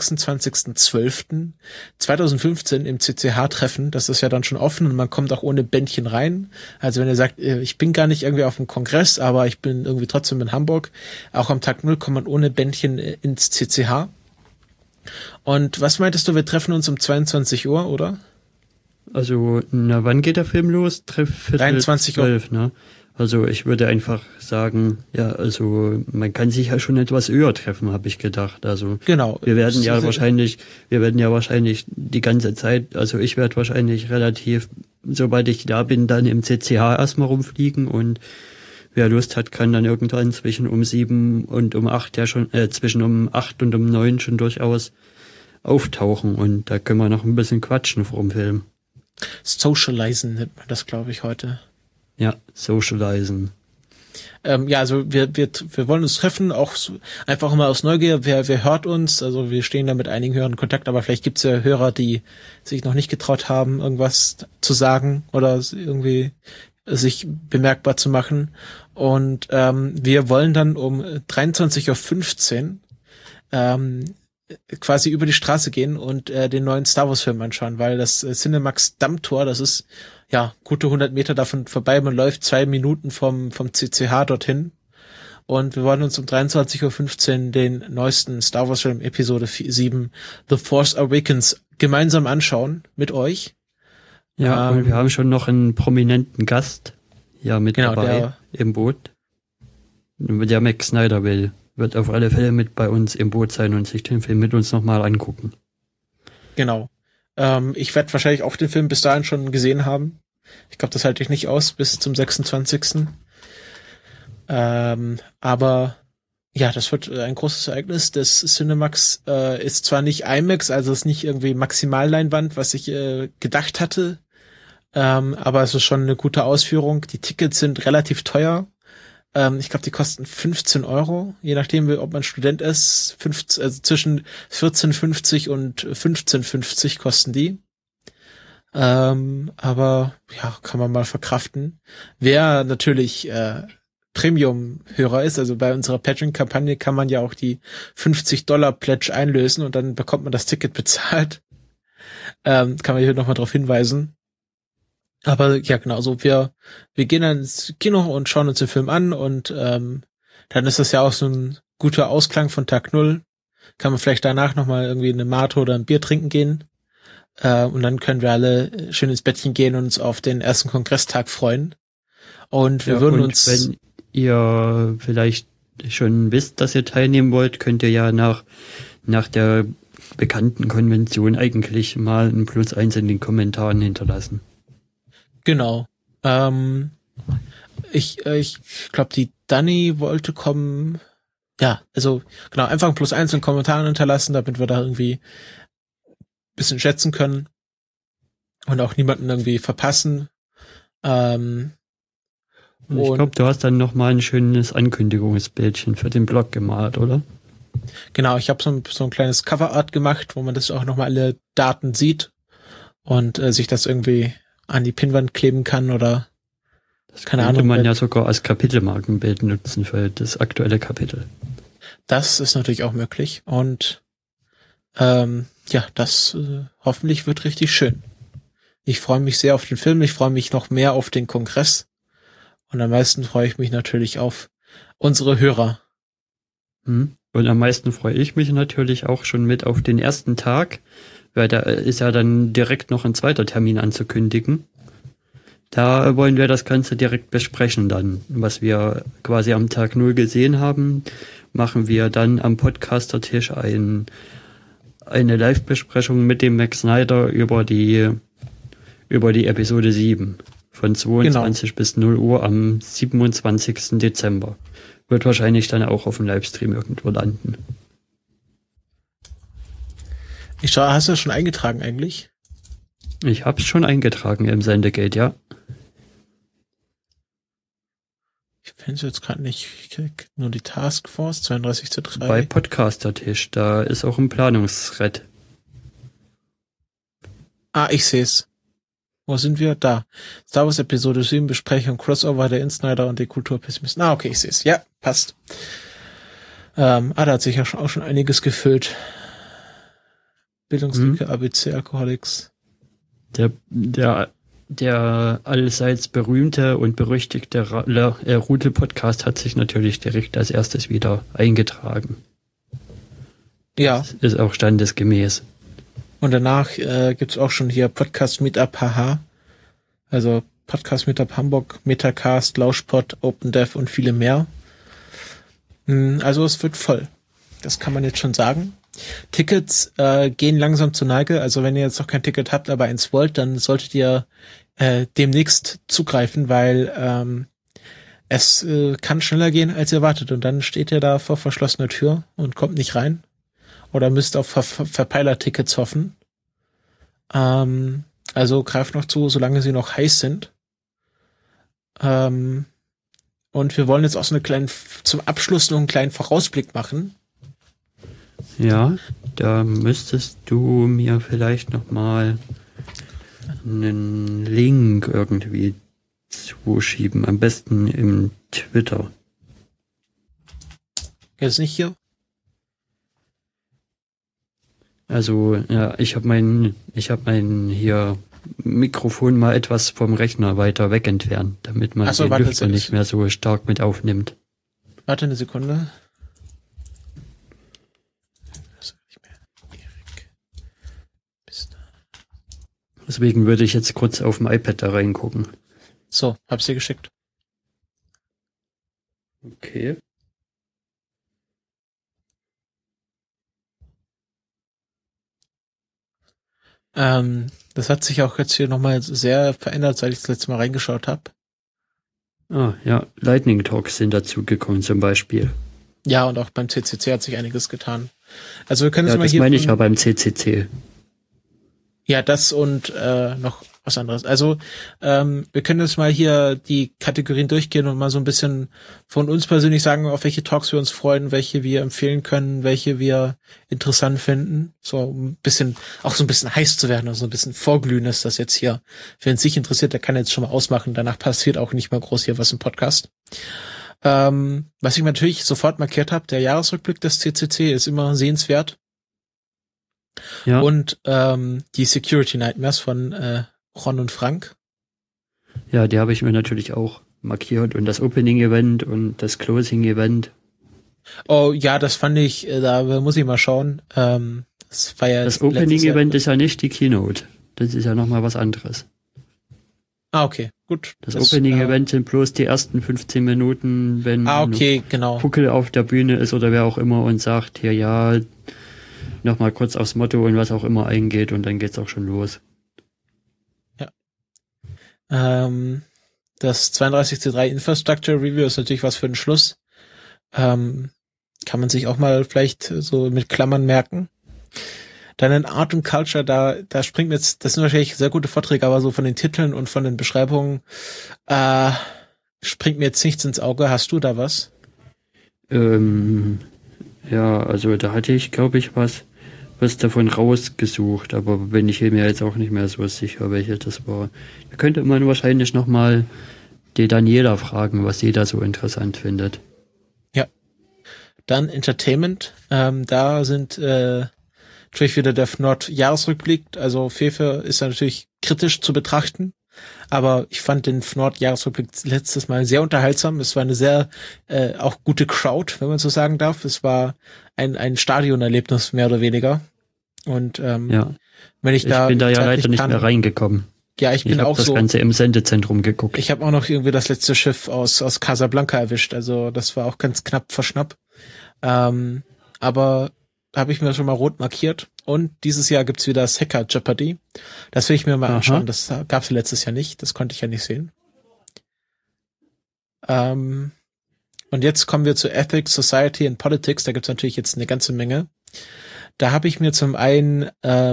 26.12.2015 im CCH treffen. Das ist ja dann schon offen und man kommt auch ohne Bändchen rein. Also wenn ihr sagt, ich bin gar nicht irgendwie auf dem Kongress, aber ich bin irgendwie trotzdem in Hamburg, auch am Tag 0 kommt man ohne Bändchen ins CCH. Und was meintest du, wir treffen uns um 22 Uhr, oder? Also, wann geht der Film los? 23 Uhr. 12, ne? Also ich würde einfach sagen, ja, also man kann sich ja schon etwas eher treffen, habe ich gedacht. Also genau. Wir werden ja wahrscheinlich die ganze Zeit, also ich werde wahrscheinlich relativ, sobald ich da bin, dann im CCH erstmal rumfliegen und wer Lust hat, kann dann irgendwann zwischen um 7 und um 8 ja schon, zwischen um 8 und um 9 schon durchaus auftauchen und da können wir noch ein bisschen quatschen vor dem Film. Socializen nennt man das, glaube ich, heute. Ja, socialisen. Ja, also wir wollen uns treffen, auch so, einfach mal aus Neugier, wer hört uns, also wir stehen da mit einigen Hörern in Kontakt, aber vielleicht gibt's ja Hörer, die sich noch nicht getraut haben, irgendwas zu sagen oder irgendwie sich bemerkbar zu machen. Und wir wollen dann um 23.15 Uhr quasi über die Straße gehen und den neuen Star Wars Film anschauen, weil das Cinemax Dammtor, das ist ja gute 100 Meter davon vorbei, man läuft 2 Minuten vom CCH dorthin und wir wollen uns um 23.15 Uhr den neuesten Star Wars Film Episode 7 The Force Awakens gemeinsam anschauen mit euch. Ja, und wir haben schon noch einen prominenten Gast mit dabei im Boot. Der Max Snyder wird auf alle Fälle mit bei uns im Boot sein und sich den Film mit uns nochmal angucken. Genau. Ich werde wahrscheinlich auch den Film bis dahin schon gesehen haben. Ich glaube, das halte ich nicht aus bis zum 26. Aber ja, das wird ein großes Ereignis. Das Cinemax ist zwar nicht IMAX, also ist nicht irgendwie Maximalleinwand, was ich gedacht hatte, aber es ist schon eine gute Ausführung. Die Tickets sind relativ teuer. Ich glaube, die kosten 15 €, je nachdem, ob man Student ist. Also zwischen 14,50 und 15,50 kosten die. Aber ja, kann man mal verkraften. Wer natürlich Premium-Hörer ist. Also bei unserer Patreon-Kampagne kann man ja auch die $50 einlösen und dann bekommt man das Ticket bezahlt. Kann man hier nochmal darauf hinweisen. Aber ja, genau, so wir gehen dann ins Kino und schauen uns den Film an und dann ist das ja auch so ein guter Ausklang von Tag 0. Kann man vielleicht danach nochmal irgendwie eine Mate oder ein Bier trinken gehen. Und dann können wir alle schön ins Bettchen gehen und uns auf den ersten Kongresstag freuen. Und wir würden uns... Wenn ihr vielleicht schon wisst, dass ihr teilnehmen wollt, könnt ihr ja nach der bekannten Konvention eigentlich mal ein +1 in den Kommentaren hinterlassen. Genau. Ich glaube, die Dani wollte kommen. Ja, also genau, einfach ein +1 in den Kommentaren hinterlassen, damit wir da irgendwie ein bisschen schätzen können und auch niemanden irgendwie verpassen. Und ich glaube, du hast dann nochmal ein schönes Ankündigungsbildchen für den Blog gemalt, oder? Genau, ich habe so ein kleines Coverart gemacht, wo man das auch nochmal alle Daten sieht und sich das irgendwie an die Pinnwand kleben kann oder keine Ahnung. Könnte man ja sogar als Kapitelmarkenbild nutzen für das aktuelle Kapitel. Das ist natürlich auch möglich und das hoffentlich wird richtig schön. Ich freue mich sehr auf den Film, ich freue mich noch mehr auf den Kongress und am meisten freue ich mich natürlich auf unsere Hörer. Und am meisten freue ich mich natürlich auch schon mit auf den ersten Tag, weil da ist ja dann direkt noch ein zweiter Termin anzukündigen. Da wollen wir das Ganze direkt besprechen dann. Was wir quasi am Tag 0 gesehen haben, machen wir dann am Podcaster-Tisch eine Live-Besprechung mit dem Max Snyder über die Episode 7 von 22 bis 0 Uhr am 27. Dezember. Wird wahrscheinlich dann auch auf dem Livestream irgendwo landen. Ich schaue, hast du das schon eingetragen eigentlich? Ich habe es schon eingetragen im Sendegate, ja. Ich finde es jetzt gerade nicht. Ich krieg nur die Taskforce 32:3. Bei Podcaster-Tisch, da ist auch ein Planungsthread. Ich sehe es. Wo sind wir? Da. Star Wars Episode 7 Besprechung, Crossover der Insider und die Kulturpessimisten. Okay, ich sehe es. Ja, passt. Da hat sich ja auch schon einiges gefüllt. Bildungslücke, ABC, Alkoholics. Der allseits berühmte und berüchtigte Rute-Podcast hat sich natürlich direkt als erstes wieder eingetragen. Ja. Das ist auch standesgemäß. Und danach gibt's auch schon hier Podcast Meetup HH. Also Podcast Meetup Hamburg, Metacast, Lauschpod, OpenDev und viele mehr. Also es wird voll. Das kann man jetzt schon sagen. Tickets gehen langsam zur Neige. Also wenn ihr jetzt noch kein Ticket habt, aber eins wollt, dann solltet ihr demnächst zugreifen, weil es kann schneller gehen, als ihr erwartet. Und dann steht ihr da vor verschlossener Tür und kommt nicht rein. Oder müsst auf Verpeiler-Tickets hoffen. Also greift noch zu, solange sie noch heiß sind. Und wir wollen jetzt auch so zum Abschluss noch einen kleinen Vorausblick machen. Ja, da müsstest du mir vielleicht nochmal einen Link irgendwie zuschieben. Am besten im Twitter. Jetzt nicht hier? Also, ja, ich habe mein hier Mikrofon mal etwas vom Rechner weiter weg entfernt, damit man den Lüfter nicht mehr so stark mit aufnimmt. Warte eine Sekunde. Deswegen würde ich jetzt kurz auf dem iPad da reingucken. So, hab's dir geschickt. Okay. Das hat sich auch jetzt hier nochmal sehr verändert, seit ich das letzte Mal reingeschaut habe. Ah, ja, Lightning Talks sind dazu gekommen zum Beispiel. Ja, und auch beim CCC hat sich einiges getan. Also wir können ja, jetzt mal das hier... meine ich ja beim CCC. Ja, das und noch was anderes. Also wir können jetzt mal hier die Kategorien durchgehen und mal so ein bisschen von uns persönlich sagen, auf welche Talks wir uns freuen, welche wir empfehlen können, welche wir interessant finden. So ein bisschen, auch so ein bisschen heiß zu werden, also ein bisschen vorglühen ist das jetzt hier. Wenn es sich interessiert, der kann jetzt schon mal ausmachen. Danach passiert auch nicht mal groß hier was im Podcast. Was ich mir natürlich sofort markiert habe, der Jahresrückblick des CCC ist immer sehenswert. Ja. Und die Security Nightmares von Ron und Frank. Ja, die habe ich mir natürlich auch markiert. Und das Opening-Event und das Closing-Event. Oh ja, das fand ich, da muss ich mal schauen. Das war ja Das Opening-Event ist ja nicht die Keynote. Das ist ja nochmal was anderes. Ah, okay, gut. Das Opening-Event sind bloß die ersten 15 Minuten, wenn genau. Puckel auf der Bühne ist oder wer auch immer und sagt, hier ja, nochmal kurz aufs Motto und was auch immer eingeht und dann geht's auch schon los. Ja. Das 32C3 Infrastructure Review ist natürlich was für den Schluss. Kann man sich auch mal vielleicht so mit Klammern merken. Dann in Art and Culture, da springt mir jetzt, das sind wahrscheinlich sehr gute Vorträge, aber so von den Titeln und von den Beschreibungen springt mir jetzt nichts ins Auge. Hast du da was? Ja, also da hatte ich, glaube ich, was davon rausgesucht, aber bin ich mir jetzt auch nicht mehr so sicher, welche das war. Da könnte man wahrscheinlich nochmal die Daniela fragen, was sie da so interessant findet. Ja. Dann Entertainment. Da sind natürlich wieder der Fnord-Jahresrückblick. Also Fefe ist ja natürlich kritisch zu betrachten. Aber ich fand den Fnord-Jahresrückblick letztes Mal sehr unterhaltsam. Es war eine sehr auch gute Crowd, wenn man so sagen darf. Es war ein Stadionerlebnis, mehr oder weniger. Und ja. wenn ich bin da ja leider nicht mehr reingekommen. Ja, ich bin auch so. Ich habe das Ganze im Sendezentrum geguckt. Ich habe auch noch irgendwie das letzte Schiff aus Casablanca erwischt. Also das war auch ganz knapp vor Schnapp. Aber habe ich mir schon mal rot markiert. Und dieses Jahr gibt's wieder das Hacker Jeopardy. Das will ich mir mal anschauen. Das gab's letztes Jahr nicht. Das konnte ich ja nicht sehen. Und jetzt kommen wir zu Ethics, Society and Politics. Da gibt's natürlich jetzt eine ganze Menge. Da habe ich mir zum einen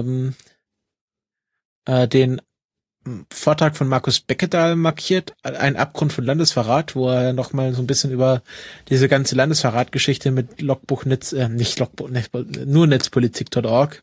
den Vortrag von Markus Beckedahl markiert, ein Abgrund von Landesverrat, wo er nochmal so ein bisschen über diese ganze Landesverrat-Geschichte mit nur Netzpolitik.org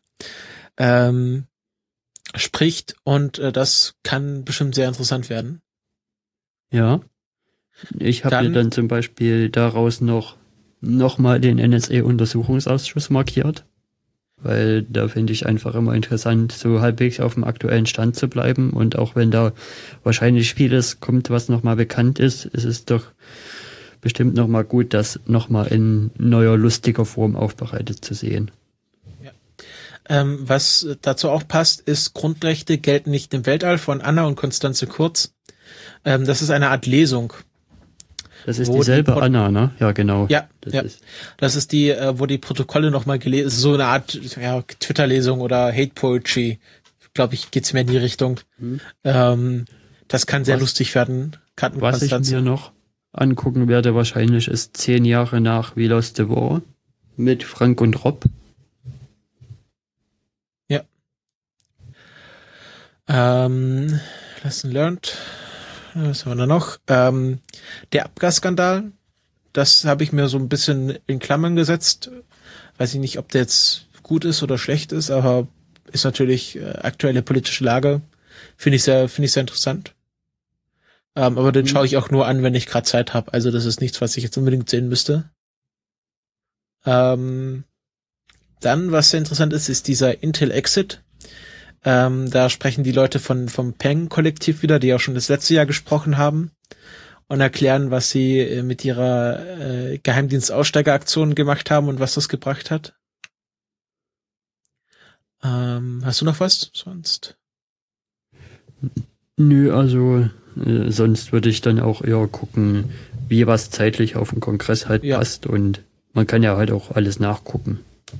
spricht und das kann bestimmt sehr interessant werden. Ja, ich habe mir dann zum Beispiel daraus noch mal den NSA-Untersuchungsausschuss markiert. Weil da finde ich einfach immer interessant, so halbwegs auf dem aktuellen Stand zu bleiben. Und auch wenn da wahrscheinlich vieles kommt, was nochmal bekannt ist, ist es doch bestimmt nochmal gut, das nochmal in neuer, lustiger Form aufbereitet zu sehen. Ja. Was dazu auch passt, ist Grundrechte gelten nicht im Weltall von Anna und Konstanze Kurz. Das ist eine Art Lesung. Das ist dieselbe Anna, ne? Ja, genau. Ja, das ist die, wo die Protokolle nochmal gelesen, so eine Art Twitter-Lesung oder Hate Poetry. Glaube ich, geht's mehr in die Richtung. Das kann sehr lustig werden. Was ich mir noch angucken werde, wahrscheinlich ist 10 Jahre nach We Lost the War mit Frank und Rob. Ja. Lesson learned. Was haben wir da noch? Der Abgasskandal, das habe ich mir so ein bisschen in Klammern gesetzt. Weiß ich nicht, ob der jetzt gut ist oder schlecht ist, aber ist natürlich aktuelle politische Lage. Finde ich sehr interessant. Aber den schaue ich auch nur an, wenn ich gerade Zeit habe. Also das ist nichts, was ich jetzt unbedingt sehen müsste. Dann, was sehr interessant ist, ist dieser Intel Exit. Da sprechen die Leute vom Peng-Kollektiv wieder, die auch schon das letzte Jahr gesprochen haben und erklären, was sie mit ihrer Geheimdienstaussteigeraktion gemacht haben und was das gebracht hat. Hast du noch was sonst? Nö, also sonst würde ich dann auch eher gucken, wie was zeitlich auf den Kongress halt passt und man kann ja halt auch alles nachgucken.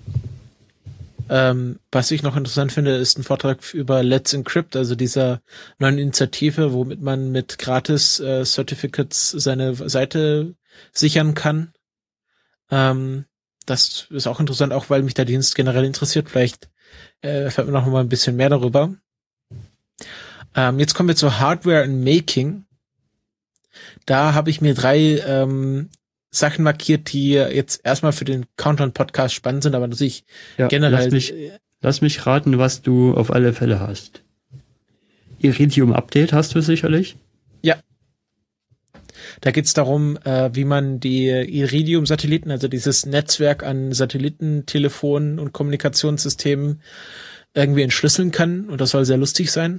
Was ich noch interessant finde, ist ein Vortrag über Let's Encrypt, also dieser neuen Initiative, womit man mit gratis Certificates seine Seite sichern kann. Das ist auch interessant, auch weil mich der Dienst generell interessiert. Vielleicht erfährt man noch mal ein bisschen mehr darüber. Jetzt kommen wir zu Hardware and Making. Da habe ich mir 3 Sachen markiert, die jetzt erstmal für den Countdown-Podcast spannend sind, aber natürlich generell... Lass mich raten, was du auf alle Fälle hast. Iridium Update hast du sicherlich? Ja. Da geht's darum, wie man die Iridium-Satelliten, also dieses Netzwerk an Satellitentelefonen und Kommunikationssystemen irgendwie entschlüsseln kann. Und das soll sehr lustig sein.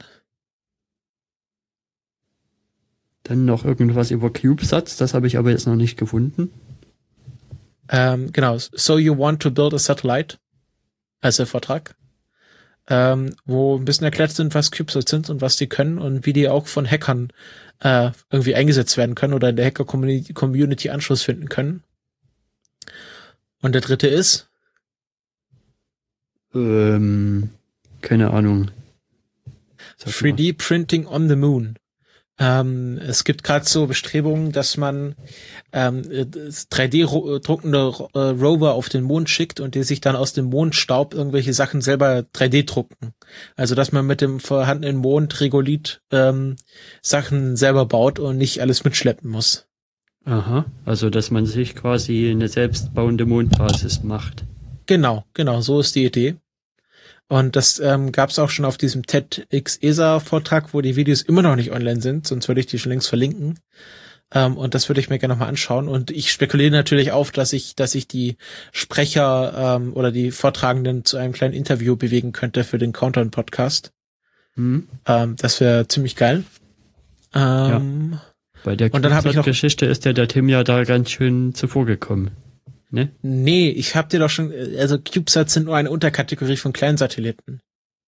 Dann noch irgendwas über CubeSats, das habe ich aber jetzt noch nicht gefunden. Genau, So You Want to Build a Satellite, als der Vortrag, wo ein bisschen erklärt sind, was CubeSats sind und was die können und wie die auch von Hackern irgendwie eingesetzt werden können oder in der Hacker-Community Anschluss finden können. Und der dritte ist? Keine Ahnung. 3D-Printing on the Moon. Es gibt gerade so Bestrebungen, dass man 3D-druckende Rover auf den Mond schickt und die sich dann aus dem Mondstaub irgendwelche Sachen selber 3D drucken. Also dass man mit dem vorhandenen Mondregolith Sachen selber baut und nicht alles mitschleppen muss. Aha, also dass man sich quasi eine selbstbauende Mondbasis macht. Genau, so ist die Idee. Und das gab es auch schon auf diesem TEDx-ESA-Vortrag, wo die Videos immer noch nicht online sind, sonst würde ich die schon längst verlinken. Und das würde ich mir gerne nochmal anschauen. Und ich spekuliere natürlich auf, dass ich die Sprecher oder die Vortragenden zu einem kleinen Interview bewegen könnte für den Countdown-Podcast. Das wäre ziemlich geil. Ja. Bei der Geschichte ist der Tim ja da ganz schön zuvor gekommen. Ne? Nee, ich hab dir doch schon, also CubeSats sind nur eine Unterkategorie von Kleinsatelliten.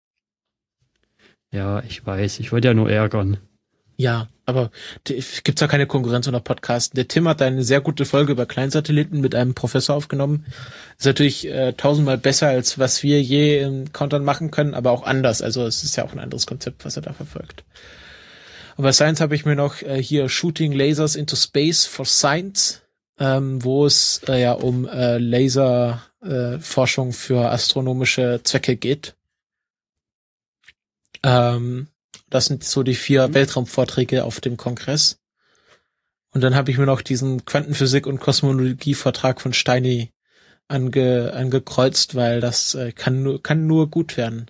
Ja, ich weiß, ich wollte ja nur ärgern. Ja, aber gibt's ja keine Konkurrenz unter Podcasten. Der Tim hat eine sehr gute Folge über Kleinsatelliten mit einem Professor aufgenommen. Ist natürlich 1000-mal besser, als was wir je im Countdown machen können, aber auch anders. Also es ist ja auch ein anderes Konzept, was er da verfolgt. Und bei Science habe ich mir noch hier Shooting Lasers into Space for Science, wo es um Laserforschung für astronomische Zwecke geht. Das sind so die 4 Weltraumvorträge auf dem Kongress. Und dann habe ich mir noch diesen Quantenphysik- und Kosmologie-Vortrag von Steini angekreuzt, weil das kann nur gut werden.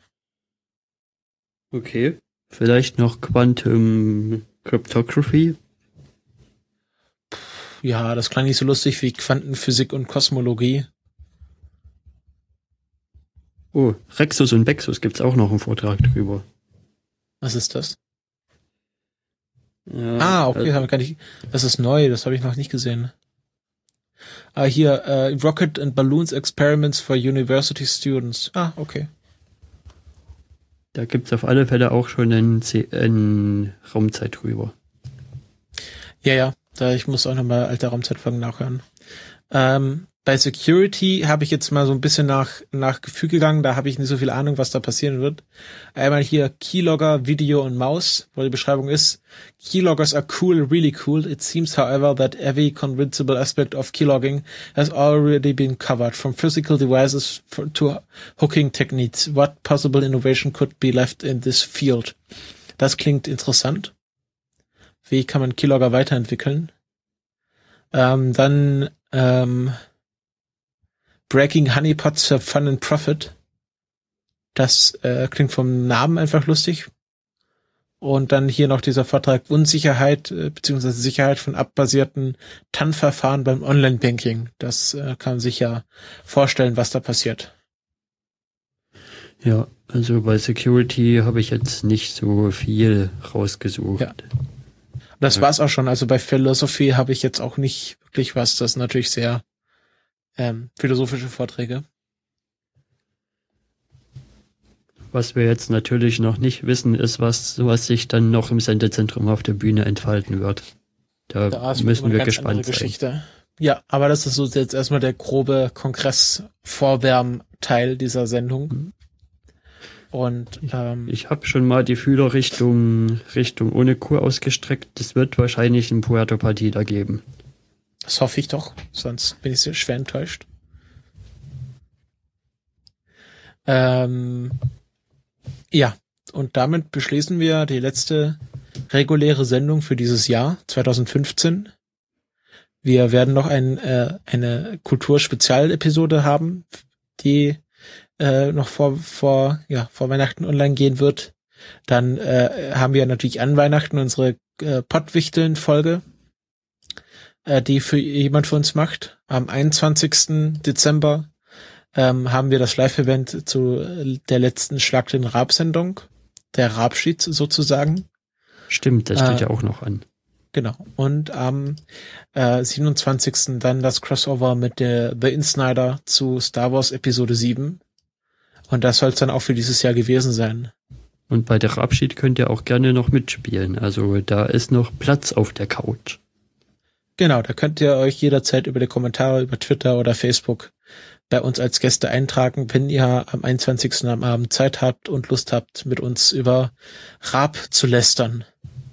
Okay. Vielleicht noch Quantum Cryptography? Ja, das klang nicht so lustig wie Quantenphysik und Kosmologie. Oh, Rexus und Bexus gibt's auch noch einen Vortrag drüber. Was ist das? Ja, okay, habe ich gar nicht. Das ist neu, das habe ich noch nicht gesehen. Hier, Rocket and Balloons Experiments for University Students. Okay. Da gibt's auf alle Fälle auch schon einen Raumzeit drüber. Ja, ich muss auch nochmal alte Raumzeitfolgen nachhören. Bei Security habe ich jetzt mal so ein bisschen nach Gefühl gegangen, da habe ich nicht so viel Ahnung, was da passieren wird. Einmal hier Keylogger, Video und Maus, wo die Beschreibung ist: Keyloggers are cool, really cool. It seems, however, that every convincible aspect of keylogging has already been covered, from physical devices to hooking techniques. What possible innovation could be left in this field? Das klingt interessant. Wie kann man Keylogger weiterentwickeln? Dann Breaking Honeypots for Fun and Profit. Das klingt vom Namen einfach lustig. Und dann hier noch dieser Vortrag Unsicherheit bzw. Sicherheit von abbasierten TAN-Verfahren beim Online-Banking. Das kann man sich ja vorstellen, was da passiert. Ja, also bei Security habe ich jetzt nicht so viel rausgesucht. Ja. Das war's auch schon. Also bei Philosophy habe ich jetzt auch nicht wirklich was. Das ist natürlich sehr philosophische Vorträge. Was wir jetzt natürlich noch nicht wissen, ist, was sich dann noch im Sendezentrum auf der Bühne entfalten wird. Da müssen wir gespannt sein. Ja, aber das ist so jetzt erstmal der grobe Kongress-Vorwärmteil dieser Sendung. Und ich habe schon mal die Fühler Richtung ohne Kur ausgestreckt. Es wird wahrscheinlich einen Puerto Partida geben. Das hoffe ich doch, sonst bin ich sehr schwer enttäuscht. Ja, und damit beschließen wir die letzte reguläre Sendung für dieses Jahr 2015. Wir werden noch eine Kulturspezialepisode haben, die noch vor Weihnachten online gehen wird. Dann haben wir natürlich an Weihnachten unsere Pottwichteln-Folge. die für jemand für uns macht. Am 21. Dezember haben wir das Live-Event zu der letzten Schlag den Raab-Sendung, der Raab-Sheet sozusagen. Stimmt, das steht ja auch noch an. Genau. Und am 27. dann das Crossover mit der The Insnider zu Star Wars Episode 7. Und das soll es dann auch für dieses Jahr gewesen sein. Und bei der Abschied könnt ihr auch gerne noch mitspielen. Also da ist noch Platz auf der Couch. Genau, da könnt ihr euch jederzeit über die Kommentare, über Twitter oder Facebook bei uns als Gäste eintragen, wenn ihr am 21. am Abend Zeit habt und Lust habt, mit uns über Raab zu lästern.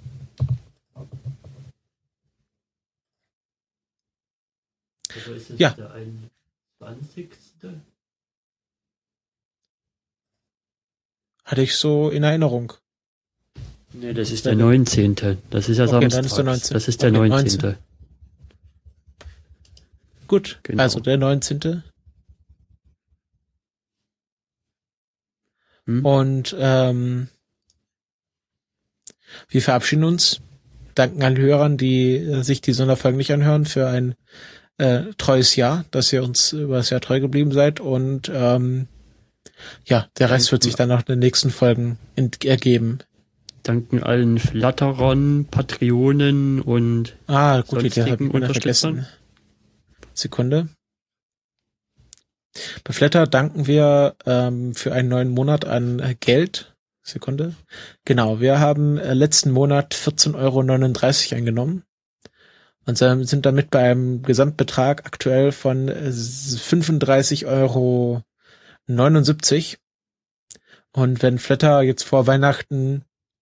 Also ist es Ja. der 21.? Hatte ich so in Erinnerung. Nee, das ist der 19. Das ist ja Okay, dann Samstag. ist der 19.. Das ist der Okay, 19. 19.. Gut, Genau. also der 19. Und wir verabschieden uns, danken allen Hörern, die sich die Sonderfolgen nicht anhören, für ein treues Jahr, dass ihr uns über das Jahr treu geblieben seid. Und ja, der Rest wird sich dann nach den nächsten Folgen ergeben. Danken allen Flatterern, Patreonen und Gut, die habe ich wieder vergessen. Sekunde. Bei Flatter danken wir für einen neuen Monat an Geld. Sekunde. Genau, wir haben letzten Monat 14,39 € eingenommen und sind damit bei einem Gesamtbetrag aktuell von 35,79 €. Und wenn Flatter jetzt vor Weihnachten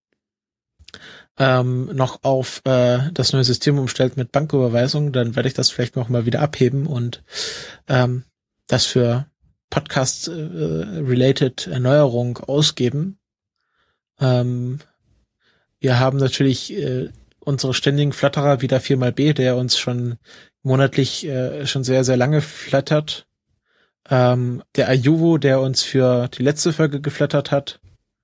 noch auf das neue System umstellt mit Banküberweisung, dann werde ich das vielleicht noch mal wieder abheben und das für Podcast-related Erneuerung ausgeben. Wir haben natürlich unsere ständigen Flatterer wie der 4xB, der uns schon monatlich schon sehr, sehr lange flattert. Der Ayuvo, der uns für die letzte Folge geflattert hat.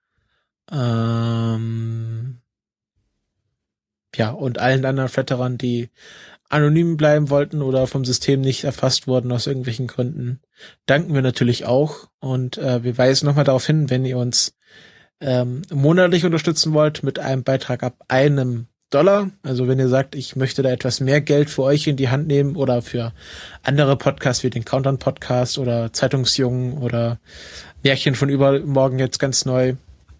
Ja, und allen anderen Flatterern, die anonym bleiben wollten oder vom System nicht erfasst wurden aus irgendwelchen Gründen, danken wir natürlich auch. Und wir weisen nochmal darauf hin, wenn ihr uns monatlich unterstützen wollt mit einem Beitrag ab $1. Also wenn ihr sagt, ich möchte da etwas mehr Geld für euch in die Hand nehmen oder für andere Podcasts wie den Countdown Podcast oder Zeitungsjungen oder Märchen von übermorgen jetzt ganz neu,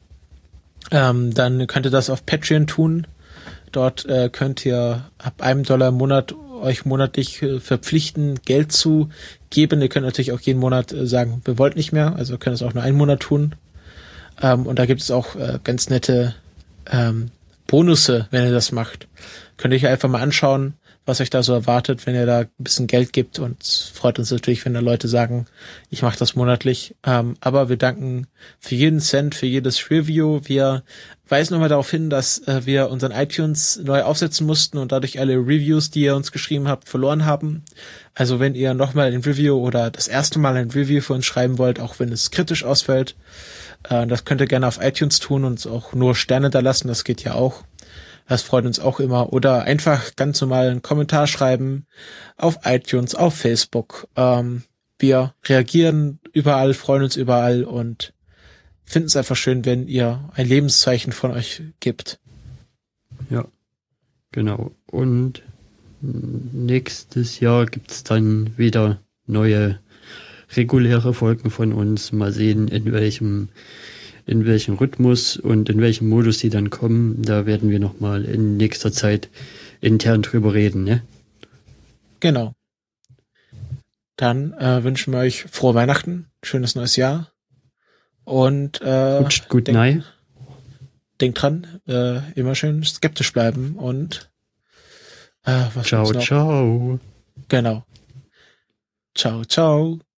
dann könnt ihr das auf Patreon tun. Dort könnt ihr ab $1 im Monat euch monatlich verpflichten, Geld zu geben. Ihr könnt natürlich auch jeden Monat sagen, wir wollten nicht mehr. Also könnt es auch nur einen Monat tun. Und da gibt es auch ganz nette Bonusse, wenn ihr das macht. Könnt ihr euch einfach mal anschauen, was euch da so erwartet, wenn ihr da ein bisschen Geld gibt. Und es freut uns natürlich, wenn da Leute sagen, ich mache das monatlich. Aber wir danken für jeden Cent, für jedes Review. Wir weisen nochmal darauf hin, dass wir unseren iTunes neu aufsetzen mussten und dadurch alle Reviews, die ihr uns geschrieben habt, verloren haben. Also wenn ihr nochmal ein Review oder das erste Mal ein Review für uns schreiben wollt, auch wenn es kritisch ausfällt, das könnt ihr gerne auf iTunes tun und auch nur Sterne da lassen, das geht ja auch. Das freut uns auch immer. Oder einfach ganz normal einen Kommentar schreiben auf iTunes, auf Facebook. Wir reagieren überall, freuen uns überall und finden es einfach schön, wenn ihr ein Lebenszeichen von euch gibt. Ja, genau. Und nächstes Jahr gibt's dann wieder neue reguläre Folgen von uns. Mal sehen, in welchem Rhythmus und in welchem Modus die dann kommen. Da werden wir nochmal in nächster Zeit intern drüber reden, ne? Genau. Dann wünschen wir euch frohe Weihnachten, schönes neues Jahr und gut nein. Denkt dran, immer schön skeptisch bleiben und was ciao, ciao. Genau. Ciao, ciao.